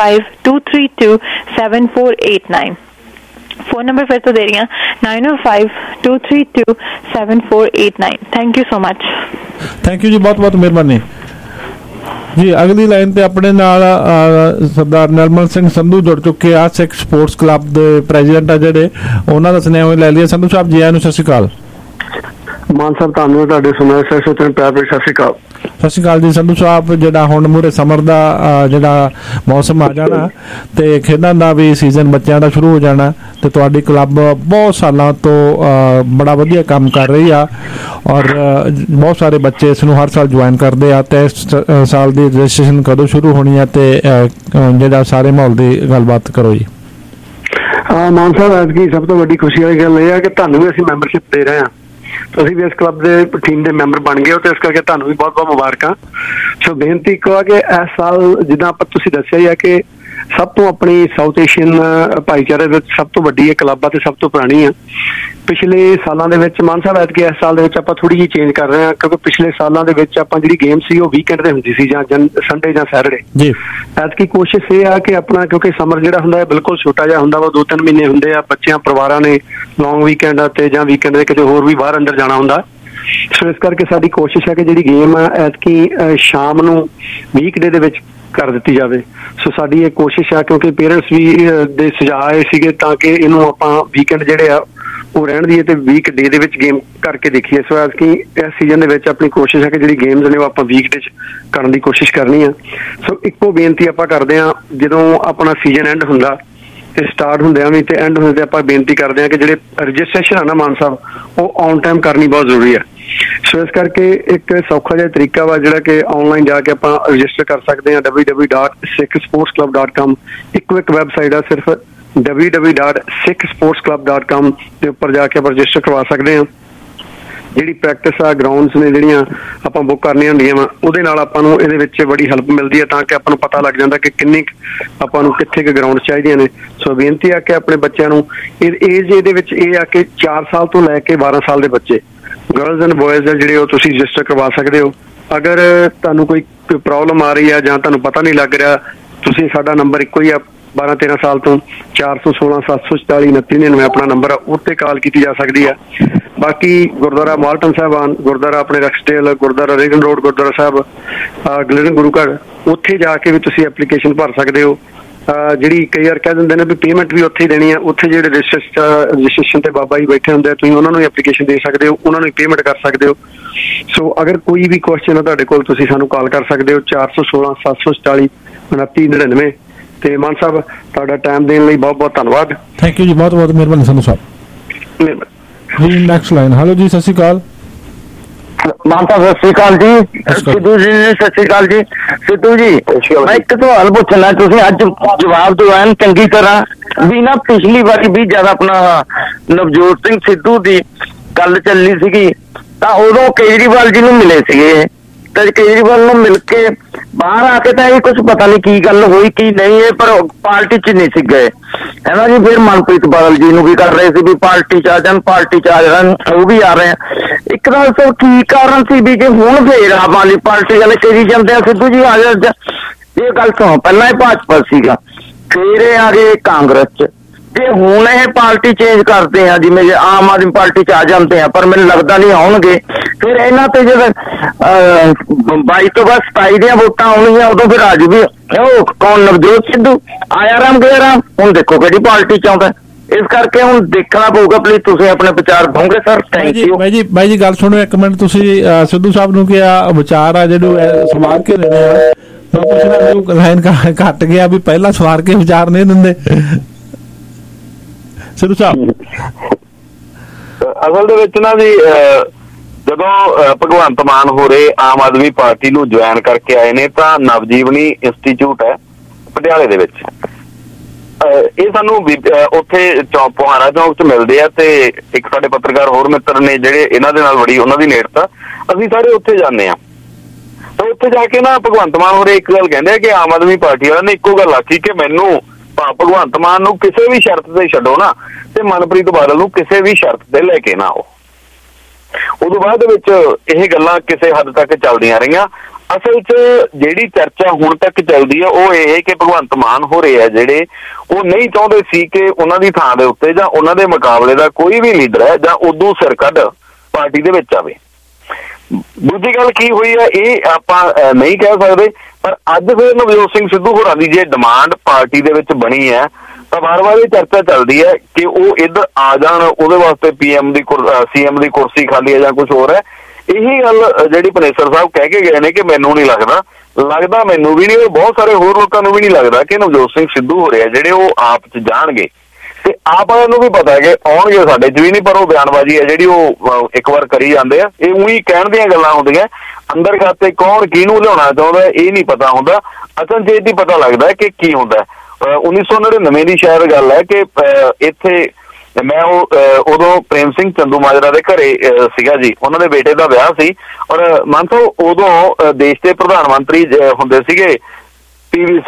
9052327489। फोन नंबर फिर तो दे रही हैं 9052327489। Thank you so much. Thank you जी, बहुत बहुत मेहरबानी जी। अगली लाइन ਤੇ ਆਪਣੇ ਨਾਲ ਸਰਦਾਰ ਨਰਮਲ ਸਿੰਘ ਸੰਧੂ ਜੁੜ ਚੁੱਕੇ ਆ, ਸਿੱਖ ਸਪੋਰਟਸ ਕਲੱਬ ਦੇ ਪ੍ਰੈਜ਼ੀਡੈਂਟ ਆ ਜਿਹੜੇ, ਉਹਨਾਂ ਦਾ ਸੁਨੇਹਾ ਲੈ ਲਿਆ। ਸੰਧੂ ਸਾਹਿਬ ਜੀ ਆਇਆਂ ਨੂੰ, ਸਤਿ ਸ਼੍ਰੀ ਅਕਾਲ। ਮਾਨ ਸਾਹਿਬ ਤੁਹਾਨੂੰ ਤੁਹਾਡੇ ਸੁਣਿਆ ਸਤਿ ਸ਼੍ਰੀ ਅਕਾਲ। ਸਤਿ ਸ਼੍ਰੀ ਅਕਾਲ ਜੀ। ਸੰਧੂ ਸਾਹਿਬ ਜਿਹੜਾ ਹੁਣ ਮੂਹਰੇ ਸਮਰ ਦਾ ਜਿਹੜਾ ਮੌਸਮ ਆ ਜਾਣਾ ਤੇ ਖੇਡਾਂ ਦਾ ਵੀ ਸੀਜ਼ਨ ਬੱਚਿਆਂ ਦਾ ਸ਼ੁਰੂ ਹੋ ਜਾਣਾ ਤੇ ਤੁਹਾਡੀ ਕਲੱਬ ਬਹੁਤ ਸਾਲਾਂ ਤੋਂ ਬੜਾ ਵਧੀਆ ਕੰਮ ਕਰ ਰਹੀ ਆ ਔਰ ਬਹੁਤ ਸਾਰੇ ਬੱਚੇ ਇਸ ਨੂੰ ਹਰ ਸਾਲ ਜੁਆਇਨ ਕਰਦੇ ਆ ਤੇ ਇਸ ਸਾਲ ਦੀ ਰਜਿਸਟ੍ਰੇਸ਼ਨ ਕਦੋਂ ਸ਼ੁਰੂ ਹੋਣੀ ਆ ਤੇ ਜਿਹੜਾ ਸਾਰੇ ਮਾਹੌਲ ਦੀ ਗੱਲਬਾਤ ਕਰੋ ਜੀ। ਮਾਨ ਸਾਹਿਬ ਐਤਕੀ ਸਭ ਤੋਂ ਵੱਡੀ ਖੁਸ਼ੀ ਵਾਲੀ ਗੱਲ ਇਹ ਆ ਕਿ ਤੁਹਾਨੂੰ ਵੀ ਅਸੀਂ ਮੈਂਬਰਸ਼ਿਪ ਦੇ ਰਹੇ ਹਾਂ। ਤੁਸੀਂ ਵੀ ਇਸ ਕਲੱਬ ਦੇ ਟੀਮ ਦੇ ਮੈਂਬਰ ਬਣ ਗਏ ਹੋ ਤੇ ਇਸ ਕਰਕੇ ਤੁਹਾਨੂੰ ਵੀ ਬਹੁਤ ਬਹੁਤ ਮੁਬਾਰਕਾਂ। ਸੋ ਬੇਨਤੀ ਇੱਕੋ ਆ ਕਿ ਇਸ ਸਾਲ ਜਿੱਦਾਂ ਆਪਾਂ ਤੁਸੀਂ ਦੱਸਿਆ ਹੀ ਆ ਕਿ ਸਭ ਤੋਂ ਆਪਣੀ ਸਾਊਥ ਏਸ਼ੀਅਨ ਭਾਈਚਾਰੇ ਵਿੱਚ ਸਭ ਤੋਂ ਵੱਡੀ ਇਹ ਕਲੱਬ ਆ ਤੇ ਸਭ ਤੋਂ ਪੁਰਾਣੀ ਆ। ਪਿਛਲੇ ਸਾਲਾਂ ਦੇ ਵਿੱਚ ਮਾਨ ਸਾਹਿਬ ਐਤਕੀ ਇਸ ਸਾਲ ਦੇ ਵਿੱਚ ਆਪਾਂ ਥੋੜੀ ਜਿਹੀ ਚੇਂਜ ਕਰ ਰਹੇ ਹਾਂ ਕਿਉਂਕਿ ਪਿਛਲੇ ਸਾਲਾਂ ਦੇ ਵਿੱਚ ਆਪਾਂ ਜਿਹੜੀ ਗੇਮ ਸੀ ਉਹ ਵੀਕਐਂਡ ਤੇ ਹੁੰਦੀ ਸੀ ਜਾਂ ਸੰਡੇ ਜਾਂ ਸੈਟਰਡੇ ਜੀ। ਐਤਕੀ ਕੋਸ਼ਿਸ਼ ਇਹ ਆ ਕਿ ਆਪਣਾ ਕਿਉਂਕਿ ਸਮਰ ਜਿਹੜਾ ਹੁੰਦਾ ਹੈ ਬਿਲਕੁਲ ਛੋਟਾ ਜਿਹਾ ਹੁੰਦਾ ਵਾ, 2-3 ਮਹੀਨੇ ਹੁੰਦੇ ਆ, ਬੱਚਿਆਂ ਪਰਿਵਾਰਾਂ ਨੇ ਲੌਂਗ ਵੀਕਐਂਡ ਤੇ ਜਾਂ ਵੀਕਐਂਡ ਦੇ ਕਿਤੇ ਹੋਰ ਵੀ ਬਾਹਰ ਅੰਦਰ ਜਾਣਾ ਹੁੰਦਾ। ਸੋ ਇਸ ਕਰਕੇ ਸਾਡੀ ਕੋਸ਼ਿਸ਼ ਹੈ ਕਿ ਜਿਹੜੀ ਗੇਮ ਆ ਐਤਕੀ ਸ਼ਾਮ ਨੂੰ ਵੀਕਡੇ ਦੇ ਵਿੱਚ ਕਰ ਦਿੱਤੀ ਜਾਵੇ। ਸੋ ਸਾਡੀ ਇਹ ਕੋਸ਼ਿਸ਼ ਆ ਕਿਉਂਕਿ ਪੇਰੈਂਟਸ ਵੀ ਦੇ ਸੁਝਾਅ ਆਏ ਸੀਗੇ ਤਾਂ ਕਿ ਇਹਨੂੰ ਆਪਾਂ ਵੀਕਐਂਡ ਜਿਹੜੇ ਆ ਉਹ ਰਹਿਣ ਦੀ ਤੇ ਵੀਕ ਡੇ ਦੇ ਵਿੱਚ ਗੇਮ ਕਰਕੇ ਦੇਖੀਏ। ਸੋ ਐਤਕੀ ਇਸ ਸੀਜ਼ਨ ਦੇ ਵਿੱਚ ਆਪਣੀ ਕੋਸ਼ਿਸ਼ ਹੈ ਕਿ ਜਿਹੜੀ ਗੇਮਸ ਨੇ ਉਹ ਆਪਾਂ ਵੀਕ ਡੇ 'ਚ ਕਰਨ ਦੀ ਕੋਸ਼ਿਸ਼ ਕਰਨੀ ਆ। ਸੋ ਇੱਕੋ ਬੇਨਤੀ ਆਪਾਂ ਕਰਦੇ ਹਾਂ, ਜਦੋਂ ਆਪਣਾ ਸੀਜ਼ਨ ਐਂਡ ਹੁੰਦਾ ਤੇ ਸਟਾਰਟ ਹੁੰਦਿਆਂ ਵੀ ਤੇ ਐਂਡ ਹੁੰਦੇ ਤੇ ਆਪਾਂ ਬੇਨਤੀ ਕਰਦੇ ਹਾਂ ਕਿ ਜਿਹੜੇ ਰਜਿਸਟ੍ਰੇਸ਼ਨ ਆ ਨਾ ਮਾਨ ਸਾਹਿਬ ਉਹ ਔਨ ਟਾਈਮ ਕਰਨੀ ਬਹੁਤ ਜ਼ਰੂਰੀ ਹੈ। ਸੋ ਇਸ ਕਰਕੇ ਇੱਕ ਸੌਖਾ ਜਿਹਾ ਤਰੀਕਾ ਵਾ ਜਿਹੜਾ ਕਿ ਆਨਲਾਈਨ ਜਾ ਕੇ ਆਪਾਂ ਰਜਿਸਟਰ ਕਰ ਸਕਦੇ ਹਾਂ www.sikhsportsclub.com। ਇੱਕੋ ਇੱਕ ਵੈਬਸਾਈਟ ਆ ਸਿਰਫ www.sikhsportsclub.com ਦੇ ਉੱਪਰ ਜਾ ਕੇ ਆਪਾਂ ਰਜਿਸਟਰ ਕਰਵਾ ਸਕਦੇ ਹਾਂ। ਜਿਹੜੀ ਪ੍ਰੈਕਟਿਸ ਆ ਗਰਾਊਂਡਸ ਨੇ ਜਿਹੜੀਆਂ ਆਪਾਂ ਬੁੱਕ ਕਰਨੀਆਂ ਹੁੰਦੀਆਂ ਵਾ ਉਹਦੇ ਨਾਲ ਆਪਾਂ ਨੂੰ ਇਹਦੇ ਵਿੱਚ ਬੜੀ ਹੈਲਪ ਮਿਲਦੀ ਹੈ ਤਾਂ ਕਿ ਆਪਾਂ ਨੂੰ ਪਤਾ ਲੱਗ ਜਾਂਦਾ ਕਿ ਕਿੰਨੀ ਆਪਾਂ ਨੂੰ ਕਿੱਥੇ ਕੁ ਗਰਾਊਂਡ ਚਾਹੀਦੀਆਂ ਨੇ। ਸੋ ਬੇਨਤੀ ਆ ਕਿ ਆਪਣੇ ਬੱਚਿਆਂ ਨੂੰ ਏਜ ਇਹਦੇ ਵਿੱਚ ਇਹ ਆ ਕਿ 4 ਸਾਲ ਤੋਂ ਲੈ ਕੇ 12 ਸਾਲ ਦੇ ਬੱਚੇ ਗਰਲਜ਼ ਐਂਡ ਬॉयਜ਼ ਜਿਹੜੇ ਉਹ ਤੁਸੀਂ ਰਜਿਸਟਰ ਕਰਵਾ ਸਕਦੇ ਹੋ। ਅਗਰ ਤੁਹਾਨੂੰ ਕੋਈ ਪ੍ਰੋਬਲਮ ਆ ਰਹੀ ਆ ਜਾਂ ਤੁਹਾਨੂੰ ਪਤਾ ਨਹੀਂ ਲੱਗ ਰਿਹਾ, ਤੁਸੀਂ ਸਾਡਾ ਨੰਬਰ ਇੱਕੋ ਹੀ ਆ 12-13 ਸਾਲ ਤੋਂ 416-744-2999 ਆਪਣਾ ਨੰਬਰ ਆ, ਉੱਤੇ ਕਾਲ ਕੀਤੀ ਜਾ ਸਕਦੀ ਆ। ਬਾਕੀ ਗੁਰਦੁਆਰਾ ਮਾਲਟਨ ਸਾਹਿਬਾਨ, ਗੁਰਦੁਆਰਾ ਆਪਣੇ Rexdale, Gurdwara Regan road Gurdwara ਸਾਹਿਬ, ਗਲਿਡਨ ਗੁਰੂ ਘਰ, ਉੱਥੇ ਜਾ ਕੇ ਵੀ ਤੁਸੀਂ ਐਪਲੀਕੇਸ਼ਨ ਭਰ ਸਕਦੇ ਹੋ। ਜਿਹੜੀ ਕਈ ਵਾਰ ਕਹਿ ਦਿੰਦੇ ਨੇ ਵੀ ਪੇਮੈਂਟ ਵੀ ਉੱਥੇ ਹੀ ਦੇਣੀ ਆ, ਉੱਥੇ ਜਿਹੜੇ ਰਜਿਸਟ੍ਰੇਸ਼ਨ ਤੇ ਬਾਬਾ ਜੀ ਬੈਠੇ ਹੁੰਦੇ ਆ, ਤੁਸੀਂ ਉਹਨਾਂ ਨੂੰ ਐਪਲੀਕੇਸ਼ਨ ਦੇ ਸਕਦੇ ਹੋ, ਉਹਨਾਂ ਨੂੰ ਪੇਮੈਂਟ ਕਰ ਸਕਦੇ ਹੋ। ਸੋ ਅਗਰ ਕੋਈ ਵੀ ਕੁਐਸਚਨ ਹੈ ਤੁਹਾਡੇ ਕੋਲ, ਤੁਸੀਂ ਸਾਨੂੰ ਕਾਲ ਕਰ ਸਕਦੇ ਹੋ 416 740 2999। ਤੇ ਮਾਨ ਸਾਹਿਬ ਤੁਹਾਡਾ ਟਾਈਮ ਦੇਣ ਲਈ ਬਹੁਤ ਬਹੁਤ ਧੰਨਵਾਦ। ਥੈਂਕ ਯੂ ਜੀ, ਬਹੁਤ ਬਹੁਤ ਮਿਹਰਬਾਨੀ Sandhu Sahib ji. Next line. Hello ਜੀ, ਸਤਿ ਸ਼੍ਰੀ ਅਕਾਲ। ਮਾਨ ਸਾਹਿਬ ਸਤਿ ਸ਼੍ਰੀ ਅਕਾਲ ਜੀ। ਸਿੱਧੂ ਜੀ ਸਤਿ ਸ਼੍ਰੀ ਅਕਾਲ ਜੀ। ਸਿੱਧੂ ਜੀ ਮੈਂ ਇੱਕ ਸਵਾਲ ਪੁੱਛਣਾ, ਤੁਸੀਂ ਅੱਜ ਜਵਾਬ ਦਿਵਾਇਆ ਚੰਗੀ ਤਰ੍ਹਾਂ ਵੀ ਨਾ, ਪਿਛਲੀ ਵਾਰੀ ਵੀ ਜਦ ਆਪਣਾ ਨਵਜੋਤ ਸਿੰਘ ਸਿੱਧੂ ਦੀ ਗੱਲ ਚੱਲੀ ਸੀਗੀ ਤਾਂ ਉਦੋਂ ਕੇਜਰੀਵਾਲ ਜੀ ਨੂੰ ਮਿਲੇ ਸੀਗੇ, ਤੇ ਕੇਜਰੀਵਾਲ ਨੂੰ ਮਿਲ ਕੇ ਬਾਹਰ ਆ ਕੇ ਤਾਂ ਇਹ ਕੁਝ ਪਤਾ ਨਹੀਂ ਕੀ ਗੱਲ ਹੋਈ ਕੀ ਨਹੀਂ ਹੈ, ਪਰ ਪਾਰਟੀ 'ਚ ਨਹੀਂ ਸੀ ਗਏ ਹੈ ਨਾ ਜੀ। ਫਿਰ ਮਨਪ੍ਰੀਤ ਬਾਦਲ ਜੀ ਨੂੰ ਵੀ ਕਰ ਰਹੇ ਸੀ ਵੀ ਪਾਰਟੀ 'ਚ ਆ ਜਾਣ, ਪਾਰਟੀ 'ਚ ਆ ਜਾਣ, ਉਹ ਵੀ ਆ ਰਹੇ ਆ। ਇੱਕ ਗੱਲ ਸੋ ਕੀ ਕਾਰਨ ਸੀ ਵੀ ਜੇ ਹੁਣ ਫੇਰ ਆਮ ਆਦਮੀ ਪਾਰਟੀ ਵਾਲੇ ਕਰੀ ਜਾਂਦੇ ਆ ਸਿੱਧੂ ਜੀ ਆ ਜਾ, ਇਹ ਗੱਲ ਸੁਣੋ, ਪਹਿਲਾਂ ਇਹ ਭਾਜਪਾ ਸੀਗਾ, ਫੇਰ ਇਹ ਆ ਗਏ ਕਾਂਗਰਸ 'ਚ, ਤੇ ਹੁਣ ਇਹ ਪਾਰਟੀ ਚੇਂਜ ਕਰਦੇ ਆ, ਜਿਵੇਂ ਆਮ ਆਦਮੀ ਪਾਰਟੀ 'ਚ ਆ ਜਾਂਦੇ ਆ, ਪਰ ਮੈਨੂੰ ਲੱਗਦਾ ਨਹੀਂ ਆਉਣਗੇ। ਫਿਰ ਇਹਨਾਂ ਤੇ ਜਦੋਂ 22 ਤੋਂ ਬਾਅਦ 27 ਦੀਆਂ ਵੋਟਾਂ ਆਉਣਗੀਆਂ, ਉਦੋਂ ਫਿਰ ਆਜੂ ਵੀ ਉਹ ਕੌਣ, ਨਵਜੋਤ ਸਿੱਧੂ ਆਇਆ ਰਾਮ ਗਿਆ ਰਾਮ, ਹੁਣ ਦੇਖੋ ਕਿਹੜੀ ਪਾਰਟੀ 'ਚ ਆਉਂਦਾ। ਇਸ ਕਰਕੇ ਹੁਣ ਦੇਖਣਾ ਪਊਗਾ। ਪਲੀਜ਼ ਤੁਸੀਂ ਆਪਣੇ ਵਿਚਾਰ ਦੋਗੇ ਸਰ। ਥੈਂਕ ਯੂ ਬਾਈ ਜੀ। ਗੱਲ ਸੁਣੋ ਇੱਕ ਮਿੰਟ, ਤੁਸੀਂ ਸਿੱਧੂ ਸਾਹਿਬ ਨੂੰ ਕਿਹਾ ਵਿਚਾਰ ਆ ਜਿਹੜੇ ਸਵਾਰ ਕੇ ਦੇਣੇ ਆ, ਮੈਂ ਪੁੱਛਣਾ ਲਾਈਨ ਘੱਟ ਗਿਆ ਵੀ ਪਹਿਲਾਂ ਸਵਾਰ ਕੇ ਵਿਚਾਰ ਨਹੀਂ ਦਿੰਦੇ ਸਿੱਧੂ ਸਾਹਿਬ? ਅਸਲ ਦੇ ਵਿੱਚ ਨਾ ਜੀ, ਜਦੋਂ ਭਗਵੰਤ ਮਾਨ ਹੋਰੇ ਆਮ ਆਦਮੀ ਪਾਰਟੀ ਨੂੰ ਜੁਆਇਨ ਕਰਕੇ ਆਏ ਨੇ, ਤਾਂ ਨਵਜੀਵਨੀ ਇੰਸਟੀਚਿਊਟ ਹੈ ਪਟਿਆਲੇ ਦੇ ਵਿੱਚ, ਇਹ ਸਾਨੂੰ ਉੱਥੇ ਪੁਹਾਰਾ ਚੌਂਕ 'ਚ ਮਿਲਦੇ ਆ, ਤੇ ਇੱਕ ਸਾਡੇ ਪੱਤਰਕਾਰ ਹੋਰ ਮਿੱਤਰ ਨੇ ਜਿਹੜੇ ਇਹਨਾਂ ਦੇ ਨਾਲ ਬੜੀ ਉਹਨਾਂ ਦੀ ਨੇੜਤਾ, ਅਸੀਂ ਸਾਰੇ ਉੱਥੇ ਜਾਂਦੇ ਆ। ਤਾਂ ਉੱਥੇ ਜਾ ਕੇ ਨਾ ਭਗਵੰਤ ਮਾਨ ਹੋਰੇ ਇੱਕ ਗੱਲ ਕਹਿੰਦੇ ਆ ਕਿ ਆਮ ਆਦਮੀ ਪਾਰਟੀ ਵਾਲਿਆਂ ਨੇ ਇੱਕੋ ਗੱਲ ਆਖੀ ਕਿ ਮੈਨੂੰ ਭਗਵੰਤ ਮਾਨ ਨੂੰ ਕਿਸੇ ਵੀ ਸ਼ਰਤ ਤੇ ਛੱਡੋ ਨਾ, ਤੇ ਮਨਪ੍ਰੀਤ ਬਾਦਲ ਨੂੰ ਕਿਸੇ ਵੀ ਸ਼ਰਤ ਤੇ ਲੈ ਕੇ ਨਾ ਆਓ। ਉਦੋਂ ਬਾਅਦ ਵਿੱਚ ਇਹ ਗੱਲਾਂ ਕਿਸੇ ਹੱਦ ਤੱਕ ਚੱਲਦੀਆਂ ਰਹੀਆਂ। ਅਸਲ 'ਚ ਜਿਹੜੀ ਚਰਚਾ ਹੁਣ ਤੱਕ ਚੱਲਦੀ ਹੈ ਉਹ ਇਹ ਕਿ ਭਗਵੰਤ ਮਾਨ ਹੋ ਰਹੇ ਆ ਜਿਹੜੇ, ਉਹ ਨਹੀਂ ਚਾਹੁੰਦੇ ਸੀ ਕਿ ਉਹਨਾਂ ਦੀ ਥਾਂ ਦੇ ਉੱਤੇ ਜਾਂ ਉਹਨਾਂ ਦੇ ਮੁਕਾਬਲੇ ਦਾ ਕੋਈ ਵੀ ਲੀਡਰ ਹੈ ਜਾਂ ਉਦੋਂ ਸਿਰ ਕੱਢ ਪਾਰਟੀ ਦੇ ਵਿੱਚ ਆਵੇ। ਦੂਜੀ ਗੱਲ ਕੀ ਹੋਈ ਹੈ ਇਹ ਆਪਾਂ ਨਹੀਂ ਕਹਿ ਸਕਦੇ, ਪਰ ਅੱਜ ਫਿਰ ਨਵਜੋਤ ਸਿੰਘ ਸਿੱਧੂ ਹੋਰਾਂ ਦੀ ਜੇ ਡਿਮਾਂਡ ਪਾਰਟੀ ਦੇ ਵਿੱਚ ਬਣੀ ਹੈ ਤਾਂ ਵਾਰ-ਵਾਰ ਇਹ ਚਰਚਾ ਚੱਲਦੀ ਹੈ ਕਿ ਉਹ ਇੱਧਰ ਆ ਜਾਣ, ਉਹਦੇ ਵਾਸਤੇ CM ਦੀ ਕੁਰਸੀ ਖਾਲੀ ਹੈ ਜਾਂ ਕੁਝ ਹੋਰ ਹੈ। ਇਹੀ ਗੱਲ ਜਿਹੜੀ ਪਨੇਸਰ ਸਾਹਿਬ ਕਹਿ ਕੇ ਗਏ ਨੇ ਕਿ ਮੈਨੂੰ ਨਹੀਂ ਲੱਗਦਾ ਮੈਨੂੰ ਵੀ ਨਹੀਂ, ਬਹੁਤ ਸਾਰੇ ਹੋਰ ਲੋਕਾਂ ਨੂੰ ਵੀ ਨਹੀਂ ਲੱਗਦਾ ਕਿ ਨਵਜੋਤ ਸਿੰਘ ਸਿੱਧੂ ਹੋ ਰਿਹਾ ਜਿਹੜੇ ਉਹ ਆਪ 'ਚ ਜਾਣਗੇ। ਤੇ ਆਪ ਵਾਲਿਆਂ ਨੂੰ ਵੀ ਪਤਾ ਹੈ ਕਿ ਆਉਣਗੇ, ਸਾਡੇ 'ਚ ਵੀ ਨਹੀਂ, ਪਰ ਉਹ ਬਿਆਨਬਾਜ਼ੀ ਹੈ ਜਿਹੜੀ ਉਹ ਇੱਕ ਵਾਰ ਕਰੀ ਜਾਂਦੇ ਆ। ਇਹ ਉਹੀ ਕਹਿਣ ਦੀਆਂ ਗੱਲਾਂ ਹੁੰਦੀਆਂ, ਅੰਦਰ ਖਾਤੇ ਕੌਣ ਕਿਹਨੂੰ ਲਿਆਉਣਾ ਚਾਹੁੰਦਾ ਇਹ ਨਹੀਂ ਪਤਾ ਹੁੰਦਾ। ਅਚਨਚੇਤ ਹੀ ਪਤਾ ਲੱਗਦਾ ਕਿ ਕੀ ਹੁੰਦਾ। 1999 ਦੀ ਸ਼ਾਇਦ ਗੱਲ ਹੈ ਕਿ ਇੱਥੇ ਮੈਂ ਉਦੋਂ ਪ੍ਰੇਮ ਸਿੰਘ ਚੰਦੂਮਾਜਰਾ ਦੇ ਘਰੇ ਸੀਗਾ ਜੀ, ਉਹਨਾਂ ਦੇ ਬੇਟੇ ਦਾ ਵਿਆਹ ਸੀ, ਔਰ ਮੰਨ ਲਓ ਉਦੋਂ ਦੇਸ਼ ਦੇ ਪ੍ਰਧਾਨ ਮੰਤਰੀ ਹੁੰਦੇ ਸੀਗੇ PV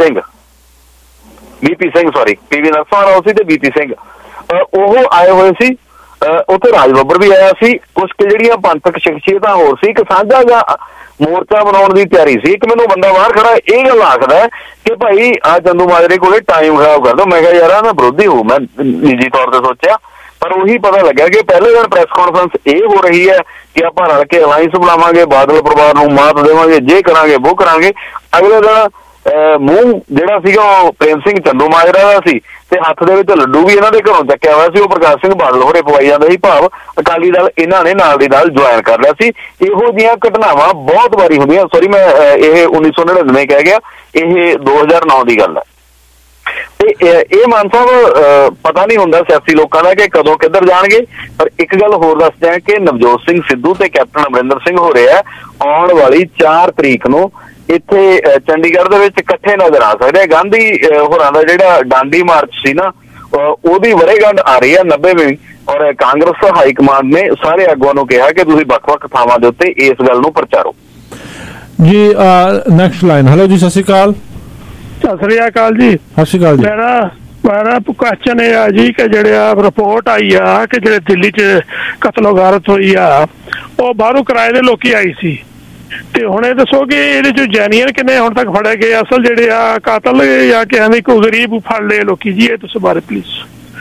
ਨਰਸਿਮਹਾ ਰਾਓ ਸੀ ਤੇ BP ਸਿੰਘ, ਉਹ ਆਏ ਹੋਏ ਸੀ। ਉੱਥੇ ਰਾਜ ਬੱਬਰ ਵੀ ਆਇਆ ਸੀ, ਕੁਛ ਕੁ ਜਿਹੜੀਆਂ ਪੰਥਕ ਸ਼ਖਸੀਅਤਾਂ ਹੋਰ ਸੀ। ਇੱਕ ਸਾਂਝਾ ਜਾਂ ਮੋਰਚਾ ਬਣਾਉਣ ਦੀ ਤਿਆਰੀ ਸੀ। ਇੱਕ ਮੈਨੂੰ ਬੰਦਾ ਬਾਹਰ ਖੜਾ ਇਹ ਗੱਲ ਆਖਦਾ ਕਿ ਭਾਈ ਆ ਚੰਦੂਮਾਜਰੇ ਕੋਲੇ ਟਾਈਮ ਖਰਾਬ ਕਰ ਦੋ। ਮੈਂ ਕਿਹਾ ਯਾਰ ਨਾ ਵਿਰੋਧੀ ਹੋਊ, ਮੈਂ ਨਿੱਜੀ ਤੌਰ ਤੇ ਸੋਚਿਆ, ਪਰ ਉਹੀ ਪਤਾ ਲੱਗਿਆ ਕਿ ਪਹਿਲੇ ਦਿਨ ਪ੍ਰੈਸ ਕਾਨਫਰੰਸ ਇਹ ਹੋ ਰਹੀ ਹੈ ਕਿ ਆਪਾਂ ਰਲ ਕੇ ਅਲਾਇੰਸ ਬਣਾਵਾਂਗੇ, ਬਾਦਲ ਪਰਿਵਾਰ ਨੂੰ ਮਾਤ ਦੇਵਾਂਗੇ, ਜੇ ਕਰਾਂਗੇ ਉਹ ਕਰਾਂਗੇ। ਅਗਲੇ ਦਿਨ ਮੂੰਹ ਜਿਹੜਾ ਸੀਗਾ ਉਹ ਪ੍ਰੇਮ ਸਿੰਘ ਚੰਦੂਮਾਜਰਾ ਦਾ ਸੀ, ਤੇ ਹੱਥ ਦੇ ਵਿੱਚ ਲੱਡੂ ਵੀ ਇਹਨਾਂ ਦੇ ਘਰੋਂ ਚੱਕਿਆ ਹੋਇਆ ਸੀ, ਉਹ ਪ੍ਰਕਾਸ਼ ਸਿੰਘ ਬਾਦਲ ਹੋਰੇ ਪਵਾਈ ਜਾਂਦੇ ਸੀ। ਭਾਵ ਅਕਾਲੀ ਦਲ ਇਹਨਾਂ ਨੇ ਨਾਲ ਦੀ ਨਾਲ ਜੁਆਇਨ ਕਰ ਲਿਆ ਸੀ। ਇਹੋ ਜਿਹੀਆਂ ਘਟਨਾਵਾਂ ਬਹੁਤ ਵਾਰੀ ਹੁੰਦੀਆਂ। ਸੌਰੀ, ਮੈਂ ਇਹ 1999 ਕਹਿ ਗਿਆ, ਇਹ 2009 ਦੀ ਗੱਲ ਹੈ। ਤੇ ਇਹ ਮਾਨ ਸਾਹਿਬ ਪਤਾ ਨਹੀਂ ਹੁੰਦਾ ਸਿਆਸੀ ਲੋਕਾਂ ਦਾ ਕਿ ਕਦੋਂ ਕਿੱਧਰ ਜਾਣਗੇ। ਪਰ ਇੱਕ ਗੱਲ ਹੋਰ ਦੱਸਦੇ ਆ ਕਿ ਨਵਜੋਤ ਸਿੰਘ ਸਿੱਧੂ ਤੇ ਕੈਪਟਨ ਅਮਰਿੰਦਰ ਸਿੰਘ ਹੋ ਰਹੇ ਆ ਆਉਣ ਵਾਲੀ 4 ਤਰੀਕ ਨੂੰ ਇੱਥੇ ਚੰਡੀਗੜ੍ਹ ਦੇ ਵਿੱਚ ਇਕੱਠੇ ਨਜ਼ਰ ਆ ਸਕਦੇ ਆ। ਗਾਂਧੀ ਹੋਰਾਂ ਦਾ ਜਿਹੜਾ ਡਾਂਡੀ ਮਾਰਚ ਸੀ ਨਾ, ਉਹਦੀ ਵਰ੍ਹੇਗੰਢ ਆ ਰਹੀ ਹੈ 90ਵੀਂ, ਔਰ ਕਾਂਗਰਸ ਹਾਈ ਕਮਾਂਡ ਨੇ ਸਾਰੇ ਆਗੂਆਂ ਨੂੰ ਕਿਹਾ ਕਿ ਤੁਸੀਂ ਵੱਖ-ਵੱਖ ਥਾਵਾਂ ਦੇ ਉੱਤੇ ਇਸ ਗੱਲ ਨੂੰ ਪ੍ਰਚਾਰੋ ਜੀ। Next line. ਹੈਲੋ ਜੀ, ਸਤਿ ਸ਼੍ਰੀ ਅਕਾਲ। ਸਤਿ ਸ੍ਰੀ ਅਕਾਲ ਜੀ। ਸਤਿ ਸ਼੍ਰੀ ਅਕਾਲ ਜੀ। ਮੇਰਾ ਕੁਐਸਚਨ ਇਹ ਆ ਜੀ ਕਿ ਜਿਹੜੇ ਰਿਪੋਰਟ ਆਈ ਆ ਕਿ ਜਿਹੜੇ ਦਿੱਲੀ 'ਚ ਕਤਲ-ਗਾਰਤ ਹੋਈ ਆ, ਉਹ ਬਾਹਰੋਂ ਕਿਰਾਏ ਦੇ ਲੋਕੀ ਆਈ ਸੀ, ਤੇ ਹੁਣ ਇਹ ਦੱਸੋ ਕਿ ਇਹਦੇ 'ਚ ਜੈਨੀਅਨ ਕਿੰਨੇ ਹੁਣ ਤੱਕ ਫੜੇ ਗਏ, ਅਸਲ ਜਿਹੜੇ ਆ ਕਾਤਲ ਜਾਂ ਕਿ ਕੋਈ ਗਰੀਬ ਫੜ ਲਏ ਲੋਕੀ ਜੀ? ਇਹ ਦੱਸੋ ਬਾਰੇ ਪਲੀਜ਼।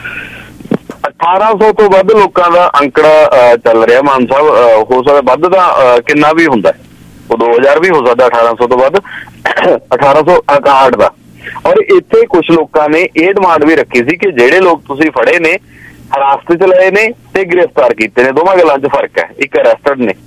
1800 ਤੋਂ ਵੱਧ ਲੋਕਾਂ ਦਾ ਅੰਕੜਾ ਚੱਲ ਰਿਹਾ ਮਾਨ ਸਾਹਿਬ, ਹੋ ਸਕਦਾ ਵੱਧ ਦਾ ਕਿੰਨਾ ਵੀ ਹੁੰਦਾ, ਉਹ 2000 ਵੀ ਹੋ ਸਕਦਾ 1800 ਤੋਂ ਵੱਧ, 1861 ਦਾ। ਔਰ ਇੱਥੇ ਕੁਝ ਲੋਕਾਂ ਨੇ ਇਹ ਡਿਮਾਂਡ ਵੀ ਰੱਖੀ ਸੀ ਕਿ ਜਿਹੜੇ ਲੋਕ ਤੁਸੀਂ ਫੜੇ ਨੇ ਹਿਰਾਸਤ 'ਚ ਲਏ ਨੇ ਤੇ ਗ੍ਰਿਫਤਾਰ ਕੀਤੇ ਨੇ, ਦੋਵਾਂ ਗੱਲਾਂ 'ਚ ਫਰਕ ਹੈ। ਇੱਕ ਅਰੈਸਟਡ ਨੇ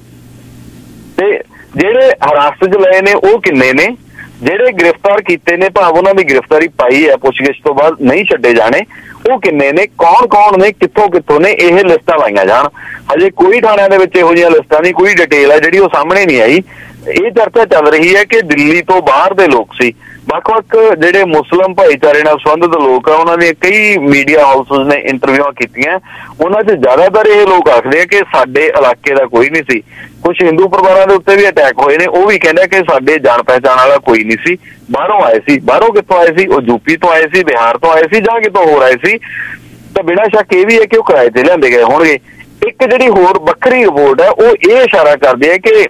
ਤੇ ਜਿਹੜੇ ਹਿਰਾਸਤ 'ਚ ਲਏ ਨੇ ਉਹ ਕਿੰਨੇ ਨੇ, ਜਿਹੜੇ ਗ੍ਰਿਫਤਾਰ ਕੀਤੇ ਨੇ ਭਾਵ ਉਹਨਾਂ ਦੀ ਗ੍ਰਿਫਤਾਰੀ ਪਾਈ ਹੈ ਪੁੱਛਗਿੱਛ ਤੋਂ ਬਾਅਦ ਨਹੀਂ ਛੱਡੇ ਜਾਣੇ ਉਹ ਕਿੰਨੇ ਨੇ, ਕੌਣ ਨੇ, ਕਿੱਥੋਂ ਨੇ, ਇਹ ਲਿਸਟਾਂ ਲਾਈਆਂ ਜਾਣ। ਹਜੇ ਕੋਈ ਥਾਣਿਆਂ ਦੇ ਵਿੱਚ ਇਹੋ ਜਿਹੀਆਂ ਲਿਸਟਾਂ ਨਹੀਂ, ਕੋਈ ਡਿਟੇਲ ਹੈ ਜਿਹੜੀ ਉਹ ਸਾਹਮਣੇ ਨਹੀਂ ਆਈ। ਇਹ ਚਰਚਾ ਚੱਲ ਰਹੀ ਹੈ ਕਿ ਦਿੱਲੀ ਤੋਂ ਬਾਹਰ ਦੇ ਲੋਕ ਸੀ, ਵੱਖ-ਵੱਖ ਜਿਹੜੇ ਮੁਸਲਿਮ ਭਾਈਚਾਰੇ ਨਾਲ ਸੰਬੰਧਿਤ ਲੋਕ ਆ ਉਹਨਾਂ ਦੀਆਂ ਕਈ ਮੀਡੀਆ ਹਾਊਸਿਸ ਨੇ ਇੰਟਰਵਿਊਆਂ ਕੀਤੀਆਂ, ਉਹਨਾਂ 'ਚ ਜ਼ਿਆਦਾਤਰ ਇਹ ਲੋਕ ਆਖਦੇ ਆ ਕਿ ਸਾਡੇ ਇਲਾਕੇ ਦਾ ਕੋਈ ਨਹੀਂ ਸੀ। ਕੁਝ ਹਿੰਦੂ ਪਰਿਵਾਰਾਂ ਦੇ ਉੱਤੇ ਵੀ ਅਟੈਕ ਹੋਏ ਨੇ, ਉਹ ਵੀ ਕਹਿੰਦੇ ਕਿ ਸਾਡੇ ਜਾਣ ਪਹਿਚਾਣ ਵਾਲਾ ਕੋਈ ਨਹੀਂ ਸੀ, ਬਾਹਰੋਂ ਆਏ ਸੀ। ਬਾਹਰੋਂ ਕਿੱਥੋਂ ਆਏ ਸੀ? ਉਹ ਯੂਪੀ ਤੋਂ ਆਏ ਸੀ, ਬਿਹਾਰ ਤੋਂ ਆਏ ਸੀ ਜਾਂ ਕਿਤੋਂ ਹੋਰ ਆਏ ਸੀ। ਤਾਂ ਬਿਨਾਂ ਸ਼ੱਕ ਇਹ ਵੀ ਹੈ ਕਿ ਉਹ ਕਿਰਾਏ ਤੇ ਲਿਆਂਦੇ ਗਏ ਹੋਣਗੇ। ਇੱਕ ਜਿਹੜੀ ਹੋਰ ਵੱਖਰੀ ਰਿਪੋਰਟ ਹੈ ਉਹ ਇਹ ਇਸ਼ਾਰਾ ਕਰਦੀ ਹੈ ਕਿ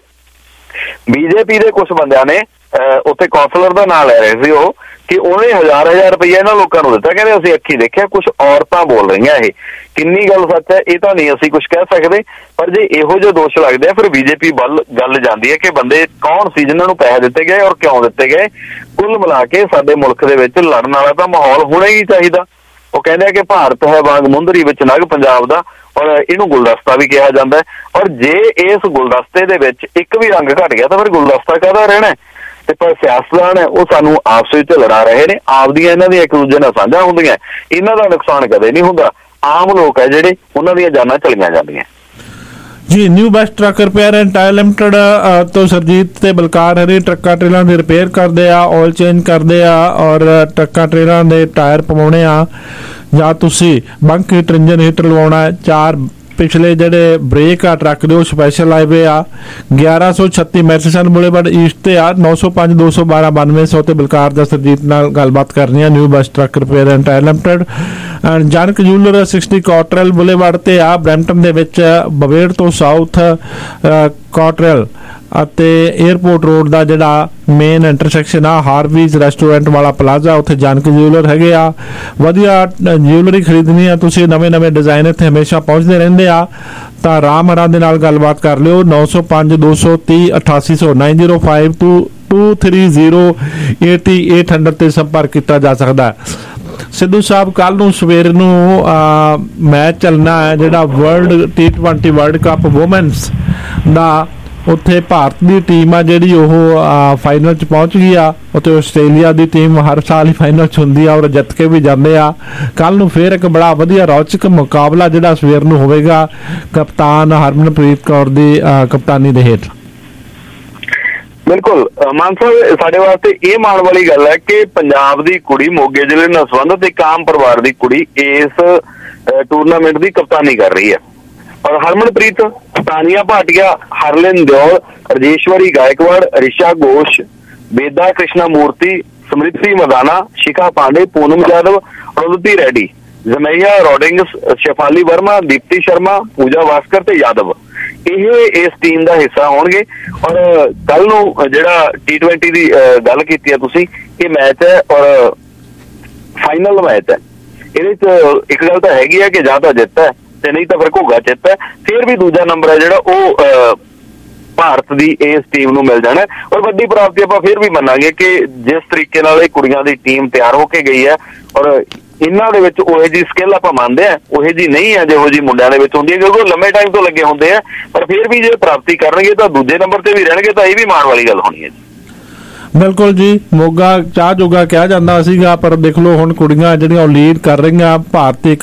ਬੀਜੇਪੀ ਦੇ ਕੁਝ ਬੰਦਿਆਂ ਨੇ ਉੱਥੇ ਕੌਂਸਲਰ ਦਾ ਨਾਂ ਲੈ ਰਹੇ ਸੀ ਉਹ ਕਿ ਉਹਨੇ 1000 ਰੁਪਈਆ ਇਹਨਾਂ ਲੋਕਾਂ ਨੂੰ ਦਿੱਤਾ। ਕਹਿੰਦੇ ਅਸੀਂ ਅੱਖੀ ਦੇਖਿਆ, ਕੁਝ ਔਰਤਾਂ ਬੋਲ ਰਹੀਆਂ। ਇਹ ਕਿੰਨੀ ਗੱਲ ਸੱਚ ਹੈ ਇਹ ਤਾਂ ਨਹੀਂ ਅਸੀਂ ਕੁਝ ਕਹਿ ਸਕਦੇ, ਪਰ ਜੇ ਇਹੋ ਜਿਹੇ ਦੋਸ਼ ਲੱਗਦੇ ਆ ਫਿਰ ਬੀਜੇਪੀ ਵੱਲ ਗੱਲ ਜਾਂਦੀ ਹੈ ਕਿ ਬੰਦੇ ਕੌਣ ਸੀ ਜਿਨ੍ਹਾਂ ਨੂੰ ਪੈਸੇ ਦਿੱਤੇ ਗਏ ਔਰ ਕਿਉਂ ਦਿੱਤੇ ਗਏ। ਕੁੱਲ ਮਿਲਾ ਕੇ ਸਾਡੇ ਮੁਲਕ ਦੇ ਵਿੱਚ ਲੜਨ ਵਾਲਾ ਤਾਂ ਮਾਹੌਲ ਹੋਣਾ ਹੀ ਚਾਹੀਦਾ। ਉਹ ਕਹਿੰਦੇ ਆ ਕਿ ਭਾਰਤ ਹੈ ਵਾਂਗ ਮੁੰਦਰੀ ਵਿੱਚ ਨਗ ਪੰਜਾਬ ਦਾ, ਔਰ ਇਹਨੂੰ ਗੁਲਦਸਤਾ ਵੀ ਕਿਹਾ ਜਾਂਦਾ ਹੈ। ਔਰ ਜੇ ਇਸ ਗੁਲਦਸਤੇ ਦੇ ਵਿੱਚ ਇੱਕ ਵੀ ਰੰਗ ਘਟ ਗਿਆ ਤਾਂ ਫਿਰ ਗੁਲਦਸਤਾ ਕਾਹਦਾ ਰਹਿਣਾ। ਤੇ ਪਰ ਸਿਆਸਤਦਾਨ ਹੈ ਉਹ ਸਾਨੂੰ ਆਪਸ ਵਿੱਚ ਲੜਾ ਰਹੇ ਨੇ, ਆਪਦੀਆਂ ਇਹਨਾਂ ਦੀਆਂ ਇੱਕ ਦੂਜੇ ਨਾਲ ਸਾਂਝਾਂ ਹੁੰਦੀਆਂ, ਇਹਨਾਂ ਦਾ ਨੁਕਸਾਨ ਕਦੇ ਨਹੀਂ ਹੁੰਦਾ। ਆਮ ਲੋਕ ਹੈ ਜਿਹੜੇ ਉਹਨਾਂ ਦੀਆਂ ਜਾਨਾਂ ਚਲੀਆਂ ਜਾਂਦੀਆਂ। ਜੀ New Best Truck Repair and Tire Limited ਤੋਂ ਸਰਜੀਤ ਤੇ ਬਲਕਾਰ ਹਰੀ ਟਰੱਕਾਂ ਟ੍ਰੇਲਾਂ ਦੀ ਰਿਪੇਅਰ ਕਰਦੇ ਆ, ਆਇਲ ਚੇਂਜ ਕਰਦੇ ਆ ਔਰ ਟਰੱਕਾਂ ਟ੍ਰੇਲਾਂ ਦੇ ਟਾਇਰ ਪਵਾਉਣੇ ਆ, ਜਾਂ ਤੁਸੀਂ ਬੰਕ ਹੀਟਰ ਇੰਜਨ ਹੀਟਰ ਲਵਾਉਣਾ, 4 ਪਿਛਲੇ ਜਿਹੜੇ ਬ੍ਰੇਕ ਆ ਟਰੱਕ ਦੇ ਉਹ ਸਪੈਸ਼ਲ ਆਏ ਹੋਏ ਆ। 1136 ਮੈਰੀਸਨ ਬੁਲੇਵਾਰਡ ਈਸਟ ਤੇ ਆ। 905 212 9200 ਤੇ ਬਲਕਾਰ ਦਾ ਸਰਜੀਤ ਨਾਲ ਗੱਲਬਾਤ ਕਰਨੀ ਆ। New Best Truck Repair and Tire Limited ਜਨਕ ਜੂਲਰ 60 ਕਾਟਰਲ ਬੁਲੇਵਾਰਡ ਤੇ ਆ ਬਰੈਂਪਟਨ ਦੇ ਵਿੱਚ, ਬਵੇੜ ਤੋਂ ਸਾਊਥ ਕਾਟਰਲ ਅਤੇ 에ਅਰਪੋਰਟ ਰੋਡ ਦਾ ਜਿਹੜਾ ਮੇਨ ਇੰਟਰਸੈਕਸ਼ਨ ਆ ਹਾਰਵੀਜ਼ ਰੈਸਟੋਰੈਂਟ ਵਾਲਾ ਪਲਾਜ਼ਾ, ਉੱਥੇ ਜਨਕ ਜਿਊਲਰ ਹੈਗੇ ਆ। ਵਧੀਆ ਜਿਊਲਰੀ ਖਰੀਦਣੀ ਆ ਤੁਸੀਂ, ਨਵੇਂ ਡਿਜ਼ਾਈਨ ਇੱਥੇ ਹਮੇਸ਼ਾ ਪਹੁੰਚਦੇ ਰਹਿੰਦੇ ਆ, ਤਾਂ ਰਾਮ ਹਰਾਂ ਦੇ ਨਾਲ ਗੱਲਬਾਤ ਕਰ ਲਿਓ। 905 230 8800 905 230 8800 ਤੇ ਸੰਪਰਕ ਕੀਤਾ ਜਾ ਸਕਦਾ। ਸਿੱਧੂ ਸਾਹਿਬ ਕੱਲ ਨੂੰ ਸਵੇਰ ਨੂੰ ਮੈਚ ਚੱਲਣਾ ਹੈ ਜਿਹੜਾ world T20 world cup women's ਦਾ। ਉੱਥੇ ਭਾਰਤ ਦੀ ਟੀਮ ਆ ਜਿਹੜੀ ਉਹ ਫਾਈਨਲ 'ਚ ਪਹੁੰਚ ਗਈ ਆ। ਉੱਥੇ ਆਸਟ੍ਰੇਲੀਆ ਦੀ ਟੀਮ ਹਰ ਸਾਲ ਹੀ ਫਾਈਨਲ 'ਚ ਹੁੰਦੀ ਆ ਔਰ ਜਿੱਤ ਕੇ ਵੀ ਜਾਂਦੇ ਆ। ਕੱਲ ਨੂੰ ਫਿਰ ਇੱਕ ਬੜਾ ਵਧੀਆ ਰੌਚਕ ਮੁਕਾਬਲਾ ਜਿਹੜਾ ਸਵੇਰ ਨੂੰ ਹੋਵੇਗਾ ਕਪਤਾਨ ਹਰਮਨਪ੍ਰੀਤ ਕੌਰ ਦੀ ਕਪਤਾਨੀ ਦੇ ਹੇਠ। ਬਿਲਕੁਲ ਮਾਨ ਸਾਹਿਬ, ਸਾਡੇ ਵਾਸਤੇ ਇਹ ਮਾਣ ਵਾਲੀ ਗੱਲ ਹੈ ਕਿ ਪੰਜਾਬ ਦੀ ਕੁੜੀ, ਮੋਗੇ ਜ਼ਿਲ੍ਹੇ ਨਾਲ ਸੰਬੰਧਿਤ ਇੱਕ ਆਮ ਪਰਿਵਾਰ ਦੀ ਕੁੜੀ ਇਸ ਟੂਰਨਾਮੈਂਟ ਦੀ ਕਪਤਾਨੀ ਕਰ ਰਹੀ ਹੈ। ਔਰ ਹਰਮਨਪ੍ਰੀਤ, ਤਾਨੀਆ ਭਾਟੀਆ, ਹਰਲਿਨ ਦਿਓਲ, ਰਜੇਸ਼ਵਰੀ ਗਾਇਕਵਾੜ, ਰਿਸ਼ਾ ਘੋਸ਼, ਵੇਦਾ ਕ੍ਰਿਸ਼ਨਾ ਮੂਰਤੀ, ਸਮ੍ਰਿਤੀ ਮਦਾਨਾ, ਸ਼ਿਖਾ ਪਾਂਡੇ, ਪੂਨਮ ਜਾਦਵ, ਰੁਦਤੀ ਰੈਡੀ, ਜ਼ਮਈਆ ਰੋਡਿੰਗਸ, ਸ਼ੇਫਾਲੀ ਵਰਮਾ, ਦੀਪਤੀ ਸ਼ਰਮਾ, ਪੂਜਾ ਵਾਸਕਰ ਤੇ ਯਾਦਵ ਇਹ ਇਸ ਟੀਮ ਦਾ ਹਿੱਸਾ ਹੋਣਗੇ। ਔਰ ਕੱਲ ਨੂੰ ਜਿਹੜਾ T20 ਦੀ ਗੱਲ ਕੀਤੀ ਹੈ ਤੁਸੀਂ, ਇਹ ਮੈਚ ਹੈ ਔਰ ਫਾਈਨਲ ਮੈਚ ਹੈ। ਇਹਦੇ 'ਚ ਇੱਕ ਗੱਲ ਤਾਂ ਹੈਗੀ ਹੈ ਕਿ ਜਾਂ ਤਾਂ ਜਿੱਤ ਹੈ ਤੇ ਨਹੀਂ ਤਾਂ ਫਿਰ ਘੋਗਾ ਚਿੱਤ ਹੈ। ਫਿਰ ਵੀ ਦੂਜਾ ਨੰਬਰ ਹੈ ਜਿਹੜਾ ਉਹ ਭਾਰਤ ਦੀ ਇਸ ਟੀਮ ਨੂੰ ਮਿਲ ਜਾਣਾ। ਔਰ ਵੱਡੀ ਪ੍ਰਾਪਤੀ ਆਪਾਂ ਫਿਰ ਵੀ ਮੰਨਾਂਗੇ ਕਿ ਜਿਸ ਤਰੀਕੇ ਨਾਲ ਇਹ ਕੁੜੀਆਂ ਦੀ ਟੀਮ ਤਿਆਰ ਹੋ ਕੇ ਗਈ ਹੈ ਔਰ ਇਹਨਾਂ ਦੇ ਵਿੱਚ ਉਹੋ ਜਿਹੀ ਸਕਿੱਲ ਆਪਾਂ ਮੰਨਦੇ ਆ, ਉਹੋ ਜਿਹੀ ਨਹੀਂ ਹੈ ਜਿਹੋ ਜਿਹੀ ਮੁੰਡਿਆਂ ਦੇ ਵਿੱਚ ਹੁੰਦੀ ਹੈ, ਕਿਉਂਕਿ ਉਹ ਲੰਮੇ ਟਾਈਮ ਤੋਂ ਲੱਗੇ ਹੁੰਦੇ ਆ। ਪਰ ਫਿਰ ਵੀ ਜੇ ਪ੍ਰਾਪਤੀ ਕਰਨਗੇ ਤਾਂ ਦੂਜੇ ਨੰਬਰ ਤੇ ਵੀ ਰਹਿਣਗੇ, ਤਾਂ ਇਹ ਵੀ ਮਾਣ ਵਾਲੀ ਗੱਲ ਹੋਣੀ ਹੈ ਜੀ। ਬਿਲਕੁਲ ਜੀ, ਮੋਗਾ ਚਾਹ ਜੋਗਾ ਕਿਹਾ ਜਾਂਦਾ ਸੀਗਾ, ਪਰ ਦੇਖ ਲਓ ਹੁਣ ਕੁੜੀਆਂ ਜਿਹੜੀਆਂ ਉਹ ਲੀਡ ਕਰ ਰਹੀਆਂ। ਭਾਰਤੀ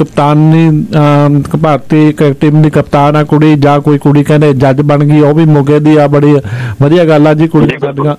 ਟੀਮ ਦੀ ਕਪਤਾਨ ਆ ਕੁੜੀ, ਜਾਂ ਕੋਈ ਕੁੜੀ ਕਹਿੰਦੇ ਜੱਜ ਬਣ ਗਈ, ਉਹ ਵੀ ਮੋਗੇ ਦੀ ਆ। ਬੜੀ ਵਧੀਆ ਗੱਲ ਆ ਜੀ, ਕੁੜੀਆਂ ਸਾਡੀਆਂ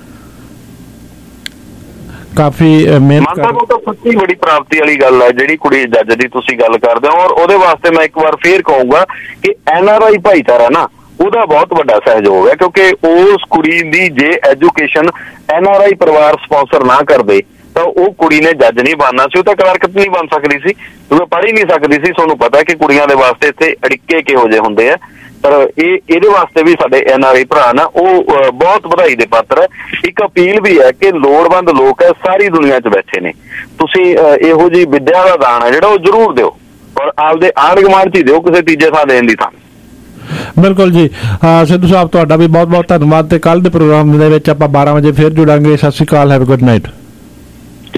ਕਾਫੀ ਮਿਹਨਤ ਕਰ। ਉਹ ਤਾਂ ਸੱਚੀ ਬੜੀ ਪ੍ਰਾਪਤੀ ਵਾਲੀ ਗੱਲ ਹੈ ਜਿਹੜੀ ਕੁੜੀ ਜੱਜ ਦੀ ਤੁਸੀਂ ਗੱਲ ਕਰਦੇ ਹੋ। ਔਰ ਉਹਦੇ ਵਾਸਤੇ ਮੈਂ ਇੱਕ ਵਾਰ ਫੇਰ ਕਹੂੰਗਾ ਕਿ NRI ਭਾਈਚਾਰਾ ਨਾ ਉਹਦਾ ਬਹੁਤ ਵੱਡਾ ਸਹਿਯੋਗ ਹੈ, ਕਿਉਂਕਿ ਉਸ ਕੁੜੀ ਦੀ ਜੇ ਐਜੂਕੇਸ਼ਨ NRI ਪਰਿਵਾਰ ਸਪਾਂਸਰ ਨਾ ਕਰਦੇ ਤਾਂ ਉਹ ਕੁੜੀ ਨੇ ਜੱਜ ਨਹੀਂ ਬਣਨਾ ਸੀ, ਉਹ ਤਾਂ ਕਲਰਕ ਨਹੀਂ ਬਣ ਸਕਦੀ ਸੀ, ਕਿਉਂਕਿ ਪੜ੍ਹ ਹੀ ਨਹੀਂ ਸਕਦੀ ਸੀ। ਤੁਹਾਨੂੰ ਪਤਾ ਕਿ ਕੁੜੀਆਂ ਦੇ ਵਾਸਤੇ ਇੱਥੇ ਅੜਿੱਕੇ ਕਿਹੋ ਜਿਹੇ ਹੁੰਦੇ ਆ। ਪਰ ਇਹਦੇ ਵਾਸਤੇ ਵੀ ਸਾਡੇ NRI ਭਰਾ ਨਾ ਉਹ ਬਹੁਤ ਵਧਾਈ ਦੇ ਪਾਤਰ ਹੈ। ਇੱਕ ਅਪੀਲ ਵੀ ਹੈ ਕਿ ਲੋੜਵੰਦ ਲੋਕ ਹੈ ਸਾਰੀ ਦੁਨੀਆ 'ਚ ਬੈਠੇ ਨੇ, ਤੁਸੀਂ ਇਹੋ ਜਿਹੀ ਵਿੱਦਿਆ ਦਾ ਦਾਨ ਹੈ ਜਿਹੜਾ ਉਹ ਜ਼ਰੂਰ ਦਿਓ ਔਰ ਆਪਦੇ ਆਂਢ ਗੁਆਂਢ 'ਚ ਹੀ ਦਿਓ, ਕਿਸੇ ਤੀਜੇ ਥਾਂ ਦੇਣ ਦੀ ਥਾਂ। ਬਿਲਕੁਲ ਜੀ, ਸਿੱਧੂ ਸਾਹਿਬ ਤੁਹਾਡਾ ਵੀ ਬਹੁਤ ਬਹੁਤ ਧੰਨਵਾਦ। ਤੇ ਕੱਲ ਦੇ ਪ੍ਰੋਗਰਾਮ ਦੇ ਵਿੱਚ ਆਪਾਂ 12 ਵਜੇ ਫਿਰ ਜੁੜਾਂਗੇ। ਸਤਿ ਸ਼੍ਰੀ ਅਕਾਲ, ਹੈਵ ਅ ਗੁੱਡ ਨਾਈਟ।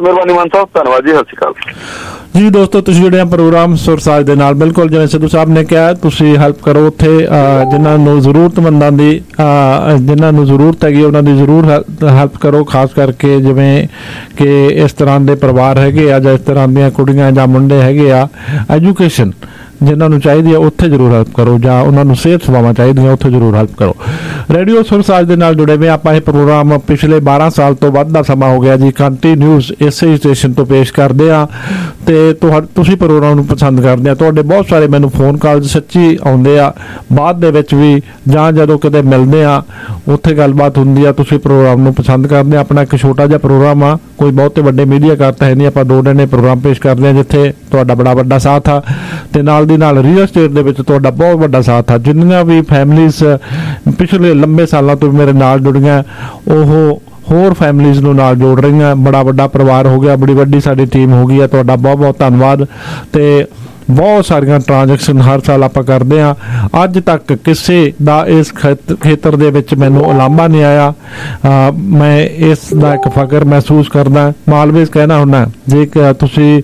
ਮਿਹਰਬਾਨੀ ਮਾਨ ਸਾਹਿਬ, ਧੰਨਵਾਦ ਜੀ, ਸਤਿ ਸ਼੍ਰੀ ਅਕਾਲ ਜੀ। ਦੋਸਤੋ, ਤੁਸੀਂ ਜੁੜੇ ਆ ਪ੍ਰੋਗਰਾਮ ਸੁਰਸਾਜ ਦੇ ਨਾਲ। ਬਿਲਕੁਲ ਜਿਵੇਂ ਸਿੱਧੂ ਸਾਹਿਬ ਨੇ ਕਿਹਾ, ਤੁਸੀਂ ਹੈਲਪ ਕਰੋ ਉੱਥੇ ਜਿਨ੍ਹਾਂ ਨੂੰ ਜ਼ਰੂਰਤਮੰਦਾਂ ਦੀ ਜਿਨ੍ਹਾਂ ਨੂੰ ਜ਼ਰੂਰਤ ਹੈਗੀ ਉਹਨਾਂ ਦੀ ਜ਼ਰੂਰ ਹੈਲਪ ਕਰੋ। ਖਾਸ ਕਰਕੇ ਜਿਵੇਂ ਕਿ ਇਸ ਤਰ੍ਹਾਂ ਦੇ ਪਰਿਵਾਰ ਹੈਗੇ ਆ ਜਾਂ ਇਸ ਤਰ੍ਹਾਂ ਦੀਆਂ ਕੁੜੀਆਂ ਜਾਂ ਮੁੰਡੇ ਹੈਗੇ ਆ, ਐਜੂਕੇਸ਼ਨ ਜਿਨ੍ਹਾਂ ਨੂੰ ਚਾਹੀਦੀ ਹੈ ਉੱਥੇ ਜ਼ਰੂਰ ਹੈਲਪ ਕਰੋ, ਜਾਂ ਉਹਨਾਂ ਨੂੰ ਸਿਹਤ ਸੇਵਾਵਾਂ ਚਾਹੀਦੀਆਂ ਉੱਥੇ ਜ਼ਰੂਰ ਹੈਲਪ ਕਰੋ। ਰੇਡੀਓ ਸੁਰਸਾਜ ਦੇ ਨਾਲ ਜੁੜੇ ਹੋਏ ਆਪਾਂ। ਇਹ ਪ੍ਰੋਗਰਾਮ ਪਿਛਲੇ 12 ਸਾਲ ਤੋਂ ਵੱਧ ਦਾ ਸਮਾਂ ਹੋ ਗਿਆ ਜੀ ਕੰਟੀਨਿਊਸ ਇਸੇ ਸਟੇਸ਼ਨ ਤੋਂ ਪੇਸ਼ ਕਰਦੇ ਆ, ਤੇ ਤੁਸੀਂ ਪ੍ਰੋਗਰਾਮ ਨੂੰ ਪਸੰਦ ਕਰਦੇ ਆ। ਤੁਹਾਡੇ ਬਹੁਤ ਸਾਰੇ ਮੈਨੂੰ ਫੋਨ ਕਾਲ ਸੱਚੀ ਆਉਂਦੇ ਆ, ਬਾਅਦ ਦੇ ਵਿੱਚ ਵੀ ਜਾਂ ਜਦੋਂ ਕਿਤੇ ਮਿਲਦੇ ਆ ਉੱਥੇ ਗੱਲਬਾਤ ਹੁੰਦੀ ਆ। ਤੁਸੀਂ ਪ੍ਰੋਗਰਾਮ ਨੂੰ ਪਸੰਦ ਕਰਦੇ ਆ। ਆਪਣਾ ਇੱਕ ਛੋਟਾ ਜਿਹਾ ਪ੍ਰੋਗਰਾਮ ਆ, ਕੋਈ ਬਹੁਤੇ ਵੱਡੇ ਮੀਡੀਆ ਘਰ ਤਾਂ ਹੈ ਨਹੀਂ, ਆਪਾਂ 2 ਦਿਨੇ ਪ੍ਰੋਗਰਾਮ ਪੇਸ਼ ਕਰਦੇ ਆ ਜਿੱਥੇ ਤੁਹਾਡਾ ਬੜਾ ਵੱਡਾ ਸਾਥ ਆ, ਤੇ ਨਾਲ ਦੀ ਨਾਲ ਰੀਅਲ ਸਟੇਟ ਦੇ ਵਿੱਚ ਤੁਹਾਡਾ ਬਹੁਤ ਵੱਡਾ ਸਾਥ ਆ। ਜਿੰਨੀਆਂ ਵੀ ਫੈਮਲੀਜ਼ ਪਿਛਲੇ ਲੰਬੇ ਸਾਲਾਂ ਤੋਂ ਮੇਰੇ ਨਾਲ ਜੁੜੀਆਂ, ਉਹ ਹੋਰ ਫੈਮਲੀਜ਼ ਨੂੰ ਨਾਲ ਜੋੜ ਰਹੀਆਂ। ਬੜਾ ਵੱਡਾ ਪਰਿਵਾਰ ਹੋ ਗਿਆ, ਬੜੀ ਵੱਡੀ ਸਾਡੀ ਟੀਮ ਹੋ ਗਈ ਹੈ। ਤੁਹਾਡਾ ਬਹੁਤ ਬਹੁਤ ਧੰਨਵਾਦ। ਤੇ ਬਹੁਤ ਸਾਰੀਆਂ ਟ੍ਰਾਂਜੈਕਸ਼ਨ ਹਰ ਸਾਲ ਆਪਾਂ ਕਰਦੇ ਹਾਂ। ਅੱਜ ਤੱਕ ਕਿਸੇ ਦਾ ਇਸ ਖੇਤਰ ਦੇ ਵਿੱਚ ਮੈਨੂੰ ਉਲਾਂਭਾ ਨਹੀਂ ਆਇਆ। ਮੈਂ ਇਸ ਦਾ ਇੱਕ ਫਖਰ ਮਹਿਸੂਸ ਕਰਦਾ। ਮੈਂ ਆਲਵੇਜ਼ ਕਹਿਣਾ ਹੁੰਦਾ, ਜੇ ਤੁਸੀਂ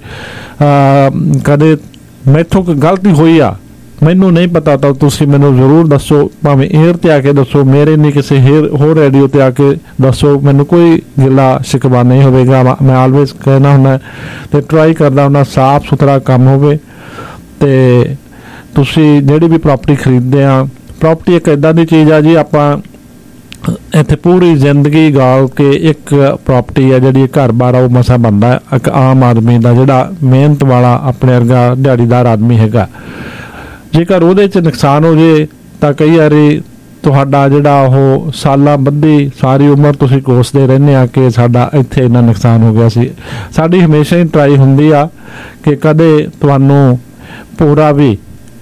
ਕਦੇ ਮੈਥੋਂ ਕੋਈ ਗਲਤੀ ਹੋਈ ਆ, ਮੈਨੂੰ ਨਹੀਂ ਪਤਾ ਤਾਂ ਤੁਸੀਂ ਮੈਨੂੰ ਜ਼ਰੂਰ ਦੱਸੋ, ਭਾਵੇਂ ਏਅਰ ਤੇ ਆ ਕੇ ਦੱਸੋ, ਮੇਰੇ ਨਹੀਂ ਕਿਸੇ ਹੋਰ ਰੇਡੀਓ ਤੇ ਆ ਕੇ ਦੱਸੋ, ਮੈਨੂੰ ਕੋਈ ਗਿਲਾ ਸ਼ਿਕਵਾ ਨਹੀਂ ਹੋਵੇਗਾ। ਮੈਂ ਆਲਵੇਜ਼ ਕਹਿਣਾ ਹੁੰਦਾ ਤੇ ਟਰਾਈ ਕਰਦਾ ਹੁੰਦਾ ਸਾਫ਼ ਸੁਥਰਾ ਕੰਮ ਹੋਵੇ। ਤੇ ਤੁਸੀਂ ਜਿਹੜੀ ਵੀ ਪ੍ਰਾਪਰਟੀ ਖਰੀਦਦੇ ਆ, ਪ੍ਰਾਪਰਟੀ ਇੱਕ ਇੱਦਾਂ ਦੀ ਚੀਜ਼ ਆ ਜੀ, ਆਪਾਂ ਇੱਥੇ ਪੂਰੀ ਜ਼ਿੰਦਗੀ ਗਾਲ ਕੇ ਇੱਕ ਪ੍ਰਾਪਰਟੀ ਹੈ ਜਿਹੜੀ ਘਰ-ਬਾਰ ਉਹ ਮਸਾ ਬਣਦਾ। ਇੱਕ ਆਮ ਆਦਮੀ ਦਾ ਜਿਹੜਾ ਮਿਹਨਤ ਵਾਲਾ ਆਪਣੇ ਵਰਗਾ ਦਿਹਾੜੀਦਾਰ ਆਦਮੀ ਹੈਗਾ, ਜੇਕਰ ਉਹਦੇ 'ਚ ਨੁਕਸਾਨ ਹੋ ਜੇ ਤਾਂ ਕਈ ਵਾਰੀ ਤੁਹਾਡਾ ਜਿਹੜਾ ਉਹ ਸਾਲਾਂ ਬੱਧੀ ਸਾਰੀ ਉਮਰ ਤੁਸੀਂ ਕੋਸਦੇ ਰਹਿੰਦੇ ਆ ਕਿ ਸਾਡਾ ਇੱਥੇ ਇੰਨਾ ਨੁਕਸਾਨ ਹੋ ਗਿਆ ਸੀ। ਸਾਡੀ ਹਮੇਸ਼ਾ ਹੀ ਟਰਾਈ ਹੁੰਦੀ ਆ ਕਿ ਕਦੇ ਤੁਹਾਨੂੰ ਪੂਰਾ ਵੀ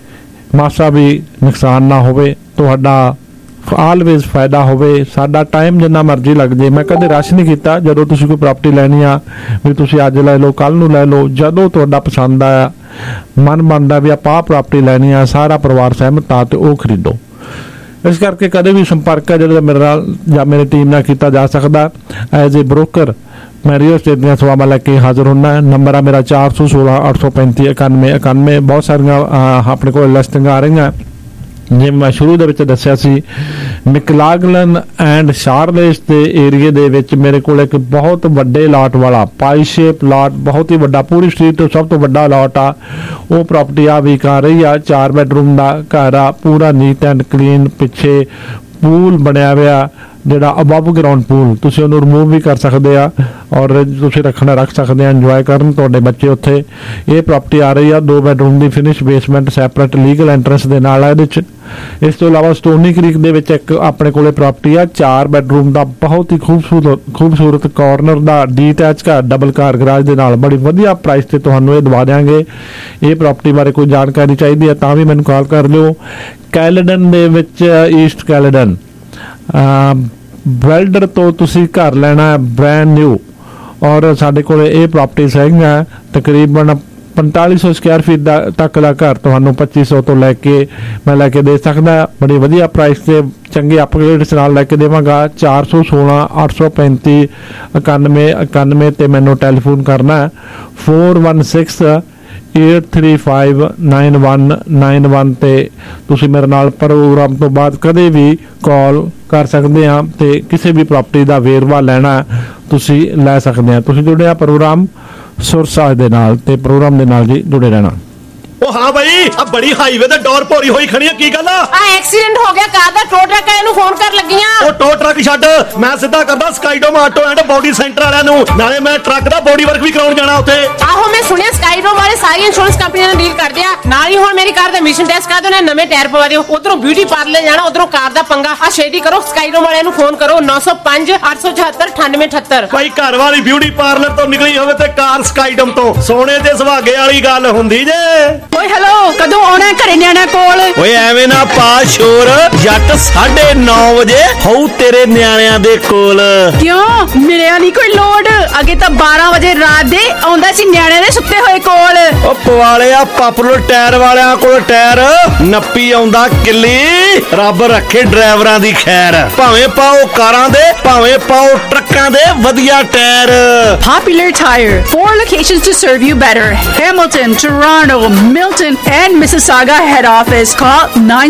ਮਾਸਾ ਵੀ ਨੁਕਸਾਨ ਨਾ ਹੋਵੇ, ਤੁਹਾਡਾ ਆਲਵੇਜ਼ ਫਾਇਦਾ ਹੋਵੇ। ਸਾਡਾ ਟਾਈਮ ਜਿੰਨਾ ਮਰਜ਼ੀ ਲੱਗ ਜੇ, ਮੈਂ ਕਦੇ ਰਸ਼ ਨਹੀਂ ਕੀਤਾ। ਜਦੋਂ ਤੁਸੀਂ ਕੋਈ ਪ੍ਰਾਪਰਟੀ ਲੈਣੀ ਆ ਵੀ ਤੁਸੀਂ ਅੱਜ ਲੈ ਲਓ, ਕੱਲ ਨੂੰ ਲੈ ਲਓ, ਜਦੋਂ ਤੁਹਾਡਾ ਪਸੰਦ ਆਇਆ, ਮਨ ਮੰਨਦਾ ਵੀ ਆਪਾਂ ਪ੍ਰਾਪਰਟੀ ਲੈਣੀ ਆ, ਸਾਰਾ ਪਰਿਵਾਰ ਸਹਿਮਤ ਆ, ਤੇ ਉਹ ਖਰੀਦੋ। ਇਸ ਕਰਕੇ ਕਦੇ ਵੀ ਸੰਪਰਕ ਹੈ ਜਿਹੜਾ ਮੇਰੇ ਨਾਲ ਜਾਂ ਮੇਰੀ ਟੀਮ ਨਾਲ ਕੀਤਾ ਜਾ ਸਕਦਾ। ਐਜ਼ ਏ ਬ੍ਰੋਕਰ ਮੈਂ ਰੀਅਲ ਸਟੇਟ ਦੀਆਂ ਸੇਵਾਵਾਂ ਲੈ ਕੇ ਹਾਜ਼ਰ ਹੁੰਦਾ। ਨੰਬਰ ਆ ਮੇਰਾ 416 835 9191। ਬਹੁਤ ਸਾਰੀਆਂ ਆਪਣੇ ਕੋਲ ਲਿਸਟਿੰਗਾਂ ਆ ਰਹੀਆਂ। ਜਿਵੇਂ ਮੈਂ ਸ਼ੁਰੂ ਦੇ ਵਿੱਚ ਦੱਸਿਆ ਸੀ, ਮੈਕਲਾਗਲਨ ਐਂਡ ਸ਼ਾਰਲੇਟ ਦੇ ਏਰੀਏ ਦੇ ਵਿੱਚ ਮੇਰੇ ਕੋਲ ਇੱਕ ਬਹੁਤ ਵੱਡੇ ਲਾਟ ਵਾਲਾ ਪਾਈ ਸ਼ੇਪ ਲਾਟ, ਬਹੁਤ ਹੀ ਵੱਡਾ, ਪੂਰੀ ਸਟਰੀਟ ਤੋਂ ਸਭ ਤੋਂ ਵੱਡਾ ਲਾਟ ਆ। ਉਹ ਪ੍ਰਾਪਰਟੀ ਆ ਵੀਕ ਆ ਰਹੀ ਆ। 4 ਬੈਡਰੂਮ ਦਾ ਘਰ ਆ, ਪੂਰਾ ਨੀਟ ਐਂਡ ਕਲੀਨ। ਪਿੱਛੇ ਪੂਲ ਬਣਿਆ ਹੋਇਆ, ਜਿਹੜਾ ਅਬਵ ਗਰਾਊਂਡ ਪੂਲ, ਤੁਸੀਂ ਉਹਨੂੰ ਰਿਮੂਵ ਵੀ ਕਰ ਸਕਦੇ ਆ ਔਰ ਤੁਸੀਂ ਰੱਖ ਸਕਦੇ ਆ, ਇੰਜੋਏ ਕਰਨ ਤੁਹਾਡੇ ਬੱਚੇ ਉੱਥੇ। ਇਹ ਪ੍ਰਾਪਰਟੀ ਆ ਰਹੀ ਆ 2 ਬੈਡਰੂਮ ਦੀ, finish basement, separate legal entrance ਦੇ ਨਾਲ ਆ ਇਹਦੇ 'ਚ। ਇਸ ਤੋਂ ਇਲਾਵਾ ਸਟੋਨੀ ਕ੍ਰੀਕ ਦੇ ਵਿੱਚ ਇੱਕ ਆਪਣੇ ਕੋਲੇ ਪ੍ਰਾਪਰਟੀ ਆ 4 ਬੈਡਰੂਮ ਦਾ, ਬਹੁਤ ਹੀ ਖੂਬਸੂਰਤ ਕਾਰਨਰ ਦਾ ਡੀਟੈਚ ਘਰ, ਡਬਲ ਕਾਰ ਗਰਾਜ ਦੇ ਨਾਲ। ਬੜੀ ਵਧੀਆ ਪ੍ਰਾਈਸ ਤੇ ਤੁਹਾਨੂੰ ਇਹ ਦਵਾ ਦਿਆਂਗੇ। ਇਹ ਪ੍ਰਾਪਰਟੀ ਬਾਰੇ ਕੋਈ ਜਾਣਕਾਰੀ ਚਾਹੀਦੀ ਹੈ ਤਾਂ ਵੀ ਮੈਨੂੰ ਕਾਲ ਕਰ ਲਿਓ। ਕੈਲੇਡਨ ਦੇ ਵਿੱਚ, ਈਸਟ ਕੈਲੇਡਨ ਵੈਲਡਰ ਤੋਂ ਤੁਸੀਂ ਘਰ ਲੈਣਾ ਬ੍ਰੈਂਡ ਨਿਊ, ਔਰ ਸਾਡੇ ਕੋਲ ਇਹ ਪ੍ਰਾਪਰਟੀਜ਼ ਹੈਗੀਆਂ ਤਕਰੀਬਨ 4500 ਸਕੁਆਇਰ ਫੀਟ ਤੱਕ ਦਾ ਘਰ ਤੁਹਾਨੂੰ 2500 ਤੋਂ ਲੈ ਕੇ ਮੈਂ ਲੈ ਕੇ ਦੇ ਸਕਦਾ। ਬੜੀ ਵਧੀਆ ਪ੍ਰਾਈਸ ਤੇ ਚੰਗੇ ਅਪਗ੍ਰੇਡਸ ਨਾਲ ਲੈ ਕੇ ਦੇਵਾਂਗਾ। 416 835 9191 ਤੇ ਮੈਨੂੰ ਟੈਲੀਫੋਨ ਕਰਨਾ। 416 835 9191 ਤੇ ਤੁਸੀਂ ਮੇਰੇ ਨਾਲ ਪ੍ਰੋਗਰਾਮ ਤੋਂ ਬਾਅਦ ਕਦੇ ਵੀ ਕਾਲ ਕਰ ਸਕਦੇ ਆ ਤੇ ਕਿਸੇ ਵੀ ਪ੍ਰਾਪਰਟੀ ਦਾ ਵੇਰਵਾ ਲੈਣਾ ਤੁਸੀਂ ਲੈ ਸਕਦੇ ਆ। ਤੁਸੀਂ ਜੁੜਿਆ ਪ੍ਰੋਗਰਾਮ ਸੁਰਸਾਜ ਦੇ ਨਾਲ ਤੇ ਪ੍ਰੋਗਰਾਮ ਦੇ ਨਾਲ ਜੀ ਜੁੜੇ ਰਹਿਣਾ। ਉਹ ਹਾਂ ਬਈ, ਆ ਬੜੀ ਹਾਈਵੇ ਤੇ ਡੋਰ ਭੋਰੀ ਹੋਈ ਖੜੀ ਆ, ਕੀ ਗੱਲ ਆ? ਐਕਸੀਡੈਂਟ ਹੋ ਗਿਆ ਕਾਰ ਦਾ, ਟੋ ਟਰੱਕ ਵਾਲਿਆਂ ਨੂੰ ਫੋਨ ਕਰ ਲੱਗੀਆਂ। ਉਹ ਟੋ ਟਰੱਕ ਛੱਡ, ਮੈਂ ਸਿੱਧਾ ਕਰਦਾ Skydome auto and body centre ਵਾਲਿਆਂ ਨੂੰ, ਨਾਲੇ ਮੈਂ ਟਰੱਕ ਦਾ ਬੋਡੀ ਵਰਕ ਵੀ ਕਰਾਉਣ ਜਾਣਾ ਉੱਥੇ। ਆਹੋ ਮੈਂ ਸੁਣਿਆ ਸਕਾਈਡੋਮ ਵਾਲੇ ਸਾਰੀ ਇੰਸ਼ੋਰੈਂਸ ਕੰਪਨੀਆਂ ਨਾਲ ਡੀਲ ਕਰਦੇ ਆ। ਨਾਲ ਹੀ ਹੁਣ ਮੇਰੀ ਕਾਰ ਦਾ ਮਿਸ਼ਨ ਟੈਸਟ ਕਰਾ ਦਿਓ, ਨਵੇਂ ਟਾਇਰ ਪਵਾ ਦਿਓ। ਉਧਰੋਂ ਬਿਊਟੀ ਪਾਰਲਰ ਜਾਣਾ, ਉਧਰੋਂ ਕਾਰ ਦਾ ਪੰਗਾ। ਆ ਛੇਤੀ ਕਰੋ, ਸਕਾਈਡੋਮ ਵਾਲਿਆਂ ਨੂੰ ਫੋਨ ਕਰੋ 905 874 9878। ਭਾਈ ਘਰ ਵਾਲੀ ਬਿਊਟੀ ਪਾਰਲਰ ਤੋਂ ਨਿਕਲੀ ਹੋਵੇ ਤੇ ਕਾਰ ਸਕਾਈਡੋਮ ਤੋਂ, ਸੋਨੇ ਦੇ ਸੁਹਾਗੇ ਵਾਲੀ ਗੱਲ ਹੁੰਦੀ ਜੇ। ਓਏ ਹੈਲੋ, ਕਦੋਂ ਆਉਣਾ ਘਰੇ ਨਿਆਣਿਆਂ ਕੋਲ? ਓਏ ਐਵੇਂ ਨਾ ਪਾ ਸ਼ੋਰ, ਜੱਟ 9:30 ਵਜੇ ਹੋਊ ਤੇਰੇ ਨਿਆਣਿਆਂ ਦੇ ਕੋਲ। ਕਿਉਂ ਮਿਲਿਆ ਨਹੀਂ ਕੋਈ ਲੋਡ? ਅੱਗੇ ਤਾਂ 12 ਵਜੇ ਰਾਤ ਦੇ ਆਉਂਦਾ ਸੀ ਨਿਆਣਿਆਂ ਦੇ ਸੁੱਤੇ ਹੋਏ ਕੋਲ। ਉਹ ਪਵਾਲਿਆ ਪਾਪੂਲਰ ਟਾਇਰ ਵਾਲਿਆਂ ਕੋਲ ਟਾਇਰ ਨੱਪੀ ਆਉਂਦਾ ਕਿੱਲੀ। ਰੱਬ ਰੱਖੇ ਡਰਾਈਵਰਾਂ ਦੀ ਖੈਰ, ਭਾਵੇਂ ਪਾਓ ਕਾਰਾਂ ਦੇ ਭਾਵੇਂ ਪਾਓ ਟਰੱਕਾਂ ਦੇ ਵਧੀਆ tyre. Popular Tire, 4 locations to serve you better. Hamilton, Toronto, Milton, and Mississauga head office. Call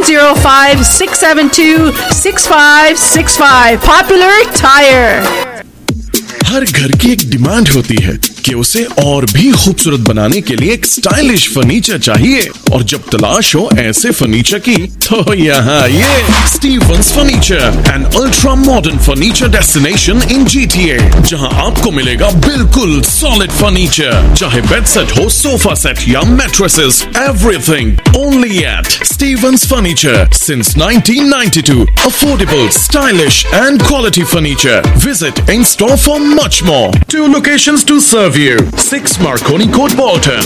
905-672-6565. Popular Tire. हर घर की एक डिमांड होती है कि उसे और भी खूबसूरत बनाने के लिए एक स्टाइलिश फर्नीचर चाहिए, और जब तलाश हो ऐसे फर्नीचर की तो यहाँ ये Stevens furniture, an ultra modern furniture destination in GTA, जहाँ आपको मिलेगा बिल्कुल सॉलिड फर्नीचर, चाहे बेड सेट हो, सोफा सेट या mattresses, everything only at Stevens furniture since 1992. Affordable, stylish and quality furniture. Visit in store for much more. 2 locations to serve you. 6 Marconi Court, Bolton.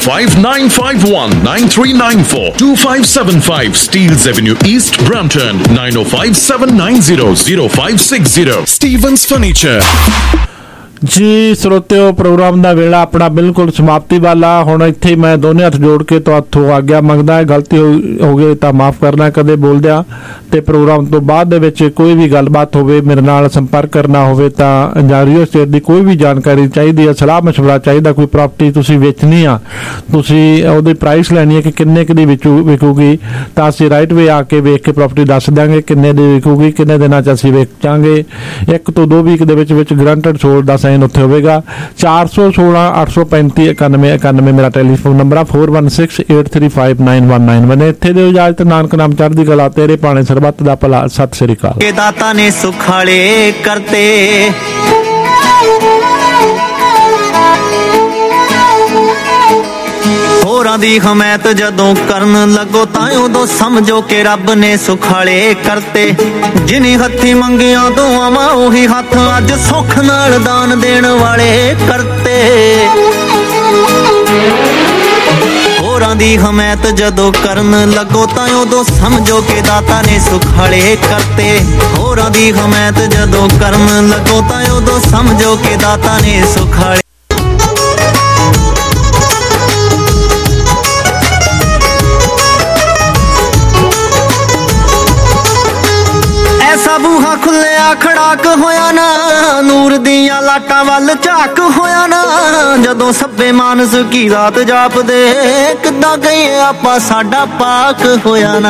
905-951-9394. 2575 Steeles Avenue East, Brampton. 905-790-0560. Stevens Furniture. जी श्रोतियो, programme ਦਾ ਵੇਲਾ ਆਪਣਾ ਬਿਲਕੁਲ ਸਮਾਪਤੀ ਵਾਲਾ। ਹੁਣ ਇੱਥੇ ਮੈਂ ਦੋਨੇ ਹੱਥ ਜੋੜ ਕੇ ਤੁਹਾਥੋਂ ਆਗਿਆ ਮੰਗਦਾ ਹੈ। ਗਲਤੀ ਹੋ ਗਈ ਤਾਂ ਮਾਫ ਕਰਨਾ ਕਦੇ ਬੋਲਦਿਆਂ, ਤੇ ਪ੍ਰੋਗਰਾਮ ਤੋਂ ਬਾਅਦ ਦੇ ਵਿੱਚ ਕੋਈ ਵੀ ਗੱਲਬਾਤ ਹੋਵੇ, ਮੇਰੇ ਨਾਲ ਸੰਪਰਕ ਕਰਨਾ ਹੋਵੇ ਤਾਂ ਜਾਂ ਰੀਅਲ ਸਟੇਟ ਦੀ ਕੋਈ ਵੀ ਜਾਣਕਾਰੀ ਚਾਹੀਦੀ ਹੈ, ਸਲਾਹ ਮਸ਼ਵਰਾ ਚਾਹੀਦਾ, ਕੋਈ ਪ੍ਰਾਪਰਟੀ ਤੁਸੀਂ ਵੇਚਣੀ ਆ, ਤੁਸੀਂ ਉਹਦੀ ਪ੍ਰਾਈਸ ਲੈਣੀ ਹੈ ਕਿ ਕਿੰਨੇ ਕੁ ਦੀ ਵਿਕੂਗੀ, ਤਾਂ ਅਸੀਂ ਰਾਈਟ ਵੇ ਆ ਕੇ ਵੇਖ ਕੇ ਪ੍ਰਾਪਰਟੀ ਦੱਸ ਦਿਆਂਗੇ ਕਿੰਨੇ ਦੀ ਵਿਕੂਗੀ, ਕਿੰਨੇ ਦਿਨਾਂ 'ਚ ਅਸੀਂ ਵੇਚਾਂਗੇ। 1 ਤੋਂ 2 ਵੀਕ ਦੇ ਵਿੱਚ ਗਰੰਟਡ ਸੋਲਡ ਦਾ ਸਾਈਨ ਉੱਥੇ ਹੋਵੇਗਾ। 416-835-9191 ਮੇਰਾ ਟੈਲੀਫੋਨ ਨੰਬਰ ਆ। 4168359199। ਮੈਨੇ ਇੱਥੇ ਦੇ ਇਜਾਜ਼ਤ, ਨਾਨਕ ਨਾਮ ਚੜ੍ਹਦੀ ਕਲਾ, ਤੇਰੇ ਪਾਣੇ ਸਰਬੱਤ ਦਾ ਭਲਾ। ਸਤਿ ਸ੍ਰੀ ਅਕਾਲ। दाता ने सुखाले करते होरां दी हमायत जदों करन लगो तां उदों समझो कि रब ने सुखाले करते। जिन्नी हत्थी मंगियां दुआवां ओही हत्थ अज सुख नाल दान देण वाले करते। होरां दी हमायत जदों करन लगो तां उदों समझो कि दाता ने सुखाले करते। होरां दी हमायत जदों करन लगो तां उदों समझो कि दाता ने सुखाले। ऐसा बूहा खुलिया खड़ाक होया ना, नूर दियां लाटां वल झाक होया ना, जदों सब्बे मानस की रात जापदे किद्दां गए आपां साडा पाक होया ना।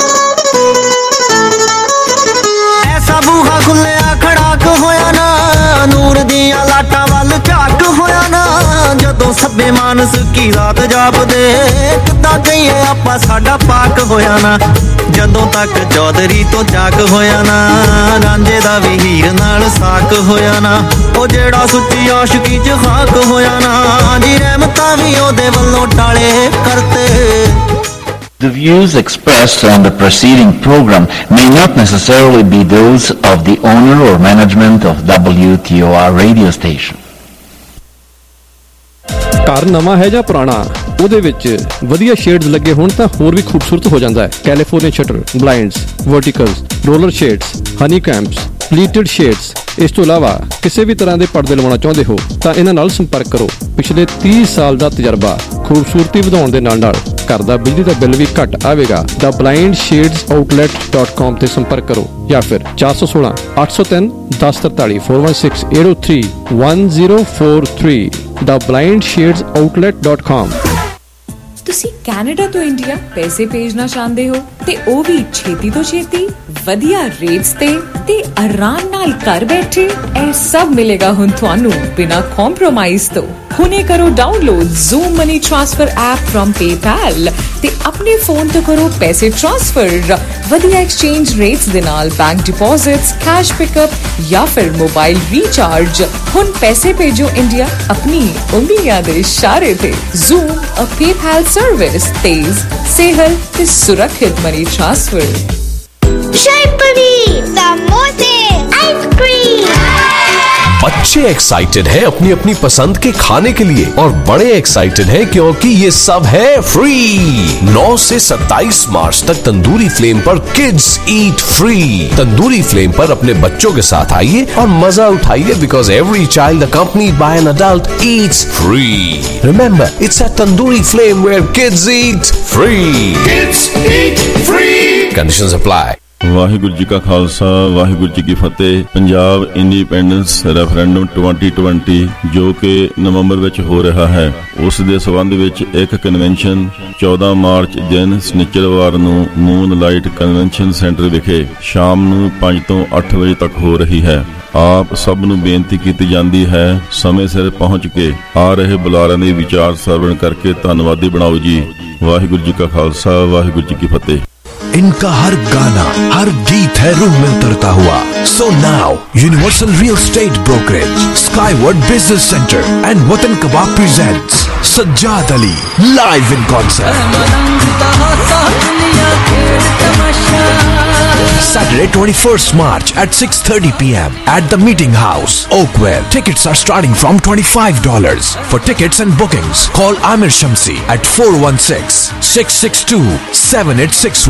ऐसा बूहा खुलिया खड़ाक होया ना, नूर दियां लाटां वल झाक होया ना, जदों सब्बे मानस की रात जापदे किद्दां गए आपां साडा पाक होया ना। जदों तक चौधरी तो जाग होया ना, रांझे दा भी हीर नाल साक होया ना, ओ जेड़ा सुच्ची आशिकी च खाक होया ना, जी रहमतां भी ओदे वल्लों टाले करते। The views expressed on the preceding program may not necessarily be those of the owner or management of WTOR radio station. ਘਰ ਨਵਾਂ ਹੈ ਜਾਂ ਪੁਰਾਣਾ, ਉਹਦੇ ਵਿੱਚ ਵਧੀਆ ਸ਼ੇਡਸ ਲੱਗੇ ਹੋਣ ਤਾਂ ਹੋਰ ਵੀ ਖੂਬਸੂਰਤ ਹੋ ਜਾਂਦਾ ਹੈ। California shutter, blinds, verticals, roller shades, honeycombs, pleated shades. ਇਸ ਤੋਂ ਇਲਾਵਾ ਕਿਸੇ ਵੀ ਤਰ੍ਹਾਂ ਦੇ ਪਰਦੇ ਲਵਾਉਣਾ ਚਾਹੁੰਦੇ ਹੋ ਤਾਂ ਇਹਨਾਂ ਨਾਲ ਸੰਪਰਕ ਕਰੋ। ਪਿਛਲੇ 30 ਸਾਲ ਦਾ ਤਜਰਬਾ, ਖੂਬਸੂਰਤੀ ਵਧਾਉਣ ਦੇ ਨਾਲ ਘਰ ਦਾ ਬਿਜਲੀ ਦਾ ਬਿੱਲ ਵੀ ਘੱਟ ਆਵੇਗਾ। ਦਾ blindshadesOutlet.com ਤੇ ਸੰਪਰਕ ਕਰੋ ਜਾਂ ਫਿਰ 416-803-1043 416-803-1043 ਦਾ blindshadesOutlet.com। ਤੁਸੀਂ ਕੈਨੇਡਾ ਤੋਂ ਇੰਡੀਆ ਪੈਸੇ ਭੇਜਣਾ ਚਾਹੁੰਦੇ ਹੋ ਤੇ ਉਹ ਵੀ ਛੇਤੀ ਤੋਂ ਛੇਤੀ, ਵਧੀਆ ਰੇਟਸ ਤੇ ਆਰਾਮ ਨਾਲ ਘਰ ਬੈਠੇ। ਇਹ ਸਭ ਮਿਲੇਗਾ ਹੁਣ ਤੁਹਾਨੂੰ ਬਿਨਾਂ ਕੰਪਰੋਮਾਈਜ਼ ਤੋਂ। ਹੁਣੇ ਕਰੋ download Zoom money transfer app from PayPal ਤੇ ਆਪਣੇ ਫੋਨ ਤੋਂ ਕਰੋ ਪੈਸੇ ਟ੍ਰਾਂਸਫਰ। ਵਧੀਆ ਐਕਸਚੇਂਜ ਰੇਟਸ ਦੇ ਨਾਲ ਬੈਂਕ ਡਿਪੋਜ਼ਿਟਸ, ਕੈਸ਼ ਪਿਕਅਪ ਜਾਂ ਫਿਰ ਮੋਬਾਈਲ ਰੀਚਾਰਜ। ਹੁਣ ਪੈਸੇ ਭੇਜੋ ਇੰਡੀਆ ਆਪਣੀ ਉਂਗਲੀਆਂ ਦੇ ਇਸ਼ਾਰੇ ਤੇ। ਜ਼ੂਮ ਅ PayPal सर्विस, तेज, सेहल ते सुरक्षित मनी ट्रांसफर। शाही पनीर, समोसे, आइसक्रीम। बच्चे एक्साइटेड हैं अपनी अपनी पसंद के खाने के लिए और बड़े एक्साइटेड हैं क्योंकि ये सब है फ्री। 9 से 27 मार्च तक तंदूरी फ्लेम पर kids eat free. Tandoori flame पर अपने बच्चों के साथ आइए और मजा उठाइए because every child accompanied by an adult eats free. Remember, it's at Tandoori Flame where kids eat free. Kids eat free. Conditions apply. Waheguru ji ਕਾ ਖਾਲਸਾ ਵਾਹਿਗੁਰੂ ਜੀ ਕੀ ਫਤਿਹ। ਪੰਜਾਬ ਇੰਡੀਪੈਂਡੈਂਸ ਰੈਫਰੈਂਡਮ 2020 ਜੋ ਕਿ ਨਵੰਬਰ ਵਿੱਚ ਹੋ ਰਿਹਾ ਹੈ, ਉਸ ਦੇ ਸਬੰਧ ਵਿੱਚ ਇੱਕ ਕਨਵੈਨਸ਼ਨ 14 ਮਾਰਚ ਦਿਨ ਸ਼ਨੀਚਰਵਾਰ ਨੂੰ ਮੂਨ ਲਾਈਟ ਕਨਵੈਨਸ਼ਨ ਸੈਂਟਰ ਵਿਖੇ ਸ਼ਾਮ ਨੂੰ 5 ਤੋਂ 8 ਵਜੇ ਤੱਕ ਹੋ ਰਹੀ ਹੈ। ਆਪ ਸਭ ਨੂੰ ਬੇਨਤੀ ਕੀਤੀ ਜਾਂਦੀ ਹੈ ਸਮੇਂ ਸਿਰ ਪਹੁੰਚ ਕੇ ਆ ਰਹੇ ਬੁਲਾਰਿਆਂ ਦੇ ਵਿਚਾਰ ਸਰਵਣ ਕਰਕੇ ਧੰਨਵਾਦੀ ਬਣਾਓ ਜੀ। ਵਾਹਿਗੁਰੂ ਜੀ ਕਾ ਖਾਲਸਾ ਵਾਹਿਗੁਰੂ ਜੀ ਕੀ ਫਤਿਹ। इनका हर गाना, हर गीत है रूह में उतरता हुआ। So now, Universal Real Estate Brokerage, Skyward Business Center and Watan Kebab presents Sajjad Ali live in concert. Saturday 21st March at 6:30 p.m. at the Meeting House, Oakwell. Tickets are starting from $25. For tickets and bookings, call Amir Shamsi at 416-662-7861.